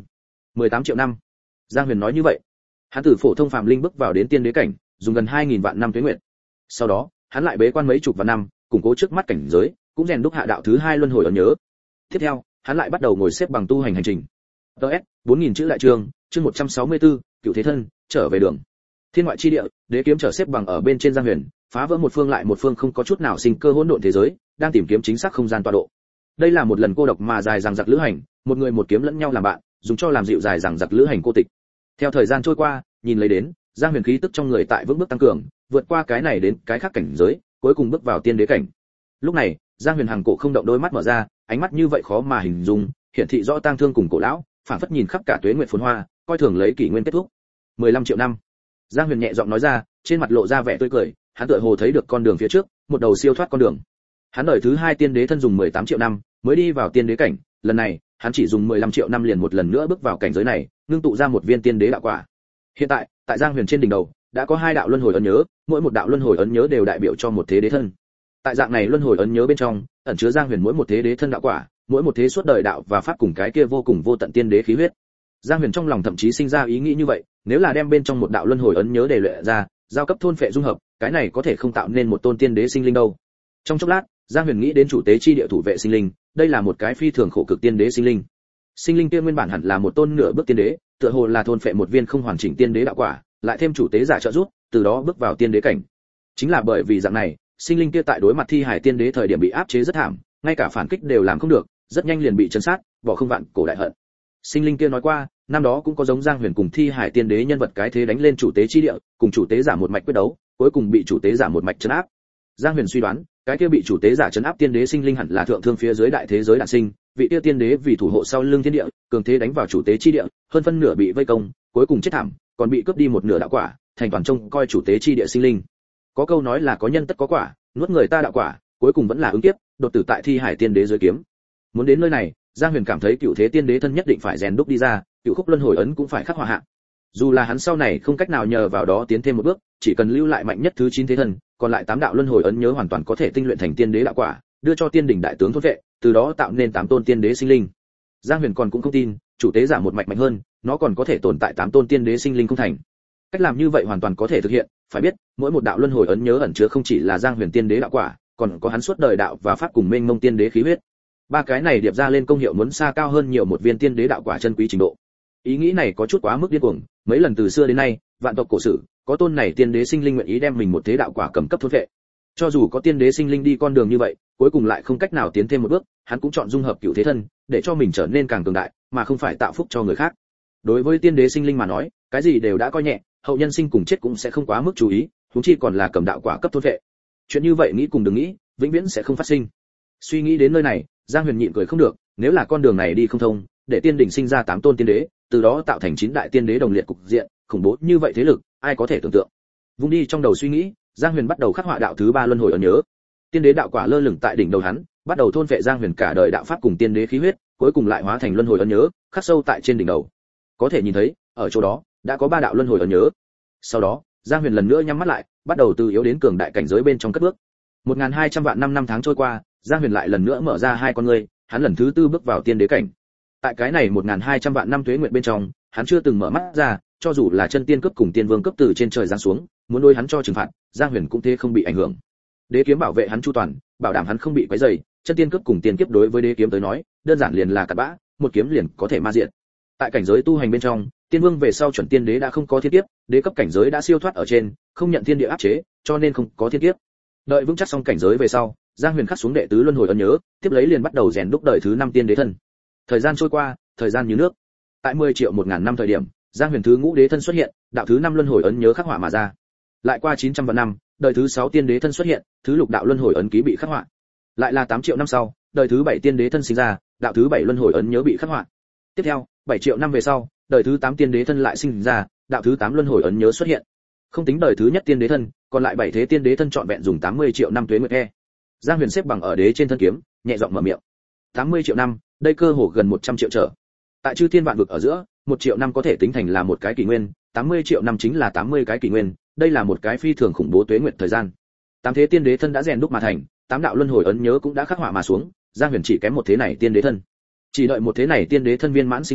18 triệu năm. Giang Huyền nói như vậy. Hắn từ phổ thông phàm linh bước vào đến tiên đế cảnh, dùng gần 2000 vạn năm tuế nguyệt. Sau đó, hắn lại bế quan mấy chục vạn năm, củng cố trước mắt cảnh giới, cũng rèn đúc hạ đạo thứ 2 luân hồi ấn nhớ. Tiếp theo, hắn lại bắt đầu ngồi xếp bằng tu hành hành trình. DS 4000 chữ lại chương 164, Cựu Thế Thân, trở về đường. Thiên ngoại chi địa, đế kiếm trở xếp bằng ở bên trên Giang Huyền, phá vỡ một phương lại một phương không có chút nào sinh cơ hỗn độn thế giới, đang tìm kiếm chính xác không gian tọa độ. Đây là một lần cô độc mà dài dằng dặc lữ hành, một người một kiếm lẫn nhau làm bạn, dùng cho làm dịu dài dằng dặc lữ hành cô tịch. Theo thời gian trôi qua, nhìn lấy đến, Giang Huyền khí tức trong người tại vững bước tăng cường, vượt qua cái này đến cái khác cảnh giới, cuối cùng bước vào tiên đế cảnh. Lúc này, Giang Huyền hàng cổ không động đôi mắt mở ra, ánh mắt như vậy khó mà hình dung, hiển thị rõ tang thương cùng cổ lão, phảng phất nhìn khắp cả tuế nguyệt phồn hoa, coi thường lấy kỷ nguyên kết thúc. 15 triệu năm. Giang Huyền nhẹ giọng nói ra, trên mặt lộ ra vẻ tươi cười, hắn tựa hồ thấy được con đường phía trước, một đầu siêu thoát con đường. Hắn đời thứ 2 tiên đế thân dùng 18 triệu năm, mới đi vào tiên đế cảnh, lần này, hắn chỉ dùng 15 triệu năm liền một lần nữa bước vào cảnh giới này, ngưng tụ ra một viên tiên đế đạo quả. Hiện tại, tại Giang Huyền trên đỉnh đầu, đã có 2 đạo luân hồi ấn nhớ, mỗi một đạo luân hồi ấn nhớ đều đại biểu cho một thế đế thân. Tại dạng này luân hồi ấn nhớ bên trong, ẩn chứa Giang Huyền mỗi một thế đế thân đạo quả, mỗi một thế suốt đời đạo và pháp cùng cái kia vô cùng vô tận tiên đế khí huyết. Giang Huyền trong lòng thậm chí sinh ra ý nghĩ như vậy, nếu là đem bên trong một đạo luân hồi ấn nhớ để luyện ra, giao cấp thôn phệ dung hợp, cái này có thể không tạo nên một tôn tiên đế sinh linh đâu. Trong chốc lát, Giang Huyền nghĩ đến chủ tế chi địa thủ vệ sinh linh, đây là một cái phi thường khổ cực tiên đế sinh linh. Sinh linh kia nguyên bản hẳn là một tôn nửa bước tiên đế, tựa hồ là thôn phệ một viên không hoàn chỉnh tiên đế đạo quả, lại thêm chủ tế giả trợ giúp, từ đó bước vào tiên đế cảnh. Chính là bởi vì dạng này, sinh linh kia tại đối mặt thi hải tiên đế thời điểm bị áp chế rất thảm, ngay cả phản kích đều làm không được, rất nhanh liền bị trấn sát, bỏ không vạn cổ đại hận. Sinh linh kia nói qua, năm đó cũng có giống Giang Huyền cùng thi hải tiên đế nhân vật cái thế đánh lên chủ tế chi địa, cùng chủ tế giả một mạch quyết đấu, cuối cùng bị chủ tế giả một mạch trấn áp. Giang Huyền suy đoán, cái kia bị chủ tế giả trấn áp tiên đế sinh linh hẳn là thượng thương phía dưới đại thế giới đản sinh, vị kia tiên đế vì thủ hộ sau lưng thiên địa, cường thế đánh vào chủ tế chi địa, hơn phân nửa bị vây công, cuối cùng chết thảm, còn bị cướp đi một nửa đạo quả, thành toàn trông coi chủ tế chi địa sinh linh. Có câu nói là có nhân tất có quả, nuốt người ta đạo quả, cuối cùng vẫn là ứng kiếp, đột tử tại thi hải tiên đế dưới kiếm. Muốn đến nơi này, Giang Huyền cảm thấy cựu thế tiên đế thân nhất định phải rèn đúc đi ra, cựu khúc luân hồi ấn cũng phải khắc họa hạ. Dù là hắn sau này không cách nào nhờ vào đó tiến thêm một bước, chỉ cần lưu lại mạnh nhất thứ 9 thế thân, còn lại 8 đạo luân hồi ấn nhớ hoàn toàn có thể tinh luyện thành tiên đế đạo quả, đưa cho tiên đỉnh đại tướng thôn vệ, từ đó tạo nên 8 tôn tiên đế sinh linh. Giang Huyền còn cũng không tin, chủ tế giả một mạch mạnh hơn, nó còn có thể tồn tại 8 tôn tiên đế sinh linh không thành. Cách làm như vậy hoàn toàn có thể thực hiện, phải biết, mỗi một đạo luân hồi ấn nhớ ẩn chứa không chỉ là Giang Huyền tiên đế đạo quả, còn có hắn suốt đời đạo và pháp cùng mênh mông tiên đế khí huyết. Ba cái này điệp ra lên công hiệu muốn xa cao hơn nhiều một viên tiên đế đạo quả chân quý trình độ. Ý nghĩ này có chút quá mức điên cuồng, mấy lần từ xưa đến nay, vạn tộc cổ sử, có tôn này tiên đế sinh linh nguyện ý đem mình một thế đạo quả cầm cấp thôn vệ. Cho dù có tiên đế sinh linh đi con đường như vậy, cuối cùng lại không cách nào tiến thêm một bước, hắn cũng chọn dung hợp cựu thế thân, để cho mình trở nên càng cường đại, mà không phải tạo phúc cho người khác. Đối với tiên đế sinh linh mà nói, cái gì đều đã coi nhẹ, hậu nhân sinh cùng chết cũng sẽ không quá mức chú ý, huống chi còn là cầm đạo quả cấp thôn vệ. Chuyện như vậy nghĩ cùng đừng nghĩ, vĩnh viễn sẽ không phát sinh. Suy nghĩ đến nơi này, Giang Huyền nhịn cười không được, nếu là con đường này đi không thông, để tiên đỉnh sinh ra 8 tôn tiên đế, từ đó tạo thành 9 đại tiên đế đồng liệt cục diện, khủng bố như vậy thế lực, ai có thể tưởng tượng. Vung đi trong đầu suy nghĩ, Giang Huyền bắt đầu khắc họa đạo thứ 3 luân hồi ấn nhớ. Tiên đế đạo quả lơ lửng tại đỉnh đầu hắn, bắt đầu thôn phệ Giang Huyền cả đời đạo pháp cùng tiên đế khí huyết, cuối cùng lại hóa thành luân hồi ấn nhớ, khắc sâu tại trên đỉnh đầu. Có thể nhìn thấy, ở chỗ đó đã có 3 đạo luân hồi ấn nhớ. Sau đó, Giang Huyền lần nữa nhắm mắt lại, bắt đầu từ yếu đến cường đại cảnh giới bên trong cất bước. 1200 vạn năm tháng trôi qua, Giang Huyền lại lần nữa mở ra hai con ngươi, hắn lần thứ 4 bước vào tiên đế cảnh. Tại cái này 1200 vạn năm tuế nguyệt bên trong, hắn chưa từng mở mắt ra, cho dù là chân tiên cấp cùng tiên vương cấp từ trên trời giáng xuống, muốn đối hắn cho trừng phạt, Giang Huyền cũng thế không bị ảnh hưởng. Đế kiếm bảo vệ hắn chu toàn, bảo đảm hắn không bị quấy rầy, chân tiên cấp cùng tiên kiếp đối với đế kiếm tới nói, đơn giản liền là cặn bã, một kiếm liền có thể ma diệt. Tại cảnh giới tu hành bên trong, tiên vương về sau chuẩn tiên đế đã không có thiên kiếp, đế cấp cảnh giới đã siêu thoát ở trên, không nhận thiên địa áp chế, cho nên không có thiên kiếp. Đợi vững chắc xong cảnh giới về sau, Giang Huyền khắc xuống đệ tứ luân hồi ấn nhớ, tiếp lấy liền bắt đầu rèn đúc đời thứ 5 tiên đế thân. Thời gian trôi qua, thời gian như nước. Tại 10 triệu 1000 năm thời điểm, Giang Huyền thứ ngũ đế thân xuất hiện, đạo thứ 5 luân hồi ấn nhớ khắc họa mà ra. Lại qua 900 vạn năm, đời thứ 6 tiên đế thân xuất hiện, thứ lục đạo luân hồi ấn ký bị khắc họa. Lại là 8 triệu năm sau, đời thứ 7 tiên đế thân sinh ra, đạo thứ 7 luân hồi ấn nhớ bị khắc họa. Tiếp theo, 7 triệu năm về sau, đời thứ 8 tiên đế thân lại sinh ra, đạo thứ 8 luân hồi ấn nhớ xuất hiện. Không tính đời thứ nhất tiên đế thân, còn lại 7 thế tiên đế thân trọn vẹn dùng 80 triệu năm tuế nguyệt e. Giang Huyền xếp bằng ở đế trên thân kiếm, nhẹ giọng mở miệng. 80 triệu năm, đây cơ hồ gần 100 triệu trở. Tại chư thiên vạn vực ở giữa, 1 triệu năm có thể tính thành là một cái kỷ nguyên, 80 triệu năm chính là 80 cái kỷ nguyên, đây là một cái phi thường khủng bố tuế nguyệt thời gian. 8 thế tiên đế thân đã rèn đúc mà thành, 8 đạo luân hồi ấn nhớ cũng đã khắc họa mà xuống, Giang Huyền chỉ kém một thế này tiên đế thân. Chỉ đợi một thế này tiên đế thân viên mãn sinh ra,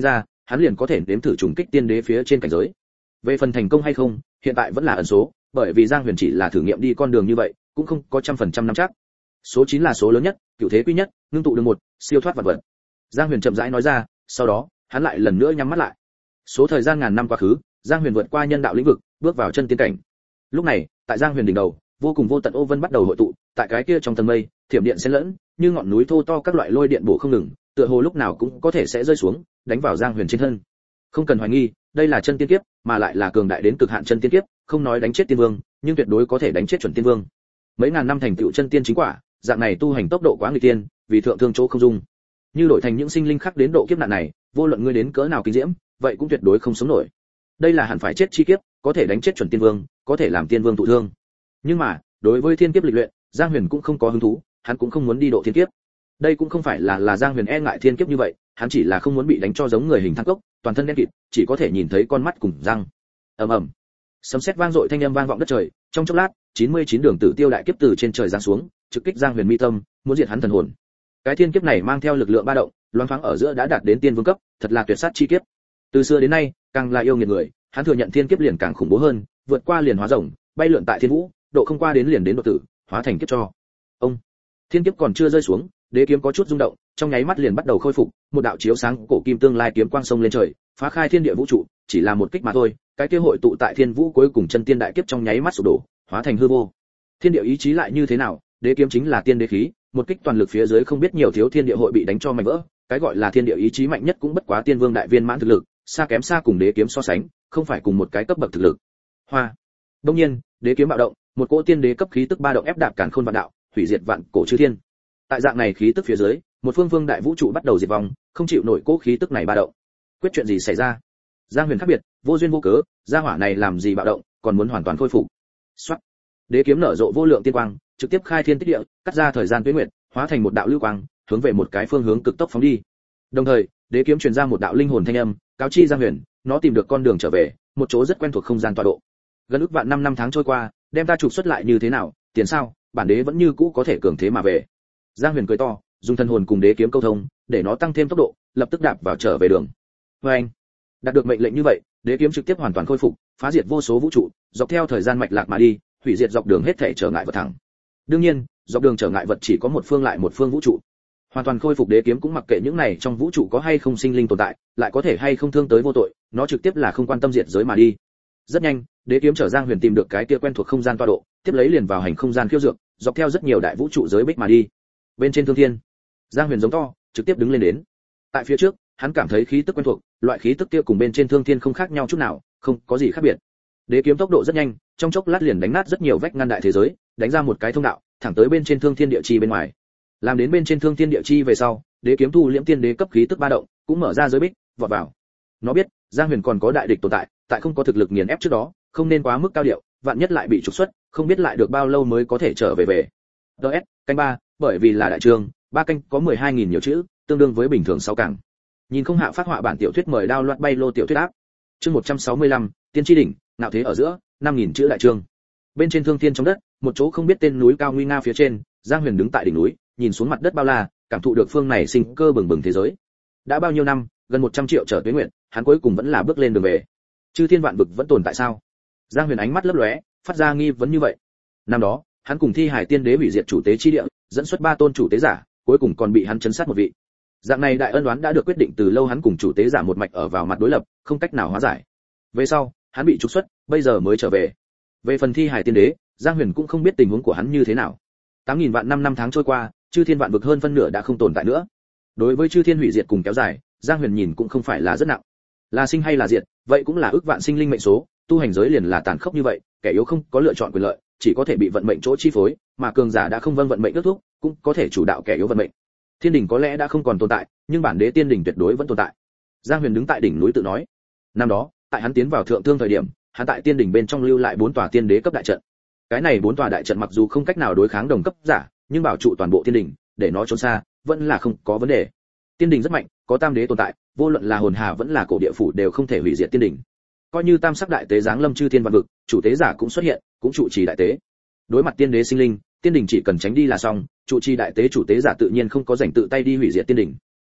hắn liền có thể nếm thử trùng kích tiên đế phía trên cảnh giới. Về phần thành công hay không, hiện tại vẫn là ẩn số, bởi vì Giang Huyền chỉ là thử nghiệm đi con đường như vậy, cũng không có 100% nắm chắc. Số 9 là số lớn nhất, cửu thế quy nhất, ngưng tụ đường một, siêu thoát vạn vật. Giang Huyền chậm rãi nói ra, sau đó, hắn lại lần nữa nhắm mắt lại. Số thời gian ngàn năm quá khứ, Giang Huyền vượt qua nhân đạo lĩnh vực, bước vào chân tiên cảnh. Lúc này, tại Giang Huyền đỉnh đầu, vô cùng vô tận ô vân bắt đầu hội tụ, tại cái kia trong tầng mây, thiểm điện xen lẫn, như ngọn núi thô to các loại lôi điện bổ không ngừng, tựa hồ lúc nào cũng có thể sẽ rơi xuống, đánh vào Giang Huyền trên thân. Không cần hoài nghi, đây là chân tiên kiếp, mà lại là cường đại đến cực hạn chân tiên kiếp, không nói đánh chết tiên vương, nhưng tuyệt đối có thể đánh chết chuẩn tiên vương. Mấy ngàn năm thành tựu chân tiên chính quả, dạng này tu hành tốc độ quá nguy tiên, vì thượng thương chỗ không dung. Như đổi thành những sinh linh khác đến độ kiếp nạn này, vô luận ngươi đến cỡ nào kinh diễm, vậy cũng tuyệt đối không sống nổi. Đây là hẳn phải chết chi kiếp, có thể đánh chết chuẩn tiên vương, có thể làm tiên vương thụ thương. Nhưng mà, đối với thiên kiếp lịch luyện, Giang Huyền cũng không có hứng thú, hắn cũng không muốn đi độ thiên kiếp. Đây cũng không phải là Giang Huyền e ngại thiên kiếp như vậy, hắn chỉ là không muốn bị đánh cho giống người hình thang cốc, toàn thân đen kịt, chỉ có thể nhìn thấy con mắt cùng răng. Ầm ầm. Sấm sét vang dội thanh âm vang vọng đất trời, trong chốc lát, 99 đường tử tiêu đại kiếp từ trên trời giáng xuống, trực kích Giang Huyền mi tâm, muốn diệt hắn thần hồn. Cái thiên kiếp này mang theo lực lượng ba động, loáng thoáng ở giữa đã đạt đến tiên vương cấp, thật là tuyệt sát chi kiếp. Từ xưa đến nay, càng là yêu nghiệt người, hắn thừa nhận thiên kiếp liền càng khủng bố hơn, vượt qua liền hóa rồng, bay lượn tại thiên vũ, độ không qua đến liền đến độ tử, hóa thành kiếp cho. Ông. Thiên kiếp còn chưa rơi xuống, đế kiếm có chút rung động, trong nháy mắt liền bắt đầu khôi phục, một đạo chiếu sáng cổ kim tương lai kiếm quang sông lên trời, phá khai thiên địa vũ trụ, chỉ là một kích mà thôi, cái kia hội tụ tại thiên vũ cuối cùng chân tiên đại kiếp trong nháy mắt sụp đổ, hóa thành hư vô. Thiên địa ý chí lại như thế nào, đế kiếm chính là tiên đế khí, một kích toàn lực phía dưới không biết nhiều thiếu thiên địa hội bị đánh cho mảnh vỡ, cái gọi là thiên địa ý chí mạnh nhất cũng bất quá tiên vương đại viên mãn thực lực, xa kém xa cùng đế kiếm so sánh, không phải cùng một cái cấp bậc thực lực. Hoa. Đương nhiên, đế kiếm bạo động, một cỗ tiên đế cấp khí tức ba động ép đạp càn khôn vạn đạo, hủy diệt vạn cổ chư thiên. Tại dạng này khí tức phía dưới, một phương vương đại vũ trụ bắt đầu diệt vong, không chịu nổi cỗ khí tức này ba động. Quyết chuyện gì xảy ra? Giang Huyền khác biệt, vô duyên vô cớ, gia hỏa này làm gì bạo động, còn muốn hoàn toàn khôi phục. Soát. Đế kiếm nở rộ vô lượng tiên quang, trực tiếp khai thiên tích địa, cắt ra thời gian tuế nguyệt, hóa thành một đạo lưu quang, hướng về một cái phương hướng cực tốc phóng đi. Đồng thời, đế kiếm truyền ra một đạo linh hồn thanh âm, cáo chi Giang Huyền, nó tìm được con đường trở về, một chỗ rất quen thuộc không gian tọa độ. Gần ước vạn năm tháng trôi qua, đem ta trục xuất lại như thế nào, tiền sao, bản đế vẫn như cũ có thể cường thế mà về. Giang Huyền cười to, dùng thân hồn cùng đế kiếm câu thông, để nó tăng thêm tốc độ, lập tức đạp vào trở về đường. Và anh, đạt được mệnh lệnh như vậy, đế kiếm trực tiếp hoàn toàn khôi phục, phá diệt vô số vũ trụ, dọc theo thời gian mạch lạc mà đi, hủy diệt dọc đường hết thảy trở ngại vật thẳng. Đương nhiên, dọc đường trở ngại vật chỉ có một phương lại một phương vũ trụ. Hoàn toàn khôi phục đế kiếm cũng mặc kệ những này trong vũ trụ có hay không sinh linh tồn tại, lại có thể hay không thương tới vô tội, nó trực tiếp là không quan tâm diệt giới mà đi. Rất nhanh, đế kiếm chở Giang Huyền tìm được cái kia quen thuộc không gian tọa độ, tiếp lấy liền vào hành không gian khiêu dược, dọc theo rất nhiều đại vũ trụ giới bích mà đi. Bên trên thương thiên, Giang Huyền giống to, trực tiếp đứng lên đến. Tại phía trước, hắn cảm thấy khí tức quen thuộc, loại khí tức kia cùng bên trên thương thiên không khác nhau chút nào, không có gì khác biệt. Đế kiếm tốc độ rất nhanh, trong chốc lát liền đánh nát rất nhiều vách ngăn đại thế giới, đánh ra một cái thông đạo, thẳng tới bên trên thương thiên địa chi bên ngoài. Làm đến bên trên thương thiên địa chi về sau, đế kiếm thu liễm tiên đế cấp khí tức ba động, cũng mở ra giới bích, vọt vào. Nó biết, Giang Huyền còn có đại địch tồn tại, tại không có thực lực nghiền ép trước đó, không nên quá mức cao điệu, vạn nhất lại bị trục xuất, không biết lại được bao lâu mới có thể trở về về. DS, canh 3, bởi vì là đại trường, 3 canh có 12.000 nhiều chữ, tương đương với bình thường 6 cảng. Nhìn không hạ phát họa bản tiểu thuyết mời download bay lô tiểu thuyết áp. Chương 165, tiên tri đỉnh, nạo thế ở giữa, 5.000 chữ đại trường. Bên trên thương thiên trong đất, một chỗ không biết tên núi cao nguy nga phía trên, Giang Huyền đứng tại đỉnh núi, nhìn xuống mặt đất bao la, cảm thụ được phương này sinh cơ bừng bừng thế giới. Đã bao nhiêu năm, gần 100 triệu trở tuế nguyện, hắn cuối cùng vẫn là bước lên đường về. Chư thiên vạn vực vẫn tồn tại sao? Giang Huyền ánh mắt lấp lóe, phát ra nghi vấn như vậy. Năm đó, hắn cùng Thi Hải Tiên Đế hủy diệt chủ tế chi địa, dẫn xuất 3 tôn chủ tế giả, cuối cùng còn bị hắn chấn sát một vị. Dạng này đại ân oán đã được quyết định từ lâu, hắn cùng chủ tế giả một mạch ở vào mặt đối lập, không cách nào hóa giải. Về sau, hắn bị trục xuất, bây giờ mới trở về. Về phần Thi Hải Tiên Đế, Giang Huyền cũng không biết tình huống của hắn như thế nào. 8.000 vạn năm tháng trôi qua, chư thiên vạn vực hơn phân nửa đã không tồn tại nữa. Đối với chư thiên hủy diệt cùng kéo dài, Giang Huyền nhìn cũng không phải là rất nặng. Là sinh hay là diệt, vậy cũng là ước vạn sinh linh mệnh số, tu hành giới liền là tàn khốc như vậy, kẻ yếu không có lựa chọn quyền lợi, chỉ có thể bị vận mệnh chỗ chi phối, mà cường giả đã không vâng vận mệnh ước thúc, cũng có thể chủ đạo kẻ yếu vận mệnh. Thiên đỉnh có lẽ đã không còn tồn tại, nhưng bản đế tiên đỉnh tuyệt đối vẫn tồn tại. Giang Huyền đứng tại đỉnh núi tự nói. Năm đó, tại hắn tiến vào thượng thương thời điểm, hắn tại tiên đỉnh bên trong lưu lại 4 tòa tiên đế cấp đại trận. Cái này 4 tòa đại trận mặc dù không cách nào đối kháng đồng cấp giả, nhưng bảo trụ toàn bộ tiên đỉnh, để nó trốn xa, vẫn là không có vấn đề. Tiên đỉnh rất mạnh, có tam đế tồn tại, vô luận là hồn hà vẫn là cổ địa phủ đều không thể hủy diệt tiên đỉnh. Coi như tam sắc đại tế giáng lâm chư thiên vạn vực, chủ tế giả cũng xuất hiện, cũng trụ trì đại tế. Đối mặt tiên đế sinh linh, tiên đỉnh chỉ cần tránh đi là xong, trụ trì đại tế chủ tế giả tự nhiên không có rảnh tự tay đi hủy diệt tiên đỉnh.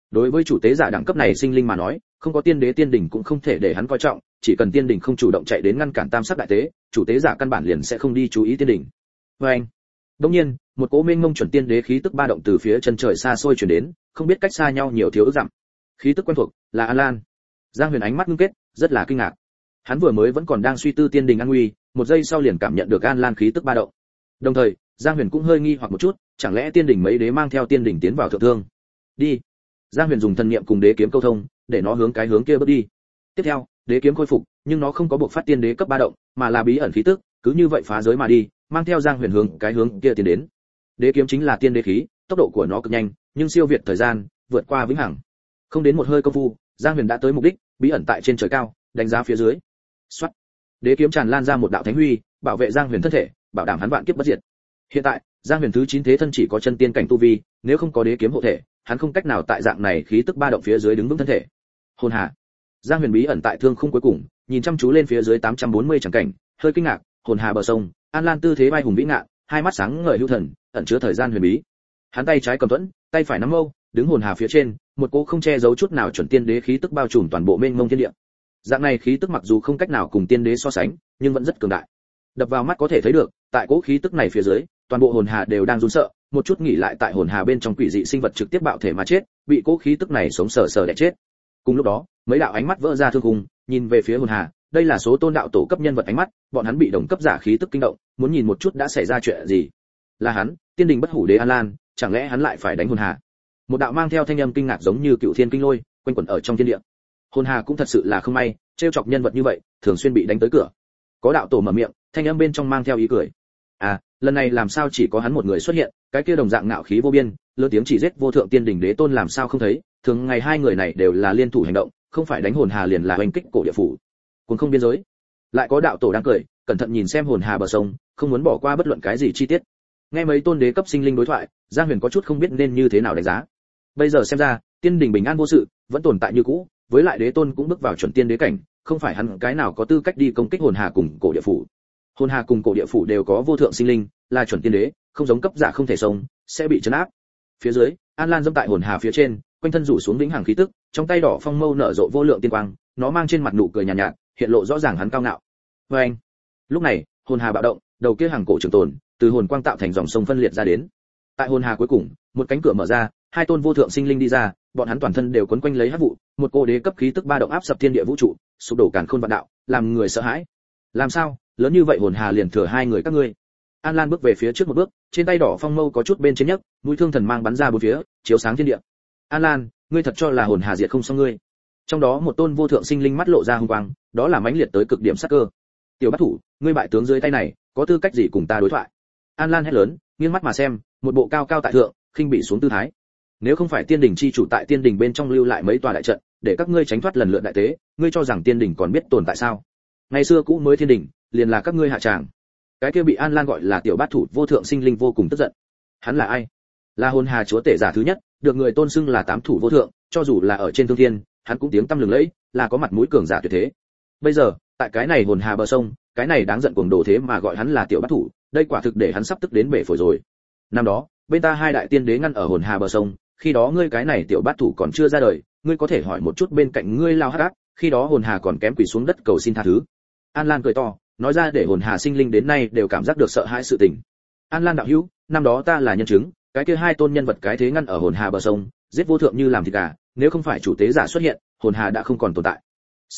Đối với chủ tế giả đẳng cấp này sinh linh mà nói, không có tiên đế tiên đỉnh cũng không thể để hắn coi trọng, chỉ cần tiên đỉnh không chủ động chạy đến ngăn cản tam sắc đại tế, chủ tế giả căn bản liền sẽ không đi chú ý tiên đỉnh. Anh. Đương nhiên, một cỗ mênh mông chuẩn tiên đế khí tức ba động từ phía chân trời xa xôi truyền đến, không biết cách xa nhau nhiều thiếu ước dặm. Khí tức quen thuộc, là An Lan. Giang Huyền ánh mắt ngưng kết, rất là kinh ngạc. Hắn vừa mới vẫn còn đang suy tư tiên đình an nguy, một giây sau liền cảm nhận được An Lan khí tức ba động. Đồng thời, Giang Huyền cũng hơi nghi hoặc một chút, chẳng lẽ tiên đình mấy đế mang theo tiên đình tiến vào thượng thương? Đi. Giang Huyền dùng thần niệm cùng đế kiếm câu thông, để nó hướng cái hướng kia bước đi. Tiếp theo, đế kiếm khôi phục, nhưng nó không có buộc phát tiên đế cấp ba động, mà là bí ẩn khí tức, cứ như vậy phá giới mà đi, mang theo Giang Huyền hướng cái hướng kia tiến đến. Đế kiếm chính là tiên đế khí, tốc độ của nó cực nhanh, nhưng siêu việt thời gian, vượt qua vĩnh hằng. Không đến một hơi công phu, Giang Huyền đã tới mục đích, bí ẩn tại trên trời cao, đánh giá phía dưới. Soát. Đế kiếm tràn lan ra một đạo thánh huy, bảo vệ Giang Huyền thân thể, bảo đảm hắn vạn kiếp bất diệt. Hiện tại, Giang Huyền thứ 9 thế thân chỉ có chân tiên cảnh tu vi, nếu không có đế kiếm hộ thể, hắn không cách nào tại dạng này khí tức ba động phía dưới đứng vững thân thể. Hồn hà. Giang Huyền bí ẩn tại thương khung cuối cùng, nhìn chăm chú lên phía dưới 840 chẳng cảnh, hơi kinh ngạc, hồn hà bờ sông, An Lan tư thế vai hùng vĩ ngạn, hai mắt sáng ngời hữu thần, ẩn chứa thời gian huyền bí. Hắn tay trái cầm thuẫn, tay phải nắm mâu, đứng hồn hà phía trên, một cỗ không che giấu chút nào chuẩn tiên đế khí tức bao trùm toàn bộ mênh mông thiên địa. Dạng này khí tức mặc dù không cách nào cùng tiên đế so sánh, nhưng vẫn rất cường đại. Đập vào mắt có thể thấy được, tại cỗ khí tức này phía dưới, toàn bộ hồn hà đều đang run sợ, một chút nghỉ lại tại hồn hà bên trong quỷ dị sinh vật trực tiếp bạo thể mà chết, bị cỗ khí tức này sống sờ sờ đè chết. Cùng lúc đó, mấy đạo ánh mắt vỡ ra thương khung, nhìn về phía hồn hà, đây là số tôn đạo tổ cấp nhân vật ánh mắt, bọn hắn bị đồng cấp giả khí tức kinh động, muốn nhìn một chút đã xảy ra chuyện gì. Là hắn, tiên đình bất hủ đế An Lan, chẳng lẽ hắn lại phải đánh hồn hà? Một đạo mang theo thanh âm kinh ngạc giống như cựu thiên kinh lôi, quanh quẩn ở trong thiên địa. Hồn hà cũng thật sự là không may, trêu chọc nhân vật như vậy, thường xuyên bị đánh tới cửa. Có đạo tổ mở miệng, thanh âm bên trong mang theo ý cười. À, lần này làm sao chỉ có hắn một người xuất hiện, cái kia đồng dạng ngạo khí vô biên, lớn tiếng chỉ giết vô thượng tiên đỉnh đế tôn làm sao không thấy, thường ngày hai người này đều là liên thủ hành động, không phải đánh hồn hà liền là oanh kích cổ địa phủ. Cuồng không biên giới. Lại có đạo tổ đang cười, cẩn thận nhìn xem hồn hà bờ sông, không muốn bỏ qua bất luận cái gì chi tiết. Nghe mấy tôn đế cấp sinh linh đối thoại, Giang Huyền có chút không biết nên như thế nào đánh giá. Bây giờ xem ra, tiên đình bình an vô sự, vẫn tồn tại như cũ, với lại đế tôn cũng bước vào chuẩn tiên đế cảnh, không phải hắn cái nào có tư cách đi công kích hồn hà cùng cổ địa phủ. Hồn hà cùng cổ địa phủ đều có vô thượng sinh linh, là chuẩn tiên đế, không giống cấp giả không thể sống, sẽ bị trấn áp. Phía dưới, An Lan dẫm tại hồn hà phía trên, quanh thân rủ xuống vĩnh hằng khí tức, trong tay đỏ phong mâu nở rộ vô lượng tiên quang, nó mang trên mặt nụ cười nhàn nhạt, hiện lộ rõ ràng hắn cao ngạo. Oeng. Lúc này, hồn hà bạo động, đầu kia hàng cổ trường tồn, từ hồn quang tạo thành dòng sông phân liệt ra đến. Tại hồn hà cuối cùng, một cánh cửa mở ra, hai tôn vô thượng sinh linh đi ra, bọn hắn toàn thân đều quấn quanh lấy hắc vụ, một cô đế cấp khí tức ba động áp sập thiên địa vũ trụ, sụp đổ càn khôn vạn đạo, làm người sợ hãi. Làm sao? Lớn như vậy hồn hà liền thừa hai người các ngươi. An Lan bước về phía trước một bước, trên tay đỏ phong mâu có chút bên trên nhấc, mũi thương thần mang bắn ra bốn phía, chiếu sáng thiên địa. An Lan, ngươi thật cho là hồn hà diệt không xong ngươi? Trong đó một tôn vô thượng sinh linh mắt lộ ra hung quang, đó là mãnh liệt tới cực điểm sát cơ. Tiểu Bát Thủ, ngươi bại tướng dưới tay này, có tư cách gì cùng ta đối thoại? An Lan hét lớn, nghiêng mắt mà xem, một bộ cao cao tại thượng, khinh bị xuống tư thái. Nếu không phải tiên đình chi chủ tại tiên đình bên trong lưu lại mấy tòa đại trận, để các ngươi tránh thoát lần lượt đại tế, ngươi cho rằng tiên đình còn biết tồn tại sao? Ngày xưa cũ mới thiên đình, liền là các ngươi hạ tràng. Cái kia bị An Lan gọi là Tiểu Bát Thủ vô thượng sinh linh vô cùng tức giận. Hắn là ai? Là hồn hà chúa tể giả thứ nhất, được người tôn xưng là tám thủ vô thượng, cho dù là ở trên thương thiên, hắn cũng tiếng tăm lừng lẫy, là có mặt mũi cường giả tuyệt thế. Bây giờ, tại cái này hồn hà bờ sông, cái này đáng giận cuồng đồ thế mà gọi hắn là Tiểu Bát Thủ, đây quả thực để hắn sắp tức đến bể phổi rồi. Năm đó, bên ta hai đại tiên đế ngăn ở hồn hà bờ sông, khi đó ngươi cái này Tiểu Bát Thủ còn chưa ra đời, ngươi có thể hỏi một chút bên cạnh ngươi lao hắc ác, khi đó hồn hà còn kém quỳ xuống đất cầu xin tha thứ. An Lan cười to, nói ra để hồn hà sinh linh đến nay đều cảm giác được sợ hãi sự tình. An Lan đạo hữu, năm đó ta là nhân chứng, cái kia hai tôn nhân vật cái thế ngăn ở hồn hà bờ sông, giết vô thượng như làm thịt gà, nếu không phải chủ tế giả xuất hiện, hồn hà đã không còn tồn tại.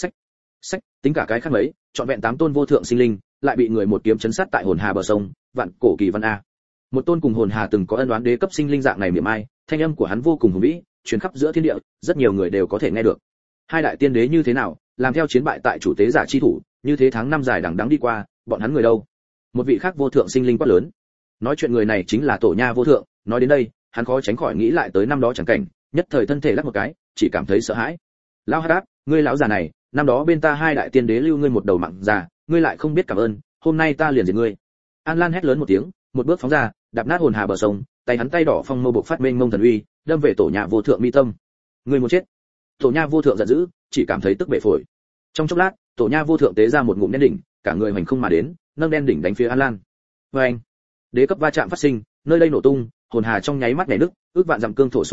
Sách, tính cả cái khác mấy, chọn vẹn 8 tôn vô thượng sinh linh, lại bị người một kiếm chấn sát tại hồn hà bờ sông, vạn cổ kỳ văn a. Một tôn cùng hồn hà từng có ân oán đế cấp sinh linh dạng này miệng ai, thanh âm của hắn vô cùng hùng vĩ, truyền khắp giữa thiên địa, rất nhiều người đều có thể nghe được. Hai đại tiên đế như thế nào, làm theo chiến bại tại chủ tế giả chi thủ, như thế tháng năm dài đằng đẵng đi qua, bọn hắn người đâu? Một vị khác vô thượng sinh linh quát lớn. Nói chuyện người này chính là Tổ Nha vô thượng, nói đến đây, hắn khó tránh khỏi nghĩ lại tới năm đó chẳng cảnh, nhất thời thân thể lắc một cái, chỉ cảm thấy sợ hãi. Lão Hắc Ác, ngươi lão già này, năm đó bên ta hai đại tiên đế lưu ngươi một đầu mạng già, ngươi lại không biết cảm ơn, hôm nay ta liền diệt ngươi. An Lan hét lớn một tiếng, một bước phóng ra, đạp nát hồn hà bờ sông, tay hắn tay đỏ phong mâu bộc phát mênh mông thần uy, đâm về Tổ Nha vô thượng mi tâm. Ngươi muốn chết. Tổ Nha vô thượng giận dữ, chỉ cảm thấy tức bể phổi. Trong chốc lát, Tổ Nha vô thượng tế ra một ngụm đen đỉnh, cả người hoành không mà đến, nâng đen đỉnh đánh phía An Lan. Oeng! Đế cấp va chạm phát sinh, nơi đây nổ tung, hồn hà trong nháy mắt nhảy nứt, ước vạn dặm cương thổ sụp đổ,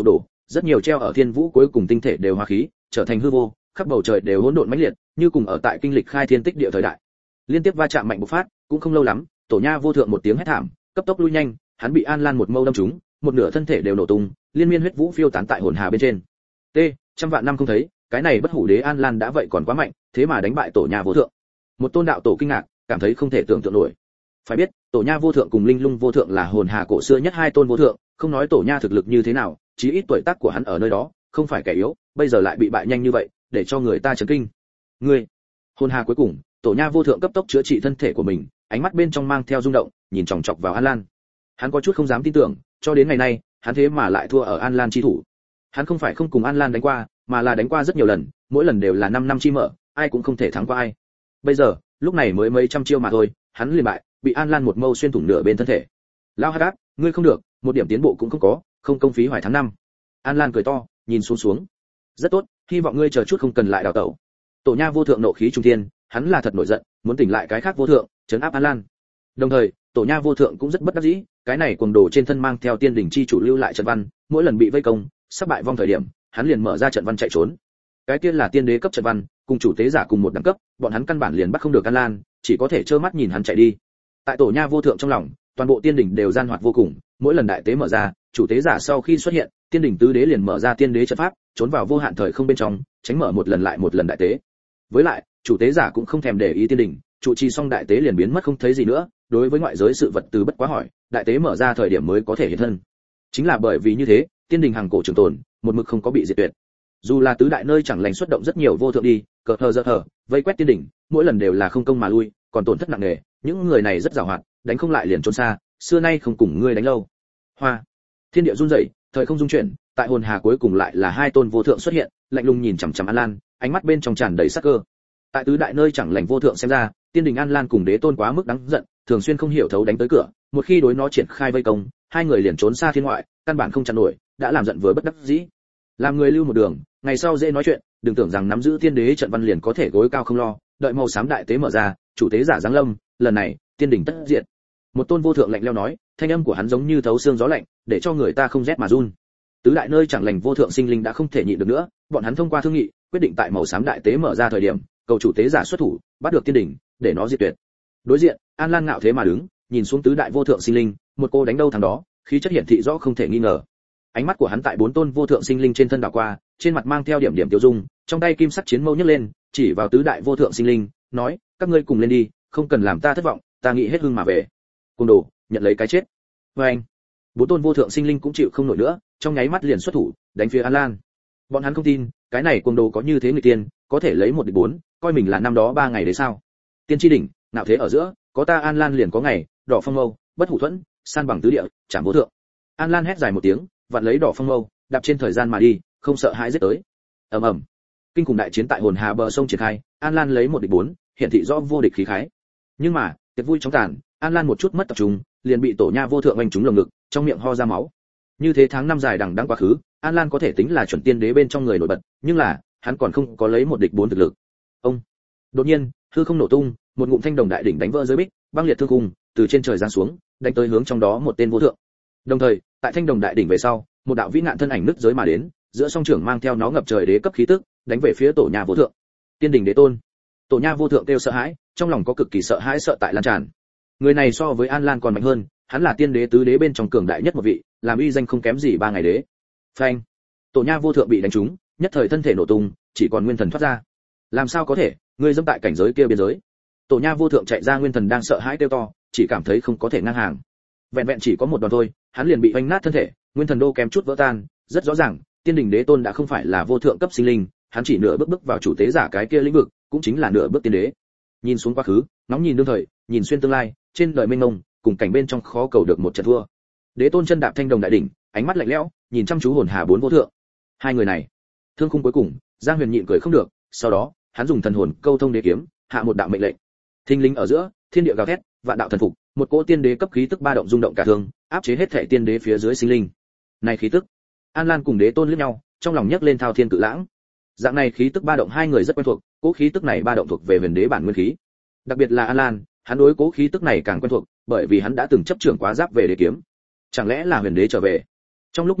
rất nhiều treo ở thiên vũ cuối cùng tinh thể đều hóa khí, trở thành hư vô, khắp bầu trời đều hỗn độn mãnh liệt, như cùng ở tại kinh lịch khai thiên tích địa thời đại. Liên tiếp va chạm mạnh bộc phát, cũng không lâu lắm, Tổ Nha Vô Thượng một tiếng hét thảm, cấp tốc lui nhanh, hắn bị An Lan một mâu đâm trúng, một nửa thân thể đều nổ tung, liên miên huyết vũ phiêu tán tại hồn hà bên trên. T, trăm vạn năm không thấy, cái này bất hủ đế An Lan đã vậy còn quá mạnh, thế mà đánh bại Tổ Nha Vô Thượng. Một tôn đạo tổ kinh ngạc, cảm thấy không thể tưởng tượng nổi. Phải biết, Tổ Nha Vô Thượng cùng Linh Lung Vô Thượng là hồn hà cổ xưa nhất hai tôn vô thượng, không nói Tổ Nha thực lực như thế nào, chí ít tuổi tác của hắn ở nơi đó, không phải kẻ yếu, bây giờ lại bị bại nhanh như vậy, để cho người ta chấn kinh. Ngươi, hồn hà cuối cùng, Tổ Nha Vô Thượng cấp tốc chữa trị thân thể của mình, ánh mắt bên trong mang theo rung động, nhìn chòng chọc vào An Lan. Hắn có chút không dám tin tưởng, cho đến ngày nay, hắn thế mà lại thua ở An Lan chi thủ. Hắn không phải không cùng An Lan đánh qua, mà là đánh qua rất nhiều lần, mỗi lần đều là 5 năm chi mở, ai cũng không thể thắng qua ai. Bây giờ, lúc này mới mấy trăm chiêu mà thôi, hắn liền bại, bị An Lan một mâu xuyên thủng nửa bên thân thể. Lão Hắc, ngươi không được, một điểm tiến bộ cũng không có, không công phí hoài tháng năm. An Lan cười to, nhìn xuống. Rất tốt, hy vọng ngươi chờ chút không cần lại đào tẩu. Tổ Nha Vô Thượng nộ khí trung thiên, hắn là thật nổi giận, muốn tỉnh lại cái khác vô thượng, trấn áp An Lan. Đồng thời, Tổ Nha Vô Thượng cũng rất bất đắc dĩ, cái này cuồng đồ trên thân mang theo tiên đỉnh chi chủ lưu lại trận văn, mỗi lần bị vây công, sắp bại vong thời điểm, hắn liền mở ra trận văn chạy trốn. Cái kia là tiên đế cấp trận văn, cùng chủ tế giả cùng một đẳng cấp, bọn hắn căn bản liền bắt không được An Lan, chỉ có thể trơ mắt nhìn hắn chạy đi. Tại Tổ Nha Vô Thượng trong lòng, toàn bộ tiên đỉnh đều gian hoạt vô cùng, mỗi lần đại tế mở ra, chủ tế giả sau khi xuất hiện, tiên đỉnh tứ đế liền mở ra tiên đế trận pháp, trốn vào vô hạn thời không bên trong, tránh mở một lần lại một lần đại tế. Với lại, chủ tế giả cũng không thèm để ý tiên đỉnh, trụ trì xong đại tế liền biến mất không thấy gì nữa, đối với ngoại giới sự vật từ bất quá hỏi, đại tế mở ra thời điểm mới có thể hiện thân. Chính là bởi vì như thế, tiên đình hàng cổ trường tồn, một mực không có bị diệt tuyệt. Dù là tứ đại nơi chẳng lành xuất động rất nhiều vô thượng đi, cờ hờ giật hờ, vây quét tiên đỉnh, mỗi lần đều là không công mà lui, còn tổn thất nặng nề, những người này rất giàu hoạt, đánh không lại liền trốn xa, xưa nay không cùng ngươi đánh lâu. Hoa, thiên địa run rẩy, thời không dung chuyển, tại hồn hà cuối cùng lại là hai tôn vô thượng xuất hiện, lạnh lùng nhìn chằm chằm An Lan, ánh mắt bên trong tràn đầy sắc cơ. Tại tứ đại nơi chẳng lành vô thượng xem ra, tiên đình An Lan cùng đế tôn quá mức đáng giận, thường xuyên không hiểu thấu đánh tới cửa, một khi đối nó triển khai vây công, hai người liền trốn xa thiên ngoại, căn bản không chặn nổi, đã làm giận vừa bất đắc dĩ. Làm người lưu một đường, ngày sau dễ nói chuyện, đừng tưởng rằng nắm giữ tiên đế trận văn liền có thể gối cao không lo, đợi màu xám đại tế mở ra, chủ tế giả giáng lâm, lần này, tiên đỉnh tất diệt. Một tôn vô thượng lạnh lẽo nói, thanh âm của hắn giống như thấu xương gió lạnh, để cho người ta không rét mà run. Tứ đại nơi chẳng lành vô thượng sinh linh đã không thể nhịn được nữa, bọn hắn thông qua thương nghị, quyết định tại màu xám đại tế mở ra thời điểm, cầu chủ tế giả xuất thủ, bắt được tiên đỉnh, để nó diệt tuyệt. Đối diện, An Lan ngạo thế mà đứng, nhìn xuống tứ đại vô thượng sinh linh, một cô đánh đâu thằng đó, khí chất hiển thị rõ không thể nghi ngờ. Ánh mắt của hắn tại bốn tôn vô thượng sinh linh trên thân đảo qua, trên mặt mang theo điểm điểm tiêu dung, trong tay kim sắc chiến mâu nhấc lên, chỉ vào tứ đại vô thượng sinh linh, nói: các ngươi cùng lên đi, không cần làm ta thất vọng, ta nghĩ hết hưng mà về. Cùng đồ, nhận lấy cái chết. Và anh, bốn tôn vô thượng sinh linh cũng chịu không nổi nữa, trong nháy mắt liền xuất thủ, đánh phía An Lan. Bọn hắn không tin, cái này cuồng đồ có như thế người tiên, có thể lấy một địch bốn, coi mình là năm đó 3 ngày đấy sao? Tiên tri đỉnh, nào thế ở giữa, có ta An Lan liền có ngày, đỏ phong mâu, bất hủ thuẫn, san bằng tứ địa, chạm vô thượng. An Lan hét dài một tiếng, vặn lấy đỏ phong mâu, đạp trên thời gian mà đi, không sợ hãi giết tới. Ầm ầm. Kinh khủng đại chiến tại hồn hà bờ sông triển khai, An Lan lấy một địch bốn, hiện thị rõ vô địch khí khái. Nhưng mà, tiệc vui chóng tàn, An Lan một chút mất tập trung, liền bị Tổ Nha Vô Thượng oanh trúng lồng ngực, trong miệng ho ra máu. Như thế tháng năm dài đằng đẵng quá khứ, An Lan có thể tính là chuẩn tiên đế bên trong người nổi bật, nhưng là, hắn còn không có lấy một địch bốn thực lực. Ông. Đột nhiên, hư không nổ tung, một ngụm thanh đồng đại đỉnh đánh vỡ giới bích, băng liệt thương khung, từ trên trời giáng xuống, đánh tới hướng trong đó một tên vô thượng. Đồng thời, tại thanh đồng đại đỉnh về sau, một đạo vĩ nạn thân ảnh nứt giới mà đến, giữa song trưởng mang theo nó ngập trời đế cấp khí tức, đánh về phía Tổ Nha Vô Thượng. Tiên đỉnh đế tôn. Tổ Nha Vô Thượng kêu sợ hãi, trong lòng có cực kỳ sợ hãi sợ tại lan tràn. Người này so với An Lan còn mạnh hơn, hắn là tiên đế tứ đế bên trong cường đại nhất một vị, làm uy danh không kém gì 3 ngày đế. Phanh. Tổ Nha Vô Thượng bị đánh trúng, nhất thời thân thể nổ tung, chỉ còn nguyên thần thoát ra. Làm sao có thể, ngươi dẫm tại cảnh giới kia biên giới. Tổ Nha Vô Thượng chạy ra, nguyên thần đang sợ hãi kêu to, chỉ cảm thấy không có thể ngang hàng. Vẹn vẹn chỉ có một đòn thôi, hắn liền bị vành nát thân thể, nguyên thần đô kém chút vỡ tan, rất rõ ràng, tiên đỉnh đế tôn đã không phải là vô thượng cấp sinh linh, hắn chỉ nửa bước vào chủ tế giả cái kia lĩnh vực, cũng chính là nửa bước tiên đế. Nhìn xuống quá khứ, nóng nhìn đương thời, nhìn xuyên tương lai, trên đời mênh mông, cùng cảnh bên trong khó cầu được một trận thua. Đế tôn chân đạp thanh đồng đại đỉnh, ánh mắt lạnh lẽo, nhìn chăm chú hồn hà bốn vô thượng. Hai người này, thương khung cuối cùng, Giang Huyền nhịn cười không được, sau đó, hắn dùng thần hồn câu thông đế kiếm, hạ một đạo mệnh lệnh. Thinh linh ở giữa, thiên địa gào thét, vạn đạo thần phục, một cỗ tiên đế cấp khí tức ba động rung động cả thương, áp chế hết thảy tiên đế phía dưới sinh linh. Này khí tức, An Lan cùng đế tôn liếc nhau, trong lòng nhấc lên thao thiên cự lãng. Dạng này khí tức ba động hai người rất quen thuộc, cỗ khí tức này ba động thuộc về huyền đế bản nguyên khí. Đặc biệt là An Lan, hắn đối cỗ khí tức này càng quen thuộc, bởi vì hắn đã từng chấp trưởng quá giáp về đế kiếm. Chẳng lẽ là huyền đế trở về? Trong lúc nhất thời,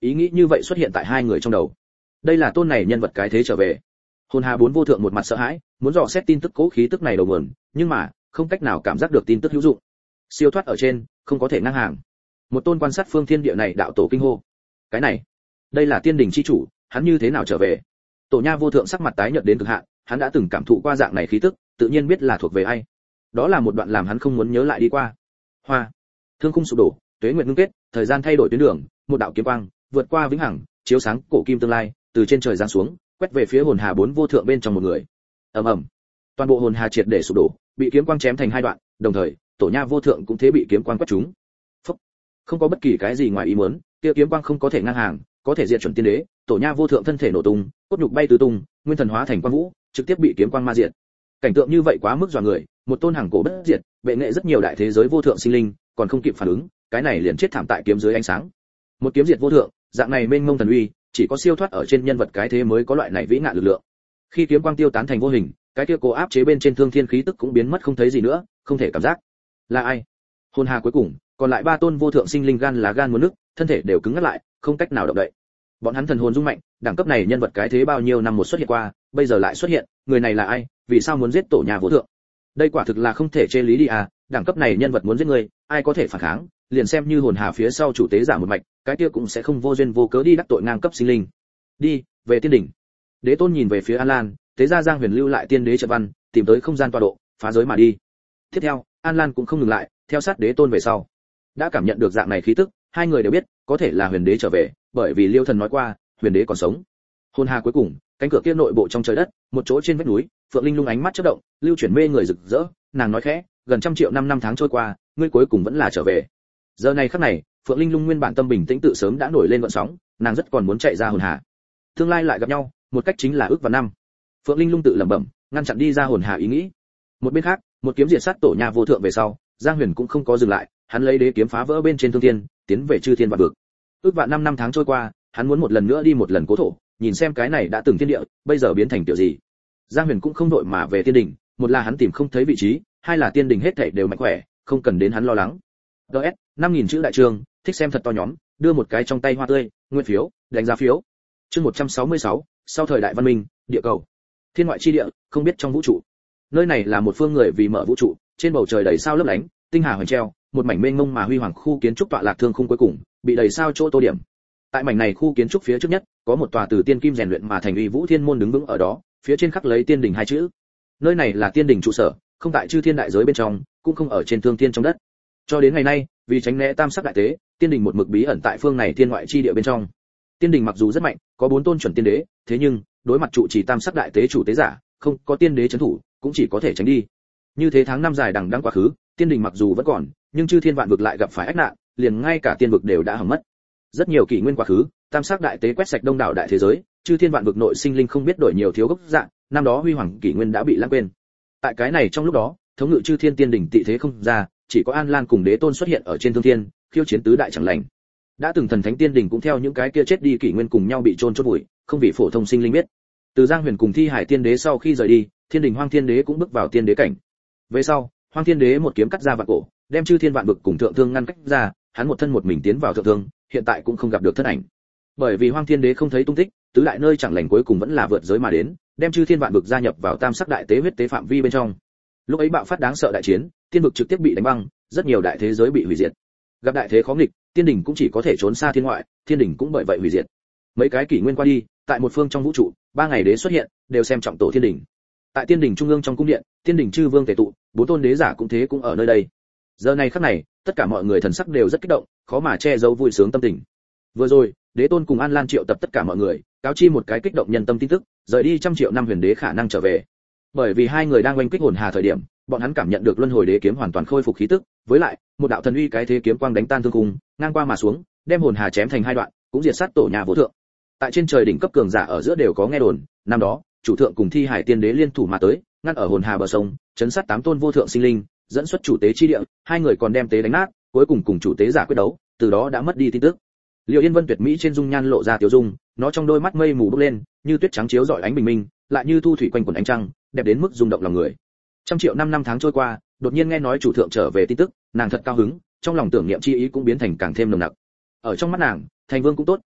Ý nghĩ như vậy xuất hiện tại hai người trong đầu. Đây là tôn này nhân vật cái thế trở về. Hồn Hà bốn vô thượng một mặt sợ hãi, muốn dò xét tin tức cố khí tức này đầu nguồn, nhưng mà không cách nào cảm giác được tin tức hữu dụng. Siêu thoát ở trên, không có thể ngang hàng. Một tôn quan sát phương thiên địa này đạo tổ kinh hô. Cái này, đây là tiên đình chi chủ, hắn như thế nào trở về? Tổ Nha vô thượng sắc mặt tái nhợt đến cực hạn, hắn đã từng cảm thụ qua dạng này khí tức, tự nhiên biết là thuộc về ai. Đó là một đoạn làm hắn không muốn nhớ lại đi qua. Hoa, thương khung sụp đổ, tuế nguyệt ngưng kết, thời gian thay đổi tuyến đường, một đạo kiếm quang vượt qua vĩnh hằng, chiếu sáng cổ kim tương lai, từ trên trời giáng xuống, quét về phía hồn hà bốn vô thượng bên trong một người. Ầm ầm, toàn bộ hồn hà triệt để sụp đổ, bị kiếm quang chém thành hai đoạn, đồng thời Tổ Nha vô thượng cũng thế bị kiếm quang quét trúng. Phốc. Không có bất kỳ cái gì ngoài ý muốn, kia kiếm quang không có thể ngang hàng, có thể diệt chuẩn tiên đế. Tổ Nha vô thượng thân thể nổ tung, cốt nhục bay tứ tung, nguyên thần hóa thành quang vũ, trực tiếp bị kiếm quang ma diệt. Cảnh tượng như vậy quá mức dọa người, một tôn hàng cổ bất diệt, bệ nghệ rất nhiều đại thế giới vô thượng sinh linh, còn không kịp phản ứng, cái này liền chết thảm tại kiếm dưới ánh sáng. Một kiếm diệt vô thượng, dạng này mênh mông thần uy, chỉ có siêu thoát ở trên nhân vật cái thế mới có loại này vĩ ngạn lực lượng. Khi kiếm quang tiêu tán thành vô hình, cái kia cố áp chế bên trên thương thiên khí tức cũng biến mất không thấy gì nữa, không thể cảm giác. Là ai? Hồn hà cuối cùng, còn lại ba tôn vô thượng sinh linh gan là gan muốn nứt, thân thể đều cứng ngắt lại, không cách nào động đậy. Bọn hắn thần hồn rung mạnh, đẳng cấp này nhân vật cái thế bao nhiêu năm một xuất hiện qua, bây giờ lại xuất hiện, người này là ai, vì sao muốn giết Tổ Nha vô thượng? Đây quả thực là không thể chê lý đi à, đẳng cấp này nhân vật muốn giết người, ai có thể phản kháng, liền xem như hồn hà phía sau chủ tế giả một mạch, cái kia cũng sẽ không vô duyên vô cớ đi đắc tội ngang cấp sinh linh. Đi, về tiên đỉnh. Đế Tôn nhìn về phía An Lan, tế gia Giang Huyền lưu lại tiên đế trận văn, tìm tới không gian tọa độ, phá giới mà đi. Tiếp theo, An Lan cũng không ngừng lại, theo sát Đế Tôn về sau. Đã cảm nhận được dạng này khí tức, hai người đều biết, có thể là Huyền đế trở về, bởi vì Liêu Thần nói qua, Huyền đế còn sống. Hồn hà cuối cùng, cánh cửa kia nội bộ trong trời đất, một chỗ trên vách núi, Phượng Linh Lung ánh mắt chớp động, lưu chuyển mê người rực rỡ, nàng nói khẽ, gần 100 triệu năm tháng trôi qua, ngươi cuối cùng vẫn là trở về. Giờ này khắc này, Phượng Linh Lung nguyên bản tâm bình tĩnh tự sớm đã nổi lên gợn sóng, nàng rất còn muốn chạy ra hồn hà. Tương lai lại gặp nhau, một cách chính là ước và năm. Phượng Linh Lung tự lẩm bẩm, ngăn chặn đi ra hồn hà ý nghĩ. Một bên khác, một kiếm diệt sát Tổ Nha vô thượng về sau, Giang Huyền cũng không có dừng lại, hắn lấy đế kiếm phá vỡ bên trên thương thiên, tiến về chư thiên vạn vực. Ước vạn năm tháng trôi qua, hắn muốn một lần nữa đi một lần cố thổ, nhìn xem cái này đã từng thiên địa, bây giờ biến thành kiểu gì. Giang Huyền cũng không đội mà về tiên đỉnh, một là hắn tìm không thấy vị trí, hai là tiên đỉnh hết thảy đều mạnh khỏe, không cần đến hắn lo lắng. DS 5000 chữ đại trường, thích xem thật to nhóm, đưa một cái trong tay hoa tươi, nguyên phiếu, đánh giá phiếu. Chương 166, sau thời đại văn minh, địa cầu. Thiên ngoại chi địa, không biết trong vũ trụ. Nơi này là một phương người vì mở vũ trụ, trên bầu trời đầy sao lấp lánh, tinh hà hoành treo, một mảnh mênh mông mà huy hoàng khu kiến trúc tọa lạc thương khung cuối cùng, bị đầy sao chỗ tô điểm. Tại mảnh này khu kiến trúc phía trước nhất, có một tòa từ tiên kim rèn luyện mà thành uy vũ thiên môn đứng vững ở đó, phía trên khắc lấy tiên đỉnh hai chữ. Nơi này là tiên đỉnh trụ sở, không tại chư thiên đại giới bên trong, cũng không ở trên thương thiên trong đất. Cho đến ngày nay, vì tránh né tam sắc đại tế, tiên đỉnh một mực bí ẩn tại phương này thiên ngoại chi địa bên trong. Tiên đỉnh mặc dù rất mạnh, có 4 tôn chuẩn tiên đế, thế nhưng đối mặt trụ trì tam sắc đại tế chủ tế giả, không có tiên đế trấn thủ, cũng chỉ có thể tránh đi. Như thế tháng năm dài đằng đẵng quá khứ, tiên đỉnh mặc dù vẫn còn, nhưng chư thiên vạn vực lại gặp phải ách nạn, liền ngay cả tiên vực đều đã hỏng mất. Rất nhiều kỷ nguyên quá khứ, tam sắc đại tế quét sạch đông đảo đại thế giới, chư thiên vạn vực nội sinh linh không biết đổi nhiều thiếu gốc dạng, năm đó huy hoàng kỷ nguyên đã bị lãng quên. Tại cái này trong lúc đó, thống ngự chư thiên tiên đỉnh tị thế không ra, chỉ có An Lan cùng Đế Tôn xuất hiện ở trên thương thiên, khiêu chiến tứ đại chẳng lành. Đã từng thần thánh tiên đỉnh cũng theo những cái kia chết đi kỷ nguyên cùng nhau bị chôn chôn vùi, không vì phổ thông sinh linh biết. Từ Giang Huyền cùng Thi Hải tiên đế sau khi rời đi, thiên đỉnh Hoang Thiên đế cũng bước vào tiên đế cảnh. Về sau, Hoang Thiên đế một kiếm cắt ra vạn cổ, đem chư thiên vạn vực cùng thượng thương ngăn cách ra, hắn một thân một mình tiến vào thượng thương, hiện tại cũng không gặp được thân ảnh. Bởi vì Hoang Thiên đế không thấy tung tích, tứ đại nơi chẳng lành cuối cùng vẫn là vượt giới mà đến, đem chư thiên vạn vực gia nhập vào tam sắc đại tế huyết tế phạm vi bên trong. Lúc ấy bạo phát đáng sợ đại chiến, tiên vực trực tiếp bị đánh băng, rất nhiều đại thế giới bị hủy diệt. Gặp đại thế khó nghịch, tiên đỉnh cũng chỉ có thể trốn xa thiên ngoại, thiên đỉnh cũng bởi vậy hủy diệt. Mấy cái kỷ nguyên qua đi, tại một phương trong vũ trụ, 3 ngày đế xuất hiện, đều xem trọng tổ thiên đỉnh. Tại tiên đỉnh trung ương trong cung điện, tiên đỉnh chư vương tề tụ, 4 tôn đế giả cũng thế cũng ở nơi đây. Giờ này khắc này, tất cả mọi người thần sắc đều rất kích động, khó mà che giấu vui sướng tâm tình. Vừa rồi, Đế Tôn cùng An Lan triệu tập tất cả mọi người, cáo chi một cái kích động nhân tâm tin tức, rời đi 100 triệu năm huyền đế khả năng trở về. Bởi vì hai người đang oanh kích hồn hà thời điểm, bọn hắn cảm nhận được luân hồi đế kiếm hoàn toàn khôi phục khí tức, với lại, một đạo thần uy cái thế kiếm quang đánh tan thương khung, ngang qua mà xuống, đem hồn hà chém thành hai đoạn, cũng diệt sát Tổ Nha vô thượng. Tại trên trời đỉnh cấp cường giả ở giữa đều có nghe đồn, năm đó, chủ thượng cùng Thi Hải tiên đế liên thủ mà tới, ngăn ở hồn hà bờ sông, chấn sát 8 tôn vô thượng sinh linh, dẫn xuất chủ tế chi địa, hai người còn đem tế đánh nát, cuối cùng cùng chủ tế giả quyết đấu, từ đó đã mất đi tin tức. Liệu Yên Vân tuyệt mỹ trên dung nhan lộ ra tiểu dung, nó trong đôi mắt mây mù bốc lên, như tuyết trắng chiếu rọi ánh bình minh, lại như thu thủy quanh quần ánh trăng, đẹp đến mức rung động lòng người. 100 triệu năm tháng trôi qua, đột nhiên nghe nói chủ thượng trở về tin tức, nàng thật cao hứng, trong lòng tưởng niệm chi ý cũng biến thành càng thêm nồng nặc. Ở trong mắt nàng, thành vương cũng tốt,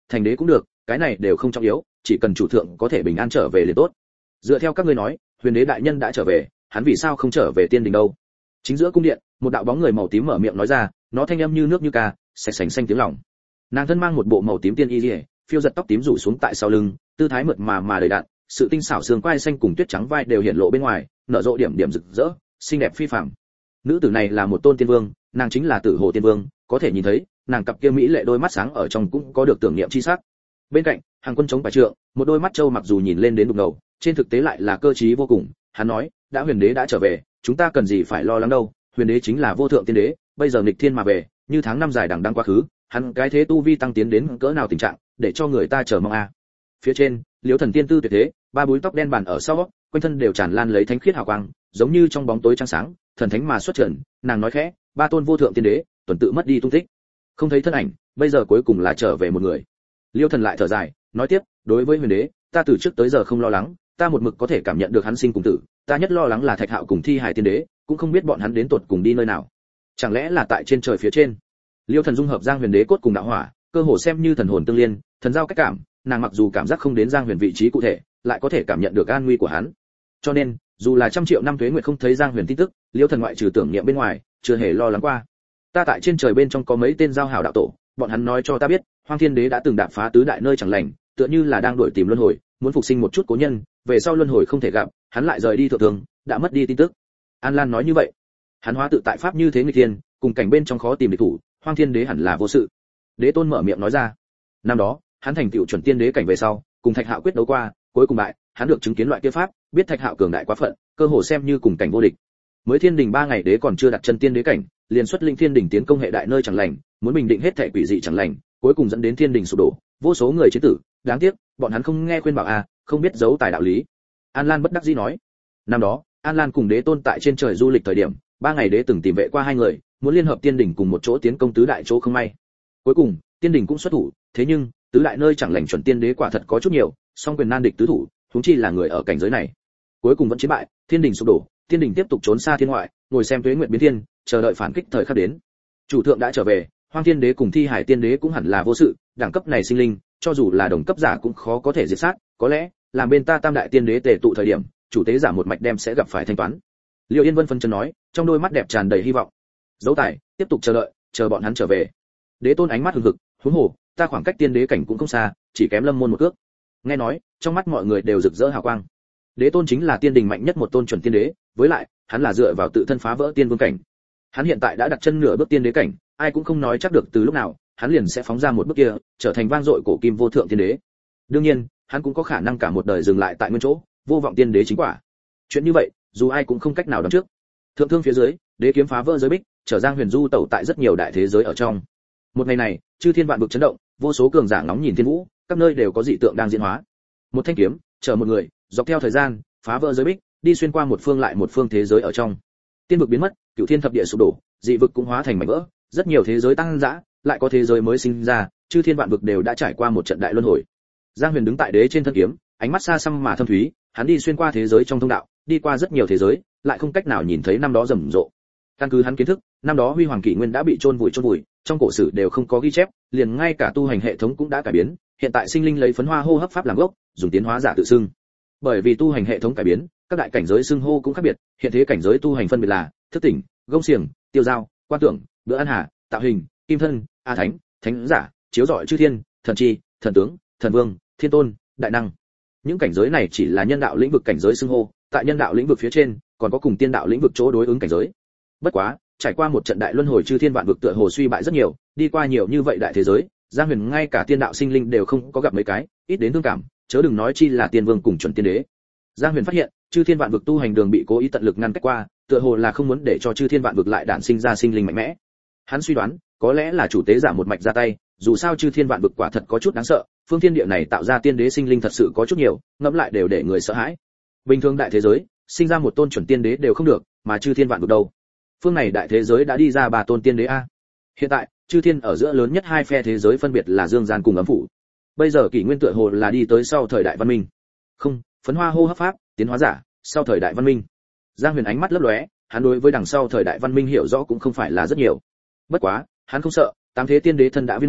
thành đế cũng được, cái này đều không trọng yếu, chỉ cần chủ thượng có thể bình an trở về liền tốt. Dựa theo các ngươi nói, huyền đế đại nhân đã trở về, hắn vì sao không trở về tiên đình đâu? Chính giữa cung điện, một đạo bóng người màu tím mở miệng nói ra, nó thanh âm như nước như ca, sạch sành xanh tiếng lòng. Nàng thân mang một bộ màu tím tiên y liễu, phiêu giật tóc tím rủ xuống tại sau lưng, tư thái mượt mà đầy đặn, sự tinh xảo xương quai xanh cùng tuyết trắng vai đều hiện lộ bên ngoài, nở rộ điểm điểm rực rỡ, xinh đẹp phi phàm. Nữ tử này là một tôn tiên vương, nàng chính là Tử Hồ Tiên Vương, có thể nhìn thấy, nàng cặp kia mỹ lệ đôi mắt sáng ở trong cũng có được tưởng niệm chi sắc. Bên cạnh, Hàng Quân chống bài trượng, một đôi mắt châu mặc dù nhìn lên đến đục ngầu, trên thực tế lại là cơ trí vô cùng, hắn nói, đã huyền đế đã trở về, chúng ta cần gì phải lo lắng đâu, huyền đế chính là vô thượng tiên đế, bây giờ nghịch thiên mà về, như tháng năm dài đằng đẵng quá khứ, hắn cái thế tu vi tăng tiến đến cỡ nào tình trạng, để cho người ta chờ mong a. Phía trên, Liễu Thần tiên tư tuyệt thế, ba búi tóc đen bàn ở sau, quanh thân đều tràn lan lấy thánh khiết hào quang, giống như trong bóng tối trăng sáng, thần thánh mà xuất trần, nàng nói khẽ, ba tôn vô thượng tiên đế, tuần tự mất đi tung tích, không thấy thân ảnh, bây giờ cuối cùng là trở về một người. Liêu Thần lại thở dài, nói tiếp, đối với huyền đế, ta từ trước tới giờ không lo lắng, ta một mực có thể cảm nhận được hắn sinh cùng tử, ta nhất lo lắng là Thạch Hạo cùng Thi Hải tiên đế, cũng không biết bọn hắn đến tuột cùng đi nơi nào. Chẳng lẽ là tại trên trời phía trên? Liêu Thần dung hợp Giang Huyền đế cốt cùng đạo hỏa, cơ hồ xem như thần hồn tương liên, thần giao cách cảm, nàng mặc dù cảm giác không đến Giang Huyền vị trí cụ thể, lại có thể cảm nhận được an nguy của hắn. Cho nên, dù là trăm triệu năm tuế nguyệt không thấy Giang Huyền tin tức, Liêu Thần ngoại trừ tưởng niệm bên ngoài, chưa hề lo lắng qua. Ta tại trên trời bên trong có mấy tên giao hảo đạo tổ, bọn hắn nói cho ta biết, Hoang Thiên Đế đã từng đạp phá tứ đại nơi chẳng lành, tựa như là đang đuổi tìm luân hồi, muốn phục sinh một chút cố nhân, về sau luân hồi không thể gặp, hắn lại rời đi thượng thường, đã mất đi tin tức. An Lan nói như vậy, hắn hóa tự tại pháp như thế nghịch thiên, cùng cảnh bên trong khó tìm địch thủ, Hoang Thiên Đế hẳn là vô sự. Đế Tôn mở miệng nói ra, năm đó, hắn thành tựu chuẩn tiên đế cảnh về sau, cùng Thạch Hạo quyết đấu qua, cuối cùng bại, hắn được chứng kiến loại kia pháp, biết Thạch Hạo cường đại quá phận, cơ hồ xem như cùng cảnh vô địch. Mới Thiên Đình 3 ngày đế còn chưa đặt chân tiên đế cảnh, liền xuất linh Thiên Đình tiến công hệ đại nơi chẳng lành, muốn bình định hết thảy quỷ dị chẳng lành, cuối cùng dẫn đến Thiên Đình sụp đổ, vô số người chết tử, đáng tiếc, bọn hắn không nghe khuyên bảo không biết giấu tài đạo lý. An Lan bất đắc dĩ nói, năm đó, An Lan cùng Đế Tôn tại trên trời du lịch thời điểm, 3 ngày đế từng tìm vệ qua hai người, muốn liên hợp Tiên Đình cùng một chỗ tiến công tứ đại chỗ không may. Cuối cùng, Tiên Đình cũng xuất thủ, thế nhưng, tứ đại nơi chẳng lành chuẩn tiên đế quả thật có chút nhiều, song quyền nan địch tứ thủ, huống chi là người ở cảnh giới này. Cuối cùng vẫn chiến bại, Thiên Đình sụp đổ, Tiên Đình tiếp tục trốn xa thiên ngoại, ngồi xem tuế nguyệt biến thiên, chờ đợi phản kích thời khắc đến. Chủ thượng đã trở về, Hoang Thiên Đế cùng Thi Hải Tiên Đế cũng hẳn là vô sự, đẳng cấp này sinh linh, cho dù là đồng cấp giả cũng khó có thể diệt sát, có lẽ, làm bên ta Tam đại tiên đế tề tụ thời điểm, chủ tế giả một mạch đem sẽ gặp phải thanh toán. Liêu Yên Vân phân chân nói, trong đôi mắt đẹp tràn đầy hy vọng. Dấu tài, tiếp tục chờ đợi, chờ bọn hắn trở về. Đế Tôn ánh mắt hừng hực, huống hồ, ta khoảng cách tiên đế cảnh cũng không xa, chỉ kém Lâm môn một cước. Nghe nói, trong mắt mọi người đều rực rỡ hào quang. Đế Tôn chính là tiên đình mạnh nhất một tôn chuẩn tiên đế, với lại, hắn là dựa vào tự thân phá vỡ tiên vương cảnh. Hắn hiện tại đã đặt chân nửa bước tiên đế cảnh, ai cũng không nói chắc được từ lúc nào, hắn liền sẽ phóng ra một bước kia, trở thành vang dội cổ kim vô thượng tiên đế. Đương nhiên, hắn cũng có khả năng cả một đời dừng lại tại nguyên chỗ, vô vọng tiên đế chính quả. Chuyện như vậy, dù ai cũng không cách nào đoán trước. Thượng thương phía dưới, đế kiếm phá vỡ giới bích, trở Giang Huyền du tẩu tại rất nhiều đại thế giới ở trong. Một ngày này, chư thiên vạn vực chấn động, vô số cường giả ngóng nhìn thiên vũ, các nơi đều có dị tượng đang diễn hóa. Một thanh kiếm, chở một người, dọc theo thời gian, phá vỡ giới bích, đi xuyên qua một phương lại một phương thế giới ở trong. Tiên vực biến mất, cửu thiên thập địa sụp đổ, dị vực cũng hóa thành mảnh vỡ, rất nhiều thế giới tăng dã, lại có thế giới mới sinh ra, chư thiên vạn vực đều đã trải qua một trận đại luân hồi. Giang Huyền đứng tại đế trên thân kiếm, ánh mắt xa xăm mà thâm thúy, hắn đi xuyên qua thế giới trong thông đạo, đi qua rất nhiều thế giới, lại không cách nào nhìn thấy năm đó rầm rộ. Căn cứ hắn kiến thức, năm đó huy hoàng kỷ nguyên đã bị chôn vùi, trong cổ sử đều không có ghi chép, liền ngay cả tu hành hệ thống cũng đã cải biến, hiện tại sinh linh lấy phấn hoa hô hấp pháp làm gốc, dùng tiến hóa giả tự xưng. Bởi vì tu hành hệ thống cải biến, các đại cảnh giới xưng hô cũng khác biệt, hiện thế cảnh giới tu hành phân biệt là thức tỉnh, gông xiềng, tiêu giao, quan tưởng, bữa ăn hà, tạo hình, kim thân, a thánh, thánh giả, chiếu rọi chư thiên, thần chi, thần tướng, thần vương, thiên tôn, đại năng. Những cảnh giới này chỉ là nhân đạo lĩnh vực cảnh giới xưng hô, tại nhân đạo lĩnh vực phía trên, còn có cùng tiên đạo lĩnh vực chỗ đối ứng cảnh giới. Bất quá, trải qua một trận đại luân hồi chư thiên vạn vực tựa hồ suy bại rất nhiều, đi qua nhiều như vậy đại thế giới, Giang Huyền ngay cả tiên đạo sinh linh đều không có gặp mấy cái, ít đến thương cảm, chớ đừng nói chi là tiên vương cùng chuẩn tiên đế. Giang Huyền phát hiện, chư thiên vạn vực tu hành đường bị cố ý tận lực ngăn cách qua, tựa hồ là không muốn để cho chư thiên vạn vực lại đản sinh ra sinh linh mạnh mẽ. Hắn suy đoán, có lẽ là chủ tế giả một mạch ra tay, dù sao chư thiên vạn vực quả thật có chút đáng sợ, phương thiên địa này tạo ra tiên đế sinh linh thật sự có chút nhiều, ngẫm lại đều để người sợ hãi. Bình thường đại thế giới, sinh ra một tôn chuẩn tiên đế đều không được, mà chư thiên vạn vực đâu? Phương này đại thế giới đã đi ra 3 tôn tiên đế a. Hiện tại, chư thiên ở giữa lớn nhất hai phe thế giới phân biệt là Dương Gian cùng Ấm Phủ. Bây giờ kỷ nguyên tựa hồ là đi tới sau thời đại văn minh. Không, phấn hoa hô hấp pháp, tiến hóa giả, sau thời đại văn minh. Giang Huyền ánh mắt lấp lóe, hắn đối với đằng sau thời đại văn minh hiểu rõ cũng không phải là rất nhiều. Bất quá, hắn không sợ, tám thế tiên đế thân đã viên mãn,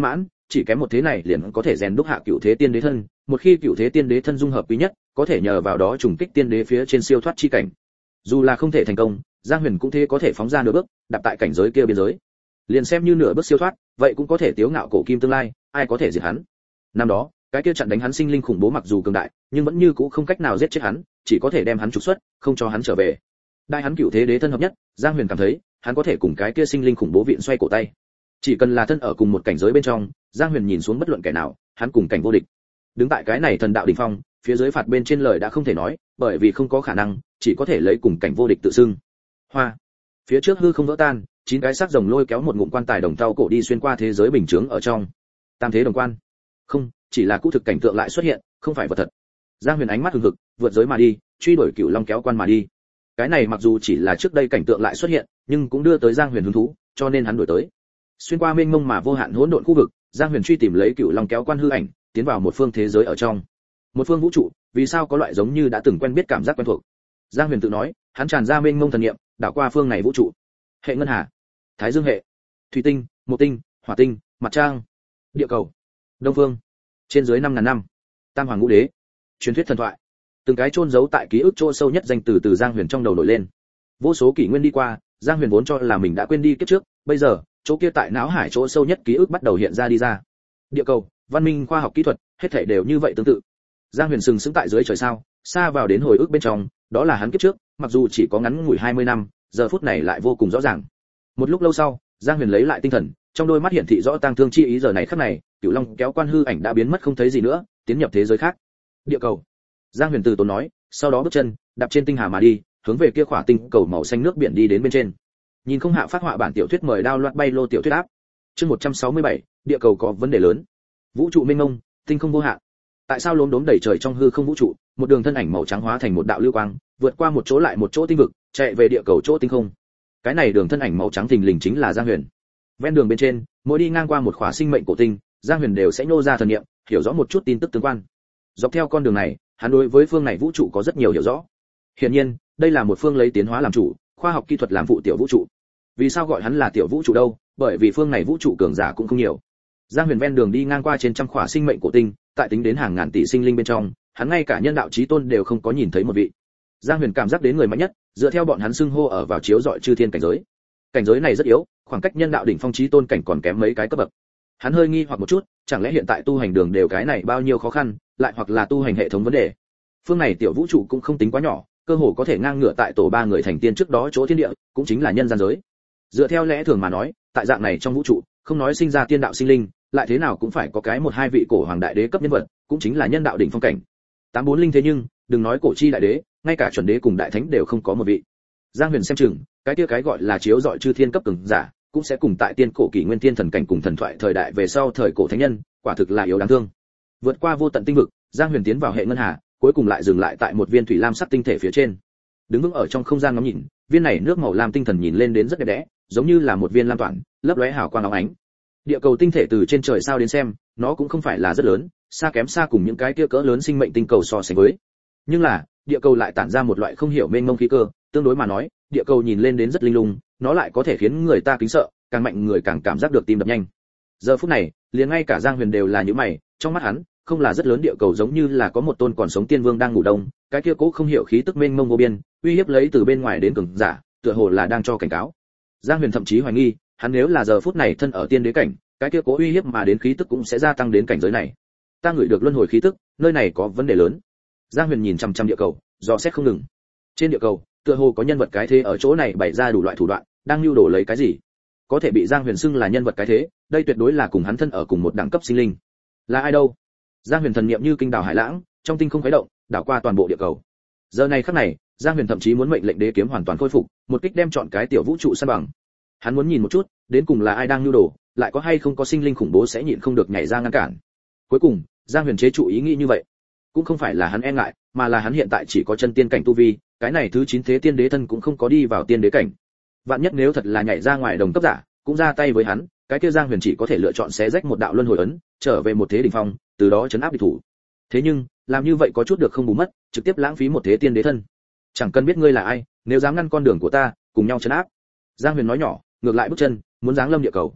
chỉ kém một thế này liền có thể rèn đúc hạ cựu thế tiên đế thân, một khi cựu thế tiên đế thân dung hợp quý nhất, có thể nhờ vào đó trùng kích tiên đế phía trên siêu thoát chi cảnh. Dù là không thể thành công, Giang Huyền cũng thế có thể phóng ra nửa bước, đạp tại cảnh giới kia biên giới. Liền xem như nửa bước siêu thoát, vậy cũng có thể tiếu ngạo cổ kim tương lai, ai có thể diệt hắn. Năm đó, cái kia chặn đánh hắn sinh linh khủng bố mặc dù cường đại, nhưng vẫn như cũ không cách nào giết chết hắn, chỉ có thể đem hắn trục xuất, không cho hắn trở về. Đại hắn cựu thế đế thân hợp nhất, Giang Huyền cảm thấy, hắn có thể cùng cái kia sinh linh khủng bố viện xoay cổ tay. Chỉ cần là thân ở cùng một cảnh giới bên trong, Giang Huyền nhìn xuống bất luận kẻ nào, hắn cùng cảnh vô địch. Đứng tại cái này thần đạo đỉnh phong, phía dưới phạt bên trên lời đã không thể nói, bởi vì không có khả năng, chỉ có thể lấy cùng cảnh vô địch tự xưng. Hoa. Phía trước hư không vỡ tan, 9 cái xác rồng lôi kéo một ngụm quan tài đồng thau cổ đi xuyên qua thế giới bình chứng ở trong. Tam thế đồng quan. Không, chỉ là cũ thực cảnh tượng lại xuất hiện, không phải vật thật. Giang Huyền ánh mắt hừng hực, vượt giới mà đi, truy đuổi Cửu Long kéo quan mà đi. Cái này mặc dù chỉ là trước đây cảnh tượng lại xuất hiện, nhưng cũng đưa tới Giang Huyền hứng thú, cho nên hắn đuổi tới. Xuyên qua mênh mông mà vô hạn hỗn độn khu vực, Giang Huyền truy tìm lấy Cửu Long kéo quan hư ảnh, tiến vào một phương thế giới ở trong. Một phương vũ trụ, vì sao có loại giống như đã từng quen biết cảm giác quen thuộc. Giang Huyền tự nói, hắn tràn ra mênh mông thần niệm, đảo qua phương này vũ trụ. Hệ ngân hà, Thái Dương hệ, Thủy tinh, Mộc tinh, Hỏa tinh, Mặt trăng, Địa cầu, Đông phương, trên dưới 5000 năm, Tam hoàng ngũ đế, truyền thuyết thần thoại, từng cái chôn giấu tại ký ức chỗ sâu nhất danh từ Giang Huyền trong đầu nổi lên. Vô số kỷ nguyên đi qua, Giang Huyền vốn cho là mình đã quên đi kiếp trước, bây giờ, chỗ kia tại não hải chỗ sâu nhất ký ức bắt đầu hiện ra đi ra. Địa cầu, văn minh khoa học kỹ thuật, hết thảy đều như vậy tương tự. Giang Huyền sừng sững tại dưới trời sao, xa vào đến hồi ức bên trong, đó là hắn kiếp trước, mặc dù chỉ có ngắn ngủi 20 năm, giờ phút này lại vô cùng rõ ràng. Một lúc lâu sau, Giang Huyền lấy lại tinh thần, trong đôi mắt hiển thị rõ tang thương chi ý. Giờ này khắc này, Cửu Long kéo quan hư ảnh đã biến mất không thấy gì nữa, tiến nhập thế giới khác. Địa cầu. Giang Huyền từ tốn nói, sau đó bước chân đạp trên tinh hà mà đi, hướng về kia khỏa tinh cầu màu xanh nước biển đi đến bên trên. Nhìn không hạ phát họa bản tiểu thuyết mời đao loạt bay lô tiểu thuyết áp. Chương 167, địa cầu có vấn đề lớn. Vũ trụ mênh mông, tinh không vô hạn. Tại sao lốm đốm đầy trời trong hư không vũ trụ, một đường thân ảnh màu trắng hóa thành một đạo lưu quang, vượt qua một chỗ lại một chỗ tinh vực, chạy về địa cầu chỗ tinh không. Cái này đường thân ảnh màu trắng thình lình chính là Giang Huyền. Ven đường bên trên, mỗi đi ngang qua một khỏa sinh mệnh cổ tinh, Giang Huyền đều sẽ nô ra thần niệm, hiểu rõ một chút tin tức tương quan. Dọc theo con đường này, hắn đối với phương này vũ trụ có rất nhiều hiểu rõ. Hiển nhiên, đây là một phương lấy tiến hóa làm chủ, khoa học kỹ thuật làm phụ tiểu vũ trụ. Vì sao gọi hắn là tiểu vũ trụ đâu? Bởi vì phương này vũ trụ cường giả cũng không nhiều. Giang Huyền ven đường đi ngang qua trên trăm khỏa sinh mệnh cổ tinh, tại tính đến hàng ngàn tỷ sinh linh bên trong, hắn ngay cả nhân đạo chí tôn đều không có nhìn thấy một vị. Giang Huyền cảm giác đến người mạnh nhất, dựa theo bọn hắn xưng hô ở vào chiếu dọi chư thiên cảnh giới. Cảnh giới này rất yếu, khoảng cách nhân đạo đỉnh phong chí tôn cảnh còn kém mấy cái cấp bậc. Hắn hơi nghi hoặc một chút, chẳng lẽ hiện tại tu hành đường đều cái này bao nhiêu khó khăn, lại hoặc là tu hành hệ thống vấn đề. Phương này tiểu vũ trụ cũng không tính quá nhỏ, cơ hồ có thể ngang ngửa tại tổ 3 người thành tiên trước đó chỗ thiên địa, cũng chính là nhân gian giới. Dựa theo lẽ thường mà nói, tại dạng này trong vũ trụ, không nói sinh ra tiên đạo sinh linh, lại thế nào cũng phải có cái một hai vị cổ hoàng đại đế cấp nhân vật, cũng chính là nhân đạo đỉnh phong cảnh. 84 linh thế nhưng, đừng nói cổ chi đại đế, ngay cả chuẩn đế cùng đại thánh đều không có một vị. Giang Huyền xem chừng, cái kia cái gọi là chiếu dọi chư thiên cấp cường giả, cũng sẽ cùng tại tiên cổ kỷ nguyên tiên thần cảnh cùng thần thoại thời đại về sau thời cổ thánh nhân, quả thực là yếu đáng thương. Vượt qua vô tận tinh vực, Giang Huyền tiến vào hệ ngân hà, cuối cùng lại dừng lại tại một viên thủy lam sắc tinh thể phía trên. Đứng vững ở trong không gian ngắm nhìn, viên này nước màu lam tinh thần nhìn lên đến rất đẹp đẽ, giống như là một viên lam toản, lấp lóe hào quang óng ánh. Địa cầu tinh thể từ trên trời sao đến xem, nó cũng không phải là rất lớn, xa kém xa cùng những cái kia cỡ lớn sinh mệnh tinh cầu so sánh với. Nhưng là, địa cầu lại tản ra một loại không hiểu mênh mông khí cơ, tương đối mà nói, địa cầu nhìn lên đến rất linh lung, nó lại có thể khiến người ta kính sợ, càng mạnh người càng cảm giác được tim đập nhanh. Giờ phút này, liền ngay cả Giang Huyền đều là như mày, trong mắt hắn, không là rất lớn địa cầu giống như là có một tôn còn sống tiên vương đang ngủ đông, cái kia cố không hiểu khí tức mênh mông vô biên, uy hiếp lấy từ bên ngoài đến cường giả, tựa hồ là đang cho cảnh cáo. Giang Huyền thậm chí hoài nghi, hắn nếu là giờ phút này thân ở tiên đế cảnh, cái kia cố uy hiếp mà đến khí tức cũng sẽ gia tăng đến cảnh giới này. Ta ngửi được luân hồi khí tức, nơi này có vấn đề lớn. Giang Huyền nhìn chằm chằm địa cầu, dò xét không ngừng. Trên địa cầu, tựa hồ có nhân vật cái thế ở chỗ này bày ra đủ loại thủ đoạn, đang lưu đồ lấy cái gì? Có thể bị Giang Huyền xưng là nhân vật cái thế, đây tuyệt đối là cùng hắn thân ở cùng một đẳng cấp sinh linh. Là ai đâu? Giang Huyền thần niệm như kinh đảo hải lãng, trong tinh không khuấy động, đảo qua toàn bộ địa cầu. Giờ này khắc này, Giang Huyền thậm chí muốn mệnh lệnh đế kiếm hoàn toàn khôi phục, một kích đem chọn cái tiểu vũ trụ san bằng. Hắn muốn nhìn một chút, đến cùng là ai đang lưu đồ, lại có hay không có sinh linh khủng bố sẽ nhịn không được nhảy ra ngăn cản. Cuối cùng, Giang Huyền chế trụ ý nghĩ như vậy, cũng không phải là hắn e ngại, mà là hắn hiện tại chỉ có chân tiên cảnh tu vi, cái này thứ 9 thế tiên đế thân cũng không có đi vào tiên đế cảnh. Vạn nhất nếu thật là nhảy ra ngoài đồng cấp giả, cũng ra tay với hắn, cái kia Giang Huyền chỉ có thể lựa chọn xé rách một đạo luân hồi ấn, trở về một thế đỉnh phong, từ đó trấn áp địch thủ. Thế nhưng, làm như vậy có chút được không bù mất, trực tiếp lãng phí một thế tiên đế thân. Chẳng cần biết ngươi là ai, nếu dám ngăn con đường của ta, cùng nhau trấn áp. Giang Huyền nói nhỏ, ngược lại bước chân, muốn giáng lâm địa cầu.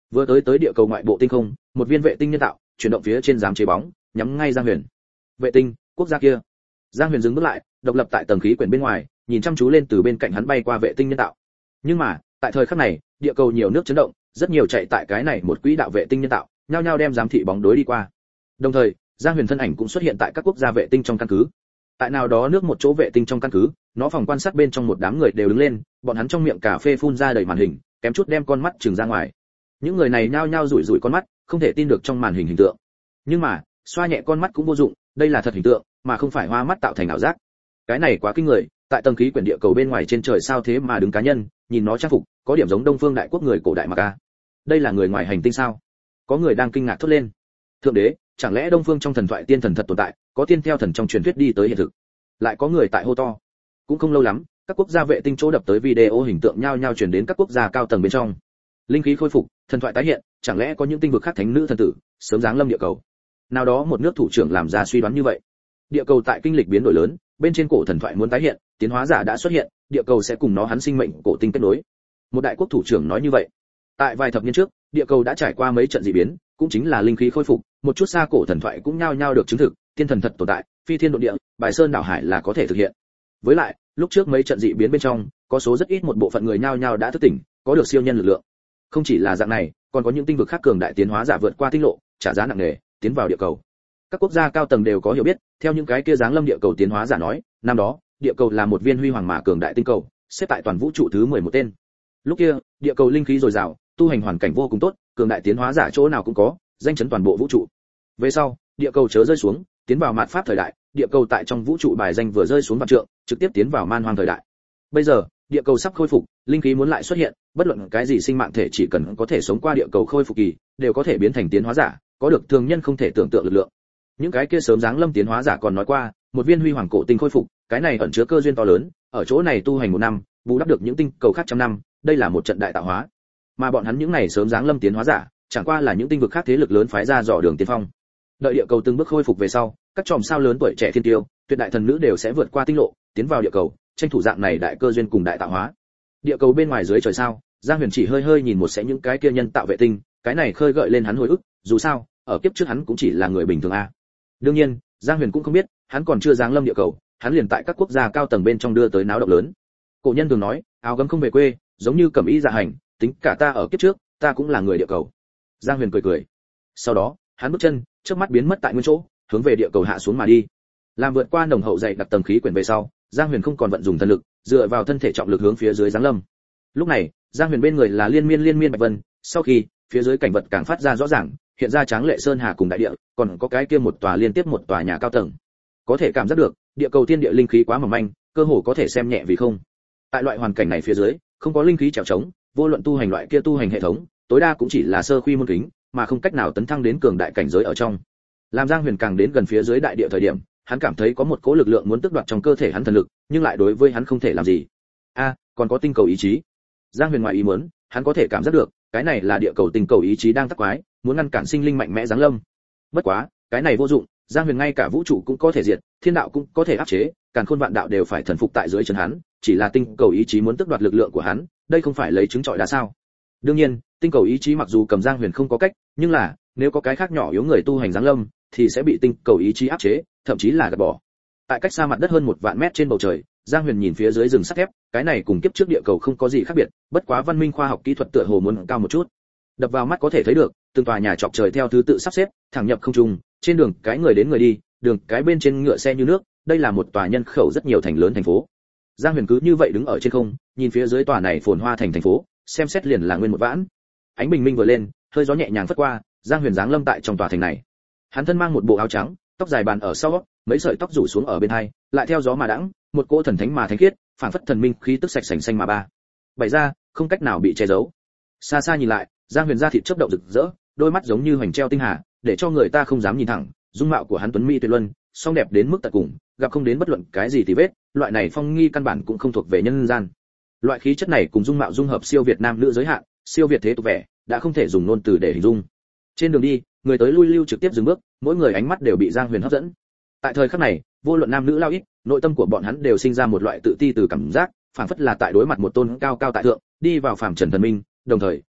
Vừa tới địa cầu ngoại bộ tinh không, một viên vệ tinh nhân tạo chuyển động phía trên giám chế bóng, nhắm ngay Giang Huyền. Vệ tinh, quốc gia kia. Giang Huyền dừng bước lại, độc lập tại tầng khí quyển bên ngoài, nhìn chăm chú lên từ bên cạnh hắn bay qua vệ tinh nhân tạo. Nhưng mà, tại thời khắc này, địa cầu nhiều nước chấn động, rất nhiều chạy tại cái này một quỹ đạo vệ tinh nhân tạo, nhao nhao đem giám thị bóng đối đi qua. Đồng thời, Giang Huyền thân ảnh cũng xuất hiện tại các quốc gia vệ tinh trong căn cứ. Tại nào đó nước một chỗ vệ tinh trong căn cứ, nó phòng quan sát bên trong một đám người đều đứng lên, bọn hắn trong miệng cà phê phun ra đầy màn hình, kém chút đem con mắt trừng ra ngoài. Những người này nhao nhao rủi rủi con mắt, không thể tin được trong màn hình hình tượng. Nhưng mà, xoa nhẹ con mắt cũng vô dụng, đây là thật hình tượng, mà không phải hoa mắt tạo thành ảo giác. Cái này quá kinh người, tại tầng khí quyển địa cầu bên ngoài trên trời sao thế mà đứng cá nhân, nhìn nó trang phục, có điểm giống Đông Phương đại quốc người cổ đại mặc a. Đây là người ngoài hành tinh sao? Có người đang kinh ngạc thốt lên. Thượng đế, chẳng lẽ Đông Phương trong thần thoại tiên thần thật tồn tại, có tiên theo thần trong truyền thuyết đi tới hiện thực. Lại có người tại hô to. Cũng không lâu lắm, các quốc gia vệ tinh chỗ đập tới video hình tượng nhao nhao truyền đến các quốc gia cao tầng bên trong. Linh khí khôi phục, thần thoại tái hiện, chẳng lẽ có những tinh vực khác thánh nữ thần tử sớm giáng lâm địa cầu? Nào đó một nước thủ trưởng làm ra suy đoán như vậy. Địa cầu tại kinh lịch biến đổi lớn, bên trên cổ thần thoại muốn tái hiện, tiến hóa giả đã xuất hiện, địa cầu sẽ cùng nó hắn sinh mệnh cổ tinh kết nối. Một đại quốc thủ trưởng nói như vậy. Tại vài thập niên trước, địa cầu đã trải qua mấy trận dị biến, cũng chính là linh khí khôi phục, một chút xa cổ thần thoại cũng nhao nhao được chứng thực, tiên thần thật tồn tại, phi thiên độ địa, bài sơn đảo hải là có thể thực hiện. Với lại, lúc trước mấy trận dị biến bên trong, có số rất ít một bộ phận người nhao nhao đã thức tỉnh, có được siêu nhân lực lượng. Không chỉ là dạng này, còn có những tinh vực khác cường đại tiến hóa giả vượt qua tinh lộ, trả giá nặng nề, tiến vào địa cầu. Các quốc gia cao tầng đều có hiểu biết, theo những cái kia giáng lâm địa cầu tiến hóa giả nói, năm đó, địa cầu là một viên huy hoàng mà cường đại tinh cầu, xếp tại toàn vũ trụ thứ 11 tên. Lúc kia, địa cầu linh khí dồi dào, tu hành hoàn cảnh vô cùng tốt, cường đại tiến hóa giả chỗ nào cũng có, danh chấn toàn bộ vũ trụ. Về sau, địa cầu chớ rơi xuống, tiến vào mạt pháp thời đại, địa cầu tại trong vũ trụ bài danh vừa rơi xuống vạn trượng, trực tiếp tiến vào man hoang thời đại. Bây giờ, địa cầu sắp khôi phục, linh khí muốn lại xuất hiện, bất luận cái gì sinh mạng thể chỉ cần có thể sống qua địa cầu khôi phục kỳ, đều có thể biến thành tiến hóa giả, có được thường nhân không thể tưởng tượng lực lượng. Những cái kia sớm giáng lâm tiến hóa giả còn nói qua, một viên huy hoàng cổ tinh khôi phục, cái này ẩn chứa cơ duyên to lớn, ở chỗ này tu hành một năm, bù đắp được những tinh cầu khác trăm năm, đây là một trận đại tạo hóa. Mà bọn hắn những này sớm giáng lâm tiến hóa giả, chẳng qua là những tinh vực khác thế lực lớn phái ra dò đường tiên phong. Đợi địa cầu từng bước khôi phục về sau, các chòm sao lớn tuổi trẻ thiên tiêu, tuyệt đại thần nữ đều sẽ vượt qua tinh lộ, tiến vào địa cầu, tranh thủ dạng này đại cơ duyên cùng đại tạo hóa. Địa cầu bên ngoài dưới trời sao, Giang Huyền chỉ hơi hơi nhìn một sẽ những cái kia nhân tạo vệ tinh, cái này khơi gợi lên hắn hồi ức, dù sao, ở kiếp trước hắn cũng chỉ là người bình thường a. Đương nhiên, Giang Huyền cũng không biết, hắn còn chưa giáng lâm địa cầu, hắn liền tại các quốc gia cao tầng bên trong đưa tới náo động lớn. Cổ nhân thường nói, áo gấm không về quê, giống như cẩm y dạ hành, tính cả ta ở kiếp trước, ta cũng là người địa cầu. Giang Huyền cười cười. Sau đó, hắn bước chân, trước mắt biến mất tại nguyên chỗ, hướng về địa cầu hạ xuống mà đi. Làm vượt qua nồng hậu dày đặc tầng khí quyển về sau, Giang Huyền không còn vận dụng thần lực, dựa vào thân thể trọng lực hướng phía dưới giáng lâm. Lúc này, Giang Huyền bên người là liên miên bạch vân, sau khi, phía dưới cảnh vật càng phát ra rõ ràng, hiện ra tráng lệ sơn hà cùng đại địa, còn có cái kia một tòa liên tiếp một tòa nhà cao tầng. Có thể cảm giác được, địa cầu thiên địa linh khí quá mỏng manh, cơ hồ có thể xem nhẹ vì không. Tại loại hoàn cảnh này phía dưới, không có linh khí trèo trống, vô luận tu hành loại kia tu hành hệ thống, tối đa cũng chỉ là sơ khuy môn kính, mà không cách nào tấn thăng đến cường đại cảnh giới ở trong. Làm Giang Huyền càng đến gần phía dưới đại địa thời điểm, hắn cảm thấy có một cỗ lực lượng muốn tước đoạt trong cơ thể hắn thần lực, nhưng lại đối với hắn không thể làm gì. Còn có tinh cầu ý chí. Giang Huyền ngoài ý muốn, hắn có thể cảm giác được, cái này là địa cầu tinh cầu ý chí đang tác quái, muốn ngăn cản sinh linh mạnh mẽ giáng lâm. Bất quá, cái này vô dụng, Giang Huyền ngay cả vũ trụ cũng có thể diệt, thiên đạo cũng có thể áp chế, càn khôn vạn đạo đều phải thần phục tại dưới chân hắn, chỉ là tinh cầu ý chí muốn tước đoạt lực lượng của hắn, đây không phải lấy trứng trọi đá sao? Đương nhiên, tinh cầu ý chí mặc dù cầm Giang Huyền không có cách, nhưng là, nếu có cái khác nhỏ yếu người tu hành giáng lâm, thì sẽ bị tinh cầu ý chí áp chế, thậm chí là gạt bỏ. Tại cách xa mặt đất hơn 1 vạn mét trên bầu trời, Giang Huyền nhìn phía dưới rừng sắt thép, cái này cùng kiếp trước địa cầu không có gì khác biệt, bất quá văn minh khoa học kỹ thuật tựa hồ muốn cao một chút. Đập vào mắt có thể thấy được, từng tòa nhà chọc trời theo thứ tự sắp xếp, thẳng nhập không trung, trên đường cái người đến người đi, đường cái bên trên ngựa xe như nước, đây là một tòa nhân khẩu rất nhiều thành lớn thành phố. Giang Huyền cứ như vậy đứng ở trên không, nhìn phía dưới tòa này phồn hoa thành phố, xem xét liền là nguyên một vãn. Ánh bình minh vừa lên, hơi gió nhẹ nhàng phất qua, Giang Huyền giáng lâm tại trong tòa thành này. Hắn thân mang một bộ áo trắng, tóc dài bàn ở sau, mấy sợi tóc rủ xuống ở bên hai, lại theo gió mà đãng, một cỗ thần thánh mà thánh khiết, phản phất thần minh khí tức sạch sành xanh mà ba. Bày ra, không cách nào bị che giấu. Xa xa nhìn lại, Giang Huyền da thịt chớp động rực rỡ, đôi mắt giống như hoành treo tinh hà, để cho người ta không dám nhìn thẳng, dung mạo của hắn tuấn mỹ tuyệt luân, song đẹp đến mức tận cùng, gặp không đến bất luận cái gì tì vết, loại này phong nghi căn bản cũng không thuộc về nhân gian. Loại khí chất này cùng dung mạo dung hợp siêu việt nam nữ giới hạn, siêu việt thế tục vẻ, đã không thể dùng ngôn từ để hình dung. Trên đường đi, người tới lui lưu trực tiếp dừng bước, mỗi người ánh mắt đều bị Giang Huyền hấp dẫn. Tại thời khắc này, vô luận nam nữ lao ít, nội tâm của bọn hắn đều sinh ra một loại tự ti từ cảm giác, phảng phất là tại đối mặt một tôn cao cao tại thượng, đi vào phàm trần thần minh, đồng thời,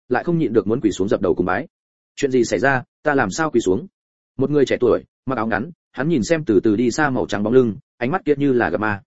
lại không nhịn được muốn quỳ xuống dập đầu cùng bái. Chuyện gì xảy ra, ta làm sao quỳ xuống? Một người trẻ tuổi, mặc áo ngắn, hắn nhìn xem từ từ đi xa màu trắng bóng lưng, ánh mắt kia như là gặp ma.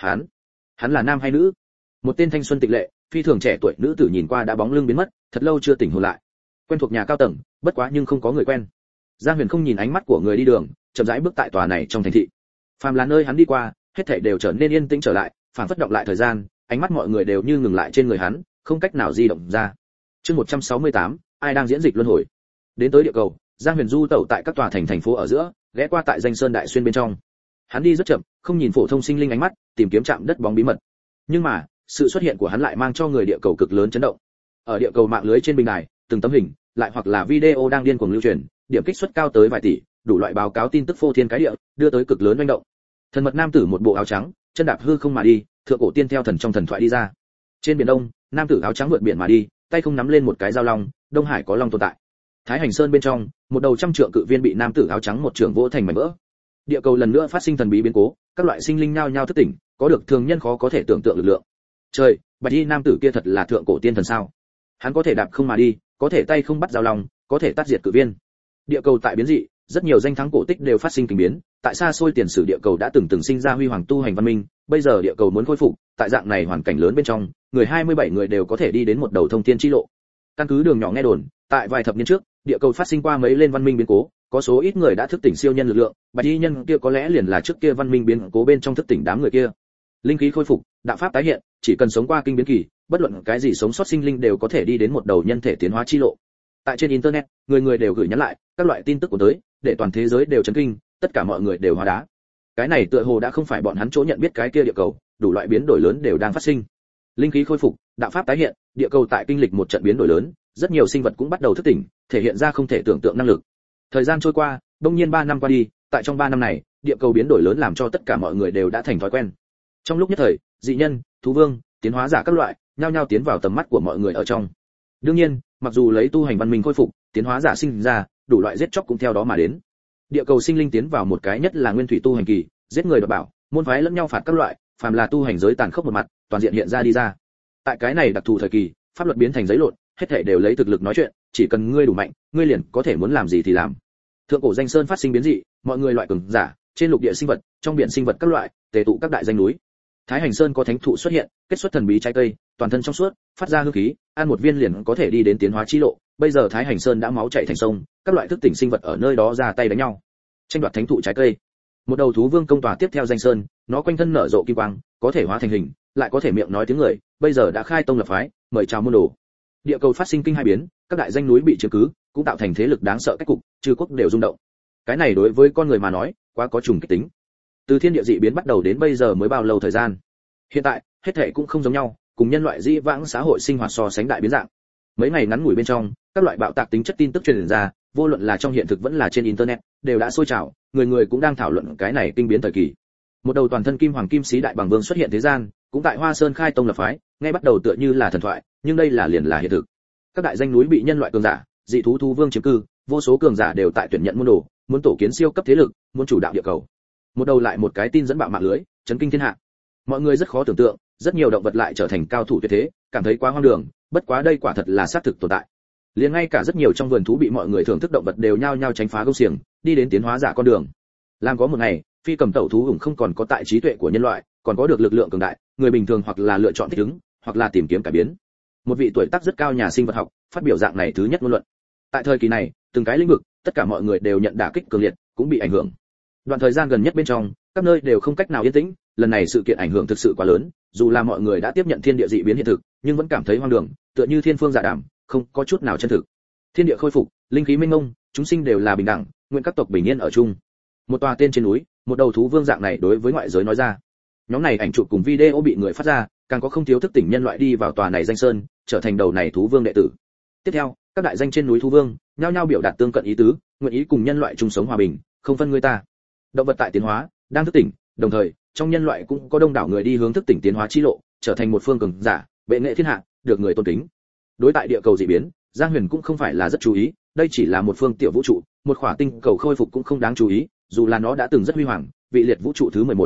Hắn là nam hay nữ? Một tên thanh xuân tịch lệ, phi thường trẻ tuổi nữ tử nhìn qua đã bóng lưng biến mất, thật lâu chưa tỉnh hồn lại. Quen thuộc nhà cao tầng, bất quá nhưng không có người quen. Giang Huyền không nhìn ánh mắt của người đi đường, chậm rãi bước tại tòa này trong thành thị. Phàm là nơi hắn đi qua, hết thảy đều trở nên yên tĩnh trở lại, phản phất động lại thời gian, ánh mắt mọi người đều như ngừng lại trên người hắn, không cách nào di động ra. Chương 168, ai đang diễn dịch luân hồi. Đến tới địa cầu, Giang Huyền du tẩu tại các tòa thành phố ở giữa, ghé qua tại Danh Sơn Đại Xuyên bên trong. Hắn đi rất chậm, không nhìn phổ thông sinh linh ánh mắt, tìm kiếm chạm đất bóng bí mật. Nhưng mà, sự xuất hiện của hắn lại mang cho người địa cầu cực lớn chấn động. Ở địa cầu mạng lưới trên bình đài, từng tấm hình, lại hoặc là video đang điên cuồng lưu truyền, điểm kích suất cao tới vài tỷ, đủ loại báo cáo tin tức phô thiên cái địa, đưa tới cực lớn manh động. Thần mật nam tử một bộ áo trắng, chân đạp hư không mà đi, thượng cổ tiên theo thần trong thần thoại đi ra. Trên biển Đông, nam tử áo trắng vượt biển mà đi, tay không nắm lên một cái dao long, Đông Hải có long tồn tại. Thái Hành Sơn bên trong, một đầu trăm trượng cự viên bị nam tử áo trắng một trường vỗ thành mảnh vỡ. Địa cầu lần nữa phát sinh thần bí biến cố, các loại sinh linh nhao nhao thức tỉnh, có được thường nhân khó có thể tưởng tượng lực lượng. Trời, bạch y nam tử kia thật là thượng cổ tiên thần sao? Hắn có thể đạp không mà đi, có thể tay không bắt dao long, có thể tát diệt cự viên. Địa cầu tại biến dị, rất nhiều danh thắng cổ tích đều phát sinh kình biến, tại xa xôi tiền sử địa cầu đã từng sinh ra huy hoàng tu hành văn minh, bây giờ địa cầu muốn khôi phục, tại dạng này hoàn cảnh lớn bên trong, người 27 người đều có thể đi đến một đầu thông thiên chi lộ. Căn cứ đường nhỏ nghe đồn, tại vài thập niên trước, địa cầu phát sinh qua mấy lên văn minh biến cố, có số ít người đã thức tỉnh siêu nhân lực lượng, bạch y nhân kia có lẽ liền là trước kia văn minh biến cố bên trong thức tỉnh đám người kia. Linh khí khôi phục, đạo pháp tái hiện, chỉ cần sống qua kinh biến kỳ, bất luận cái gì sống sót sinh linh đều có thể đi đến một đầu nhân thể tiến hóa chi lộ. Tại trên internet, người người đều gửi nhắn lại các loại tin tức của tới, để toàn thế giới đều chấn kinh, tất cả mọi người đều hóa đá. Cái này tựa hồ đã không phải bọn hắn chỗ nhận biết cái kia địa cầu, đủ loại biến đổi lớn đều đang phát sinh. Linh khí khôi phục, đạo pháp tái hiện, địa cầu tại kinh lịch một trận biến đổi lớn, rất nhiều sinh vật cũng bắt đầu thức tỉnh, thể hiện ra không thể tưởng tượng năng lực. Thời gian trôi qua, đông nhiên 3 năm qua đi, tại trong 3 năm này, địa cầu biến đổi lớn làm cho tất cả mọi người đều đã thành thói quen. Trong lúc nhất thời, dị nhân, thú vương, tiến hóa giả các loại, nhao nhao tiến vào tầm mắt của mọi người ở trong. Đương nhiên, mặc dù lấy tu hành văn minh khôi phục, tiến hóa giả sinh ra, đủ loại giết chóc cũng theo đó mà đến. Địa cầu sinh linh tiến vào một cái nhất là nguyên thủy tu hành kỳ, giết người đoạt bảo, môn phái lẫn nhau phạt các loại, phàm là tu hành giới tàn khốc một mặt, toàn diện hiện ra đi ra. Tại cái này đặc thù thời kỳ, pháp luật biến thành giấy lộn, hết thảy đều lấy thực lực nói chuyện, chỉ cần ngươi đủ mạnh, ngươi liền có thể muốn làm gì thì làm. Thượng cổ Danh Sơn phát sinh biến dị, mọi người loại cường giả, trên lục địa sinh vật, trong biển sinh vật các loại, tề tụ các đại danh núi. Thái Hành Sơn có thánh thụ xuất hiện, kết xuất thần bí trái cây, toàn thân trong suốt, phát ra hương khí, ăn một viên liền có thể đi đến tiến hóa chi lộ. Bây giờ Thái Hành Sơn đã máu chảy thành sông, các loại thức tỉnh sinh vật ở nơi đó ra tay đánh nhau, tranh đoạt thánh thụ trái cây. Một đầu thú vương công tòa tiếp theo Danh Sơn, nó quanh thân nở rộ kim quang, có thể hóa thành hình, lại có thể miệng nói tiếng người, bây giờ đã khai tông lập phái, mời chào môn đồ. Địa cầu phát sinh kinh hai biến, các đại danh núi bị chiếm cứ, cũng tạo thành thế lực đáng sợ cách cục, chư quốc đều rung động. Cái này đối với con người mà nói, quá có trùng kích tính. Từ thiên địa dị biến bắt đầu đến bây giờ mới bao lâu thời gian. Hiện tại, hết thảy cũng không giống nhau, cùng nhân loại dĩ vãng xã hội sinh hoạt so sánh đại biến dạng. Mấy ngày ngắn ngủi bên trong, các loại bạo tạc tính chất tin tức truyền ra, vô luận là trong hiện thực vẫn là trên internet, đều đã sôi trào, người người cũng đang thảo luận cái này kinh biến thời kỳ. Một đầu toàn thân kim hoàng kim sĩ đại bằng vương xuất hiện thế gian, cũng tại Hoa Sơn khai tông lập phái, ngay bắt đầu tựa như là thần thoại, nhưng đây là liền là hiện thực. Các đại danh núi bị nhân loại cường giả, dị thú thú vương chiếm cư, vô số cường giả đều tại tuyển nhận môn đồ, muốn tổ kiến siêu cấp thế lực, muốn chủ đạo địa cầu. Một đầu lại một cái tin dẫn bạo mạng lưới, chấn kinh thiên hạ. Mọi người rất khó tưởng tượng, rất nhiều động vật lại trở thành cao thủ tuyệt thế, cảm thấy quá hoang đường, bất quá đây quả thật là xác thực tồn tại. Liền ngay cả rất nhiều trong vườn thú bị mọi người thưởng thức động vật đều nhao nhao tránh phá gông xiềng, đi đến tiến hóa giả con đường. Làm có một ngày, phi cầm tẩu thú hùng không còn có tại trí tuệ của nhân loại, còn có được lực lượng cường đại, người bình thường hoặc là lựa chọn thích ứng, hoặc là tìm kiếm cải biến. Một vị tuổi tác rất cao nhà sinh vật học phát biểu dạng này thứ nhất ngôn luận. Tại thời kỳ này, từng cái lĩnh vực, tất cả mọi người đều nhận đả kích cường liệt, cũng bị ảnh hưởng. Đoạn thời gian gần nhất bên trong, các nơi đều không cách nào yên tĩnh, lần này sự kiện ảnh hưởng thực sự quá lớn, dù là mọi người đã tiếp nhận thiên địa dị biến hiện thực, nhưng vẫn cảm thấy hoang đường, tựa như thiên phương dạ đàm, không có chút nào chân thực. Thiên địa khôi phục, linh khí mênh mông, chúng sinh đều là bình đẳng, nguyện các tộc bình yên ở chung. Một tòa tên trên núi, một đầu thú vương dạng này đối với ngoại giới nói ra. Nhóm này ảnh chụp cùng video bị người phát ra, càng có không thiếu thức tỉnh nhân loại đi vào tòa này Danh Sơn, trở thành đầu này thú vương đệ tử. Tiếp theo, các đại danh trên núi thú vương, nhao nhao biểu đạt tương cận ý tứ, nguyện ý cùng nhân loại chung sống hòa bình, không phân người ta. Động vật tại tiến hóa, đang thức tỉnh, đồng thời, trong nhân loại cũng có đông đảo người đi hướng thức tỉnh tiến hóa chi lộ, trở thành một phương cường giả, bệ nghệ thiên hạ, được người tôn kính. Đối tại địa cầu dị biến, Giang Huyền cũng không phải là rất chú ý, đây chỉ là một phương tiểu vũ trụ, một khỏa tinh cầu khôi phục cũng không đáng chú ý, dù là nó đã từng rất huy hoàng, vị liệt vũ trụ thứ 11.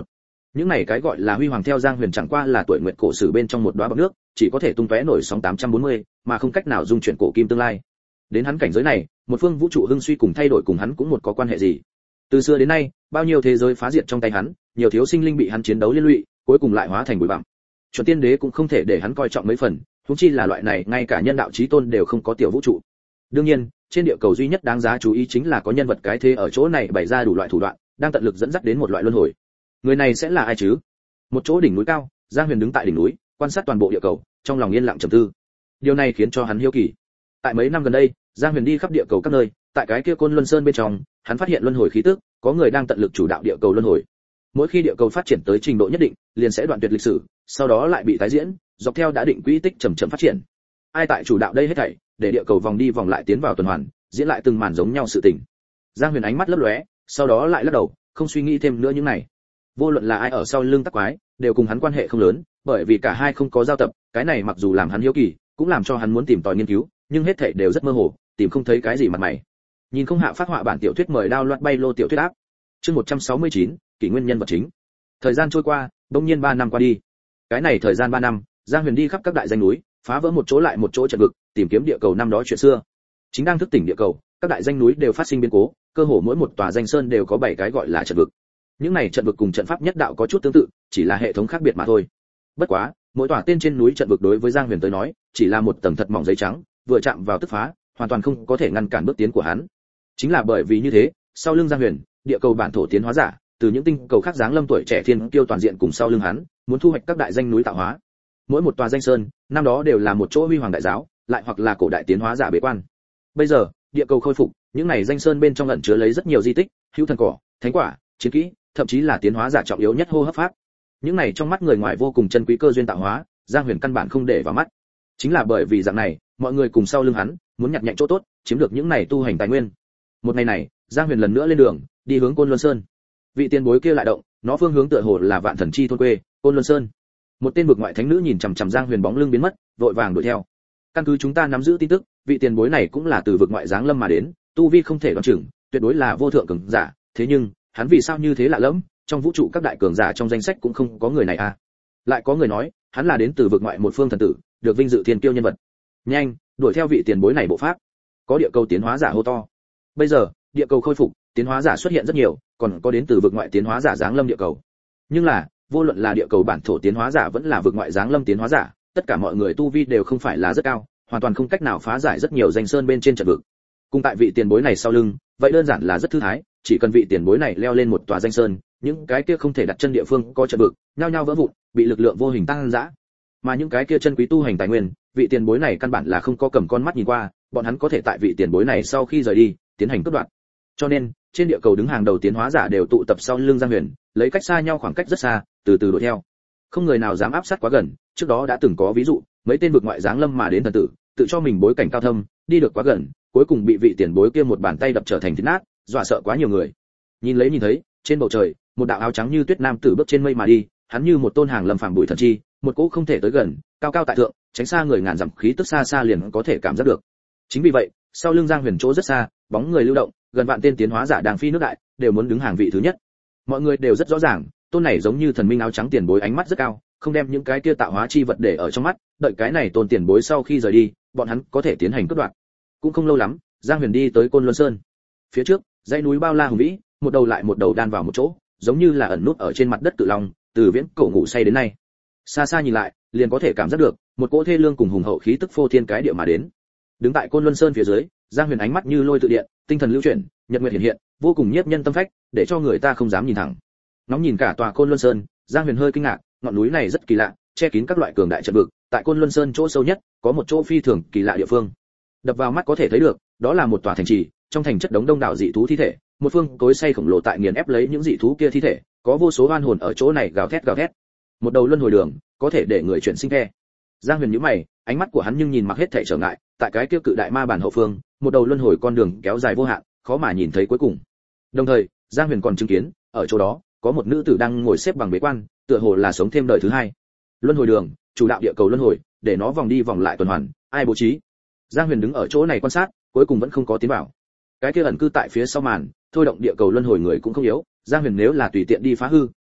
Những này cái gọi là huy hoàng theo Giang Huyền chẳng qua là tuổi nguyệt cổ sử bên trong một đóa bọt nước, chỉ có thể tung tóe nổi sóng 840, mà không cách nào dung chuyển cổ kim tương lai. Đến hắn cảnh giới này, một phương vũ trụ hưng suy cùng thay đổi cùng hắn cũng một có quan hệ gì? Từ xưa đến nay, bao nhiêu thế giới phá diệt trong tay hắn, nhiều thiếu sinh linh bị hắn chiến đấu liên lụy, cuối cùng lại hóa thành bụi bặm. Chuẩn tiên đế cũng không thể để hắn coi trọng mấy phần, huống chi là loại này ngay cả nhân đạo chí tôn đều không có tiểu vũ trụ. Đương nhiên, trên địa cầu duy nhất đáng giá chú ý chính là có nhân vật cái thế ở chỗ này bày ra đủ loại thủ đoạn, đang tận lực dẫn dắt đến một loại luân hồi. Người này sẽ là ai chứ? Một chỗ đỉnh núi cao, Giang Huyền đứng tại đỉnh núi, quan sát toàn bộ địa cầu, trong lòng yên lặng trầm tư. Điều này khiến cho hắn hiếu kỳ. Tại mấy năm gần đây, Giang Huyền đi khắp địa cầu các nơi, tại cái kia Côn Luân Sơn bên trong, hắn phát hiện luân hồi khí tức, có người đang tận lực chủ đạo địa cầu luân hồi. Mỗi khi địa cầu phát triển tới trình độ nhất định, liền sẽ đoạn tuyệt lịch sử, sau đó lại bị tái diễn, dọc theo đã định quỹ tích chậm chậm phát triển. Ai tại chủ đạo đây hết thảy, để địa cầu vòng đi vòng lại tiến vào tuần hoàn, diễn lại từng màn giống nhau sự tình. Giang Huyền ánh mắt lấp lóe, sau đó lại lắc đầu, không suy nghĩ thêm nữa những này. Vô luận là ai ở sau lưng tắc quái, đều cùng hắn quan hệ không lớn, bởi vì cả hai không có giao tập, cái này mặc dù làm hắn hiếu kỳ, cũng làm cho hắn muốn tìm tòi nghiên cứu, nhưng hết thảy đều rất mơ hồ, tìm không thấy cái gì mặt mày. Nhìn không hạ phát họa bản tiểu thuyết mời đao loạt bay lô tiểu thuyết áp. Chương 169, kỷ nguyên nhân vật chính. Thời gian trôi qua, bỗng nhiên 3 năm qua đi. Cái này thời gian 3 năm, Giang Huyền đi khắp các đại danh núi, phá vỡ một chỗ lại một chỗ trận vực, tìm kiếm địa cầu năm đó chuyện xưa. Chính đang thức tỉnh địa cầu, các đại danh núi đều phát sinh biến cố, cơ hồ mỗi một tòa danh sơn đều có 7 cái gọi là trận vực. Những này trận vực cùng trận pháp nhất đạo có chút tương tự, chỉ là hệ thống khác biệt mà thôi. Bất quá, mỗi tòa tên trên núi trận vực đối với Giang Huyền tới nói, chỉ là một tầng thật mỏng giấy trắng, vừa chạm vào tức phá, hoàn toàn không có thể ngăn cản bước tiến của hắn. Chính là bởi vì như thế, sau lưng Giang Huyền, địa cầu bản thổ tiến hóa giả, từ những tinh cầu khác giáng lâm tuổi trẻ thiên kiêu toàn diện cùng sau lưng hắn, muốn thu hoạch các đại danh núi tạo hóa. Mỗi một tòa danh sơn, năm đó đều là một chỗ huy hoàng đại giáo, lại hoặc là cổ đại tiến hóa giả bế quan. Bây giờ, địa cầu khôi phục, những này danh sơn bên trong ẩn chứa lấy rất nhiều di tích, hữu thần cỏ, thánh quả, chiến kỹ, thậm chí là tiến hóa giả trọng yếu nhất hô hấp pháp. Những này trong mắt người ngoài vô cùng chân quý cơ duyên tạo hóa, Giang Huyền căn bản không để vào mắt. Chính là bởi vì dạng này, mọi người cùng sau lưng hắn, muốn nhặt nhạnh chỗ tốt, chiếm được những này tu hành tài nguyên. Một ngày này, Giang Huyền lần nữa lên đường, đi hướng Côn Luân Sơn. Vị tiền bối kia lại động, nó phương hướng tựa hồ là Vạn Thần Chi thôn quê, Côn Luân Sơn. Một tên vực ngoại thánh nữ nhìn chằm chằm Giang Huyền bóng lưng biến mất, vội vàng đuổi theo. Căn cứ chúng ta nắm giữ tin tức, vị tiền bối này cũng là từ vực ngoại giáng lâm mà đến, tu vi không thể đoán chừng, tuyệt đối là vô thượng cường giả, thế nhưng, hắn vì sao như thế lạ lẫm, trong vũ trụ các đại cường giả trong danh sách cũng không có người này à? Lại có người nói, hắn là đến từ vực ngoại một phương thần tử, được vinh dự thiên kiêu nhân vật. Nhanh, đuổi theo vị tiền bối này bộ pháp. Có địa cầu tiến hóa giả hô to. Bây giờ, địa cầu khôi phục, tiến hóa giả xuất hiện rất nhiều, còn có đến từ vực ngoại tiến hóa giả giáng lâm địa cầu. Nhưng là, vô luận là địa cầu bản thổ tiến hóa giả vẫn là vực ngoại giáng lâm tiến hóa giả, tất cả mọi người tu vi đều không phải là rất cao, hoàn toàn không cách nào phá giải rất nhiều danh sơn bên trên trận vực. Cùng tại vị tiền bối này sau lưng, vậy đơn giản là rất thư thái, chỉ cần vị tiền bối này leo lên một tòa danh sơn, những cái kia không thể đặt chân địa phương có trận vực, nhao nhao vỡ vụn, bị lực lượng vô hình tăng dã. Mà những cái kia chân quý tu hành tài nguyên, vị tiền bối này căn bản là không có cầm con mắt nhìn qua, bọn hắn có thể tại vị tiền bối này sau khi rời đi, tiến hành cướp đoạt. Cho nên, trên địa cầu đứng hàng đầu tiến hóa giả đều tụ tập sau lưng Giang Huyền, lấy cách xa nhau khoảng cách rất xa, từ từ đuổi theo. Không người nào dám áp sát quá gần, trước đó đã từng có ví dụ, mấy tên vực ngoại giáng lâm mà đến thần tử, tự cho mình bối cảnh cao thâm, đi được quá gần, cuối cùng bị vị tiền bối kia một bàn tay đập trở thành thịt nát, dọa sợ quá nhiều người. Nhìn thấy, trên bầu trời, một đạo áo trắng như tuyết nam tử bước trên mây mà đi, hắn như một tôn hàng lâm phàm bụi thần chi, một cỗ không thể tới gần, cao cao tại thượng, tránh xa người ngàn dặm khí tức xa xa liền có thể cảm giác được. Chính vì vậy, sau lưng Giang Huyền chỗ rất xa, bóng người lưu động, gần vạn tên tiến hóa giả đang phi nước đại, đều muốn đứng hàng vị thứ nhất. Mọi người đều rất rõ ràng, tôn này giống như thần minh áo trắng tiền bối ánh mắt rất cao, không đem những cái kia tạo hóa chi vật để ở trong mắt, đợi cái này tôn tiền bối sau khi rời đi, bọn hắn có thể tiến hành cướp đoạt. Cũng không lâu lắm, Giang Huyền đi tới Côn Luân Sơn. Phía trước, dãy núi bao la hùng vĩ, một đầu lại một đầu đan vào một chỗ, giống như là ẩn nút ở trên mặt đất cự long, từ viễn cổ ngủ say đến nay. Xa xa nhìn lại, liền có thể cảm giác được một cỗ thê lương cùng hùng hậu khí tức phô thiên cái địa mà đến. Đứng tại Côn Luân Sơn phía dưới, Giang Huyền ánh mắt như lôi tự điện, tinh thần lưu chuyển, nhật nguyệt hiện hiện, vô cùng nhiếp nhân tâm phách, để cho người ta không dám nhìn thẳng. Nóng nhìn cả tòa Côn Luân Sơn, Giang Huyền hơi kinh ngạc, ngọn núi này rất kỳ lạ, che kín các loại cường đại trận vực, tại Côn Luân Sơn chỗ sâu nhất, có một chỗ phi thường kỳ lạ địa phương. Đập vào mắt có thể thấy được, đó là một tòa thành trì, trong thành chất đống đông đảo dị thú thi thể, một phương cối xay khổng lồ tại nghiền ép lấy những dị thú kia thi thể, có vô số oan hồn ở chỗ này gào thét gào thét. Một đầu luân hồi đường, có thể để người chuyển sinh the. Giang Huyền nhíu mày, ánh mắt của hắn nhưng nhìn mặc hết thảy trở ngại, tại cái kia cự đại ma bản hậu phương, một đầu luân hồi con đường kéo dài vô hạn, khó mà nhìn thấy cuối cùng. Đồng thời, Giang Huyền còn chứng kiến, ở chỗ đó, có một nữ tử đang ngồi xếp bằng bế quan, tựa hồ là sống thêm đời thứ hai. Luân hồi đường, chủ đạo địa cầu luân hồi, để nó vòng đi vòng lại tuần hoàn, ai bố trí? Giang Huyền đứng ở chỗ này quan sát, cuối cùng vẫn không có tiến vào. Cái kia ẩn cư tại phía sau màn, thôi động địa cầu luân hồi người cũng không yếu, Giang Huyền nếu là tùy tiện đi phá hư,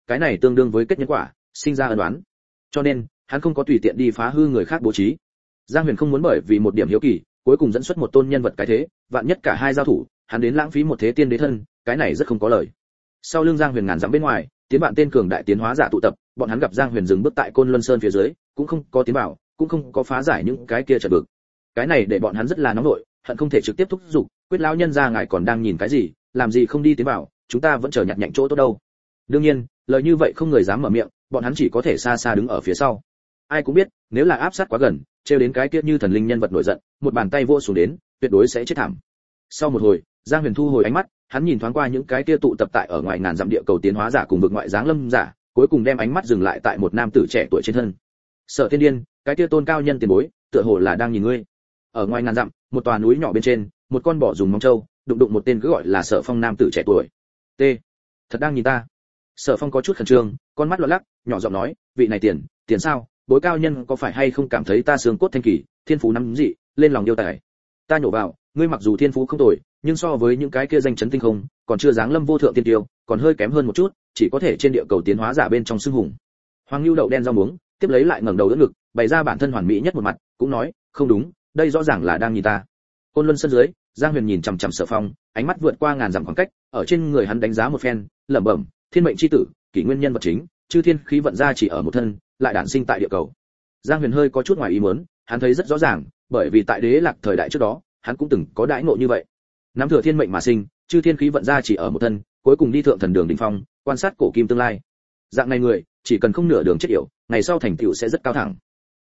cái này tương đương với kết nhân quả, sinh ra ân oán. Cho nên, hắn không có tùy tiện đi phá hư người khác bố trí. Giang Huyền không muốn bởi vì một điểm hiếu kỳ, cuối cùng dẫn xuất một tôn nhân vật cái thế, vạn nhất cả hai giao thủ, hắn đến lãng phí một thế tiên đế thân, cái này rất không có lời. Sau lưng Giang Huyền ngàn dặm bên ngoài, tiến bạn tên cường đại tiến hóa giả tụ tập, bọn hắn gặp Giang Huyền dừng bước tại Côn Luân Sơn phía dưới, cũng không có tiến vào, cũng không có phá giải những cái kia trận vực. Cái này để bọn hắn rất là nóng nổi, hận không thể trực tiếp thúc giục, quyết lão nhân gia ngài còn đang nhìn cái gì, làm gì không đi tiến vào, chúng ta vẫn chờ nhặt nhạnh chỗ tốt đâu. Đương nhiên, lời như vậy không người dám mở miệng, bọn hắn chỉ có thể xa xa đứng ở phía sau. Ai cũng biết, nếu là áp sát quá gần, trêu đến cái kia như thần linh nhân vật nổi giận, một bàn tay vỗ xuống đến, tuyệt đối sẽ chết thảm. Sau một hồi, Giang Huyền thu hồi ánh mắt, hắn nhìn thoáng qua những cái kia tụ tập tại ở ngoài ngàn dặm địa cầu tiến hóa giả cùng vực ngoại giáng lâm giả, cuối cùng đem ánh mắt dừng lại tại một nam tử trẻ tuổi trên thân. Sở Thiên Điên, cái kia tôn cao nhân tiền bối, tựa hồ là đang nhìn ngươi. Ở ngoài ngàn dặm, một tòa núi nhỏ bên trên, một con bò dùng móng trâu, đụng một tên cứ gọi là Sở Phong nam tử trẻ tuổi. T. Thật đang nhìn ta. Sở Phong có chút khẩn trương, con mắt loạn lắc, nhỏ giọng nói, vị này tiền sao? Bối cao nhân có phải hay không cảm thấy ta xương cốt thanh kỳ, thiên phú nắm dị, lên lòng yêu tài. Ta nhổ vào, ngươi mặc dù thiên phú không tồi, nhưng so với những cái kia danh chấn tinh không, còn chưa dáng lâm vô thượng tiên tiêu, còn hơi kém hơn một chút, chỉ có thể trên địa cầu tiến hóa giả bên trong xưng hùng. Hoàng Nưu đậu đen rau muống, tiếp lấy lại ngẩng đầu đỡ ngực, bày ra bản thân hoàn mỹ nhất một mặt, cũng nói, không đúng, đây rõ ràng là đang nhìn ta. Côn Luân sân dưới, Giang Huyền nhìn chằm chằm Sở Phong, ánh mắt vượt qua ngàn dặm khoảng cách, ở trên người hắn đánh giá một phen, lẩm bẩm, thiên mệnh chi tử, kỷ nguyên nhân vật chính, chư thiên khí vận ra chỉ ở một thân, lại đản sinh tại địa cầu. Giang Huyền hơi có chút ngoài ý muốn, hắn thấy rất rõ ràng, bởi vì tại Đế Lạc thời đại trước đó, hắn cũng từng có đãi ngộ như vậy. Nắm thừa thiên mệnh mà sinh, chư thiên khí vận ra chỉ ở một thân, cuối cùng đi thượng thần đường đỉnh phong, quan sát cổ kim tương lai. Dạng này người, chỉ cần không nửa đường chết yểu, ngày sau thành tựu sẽ rất cao thẳng.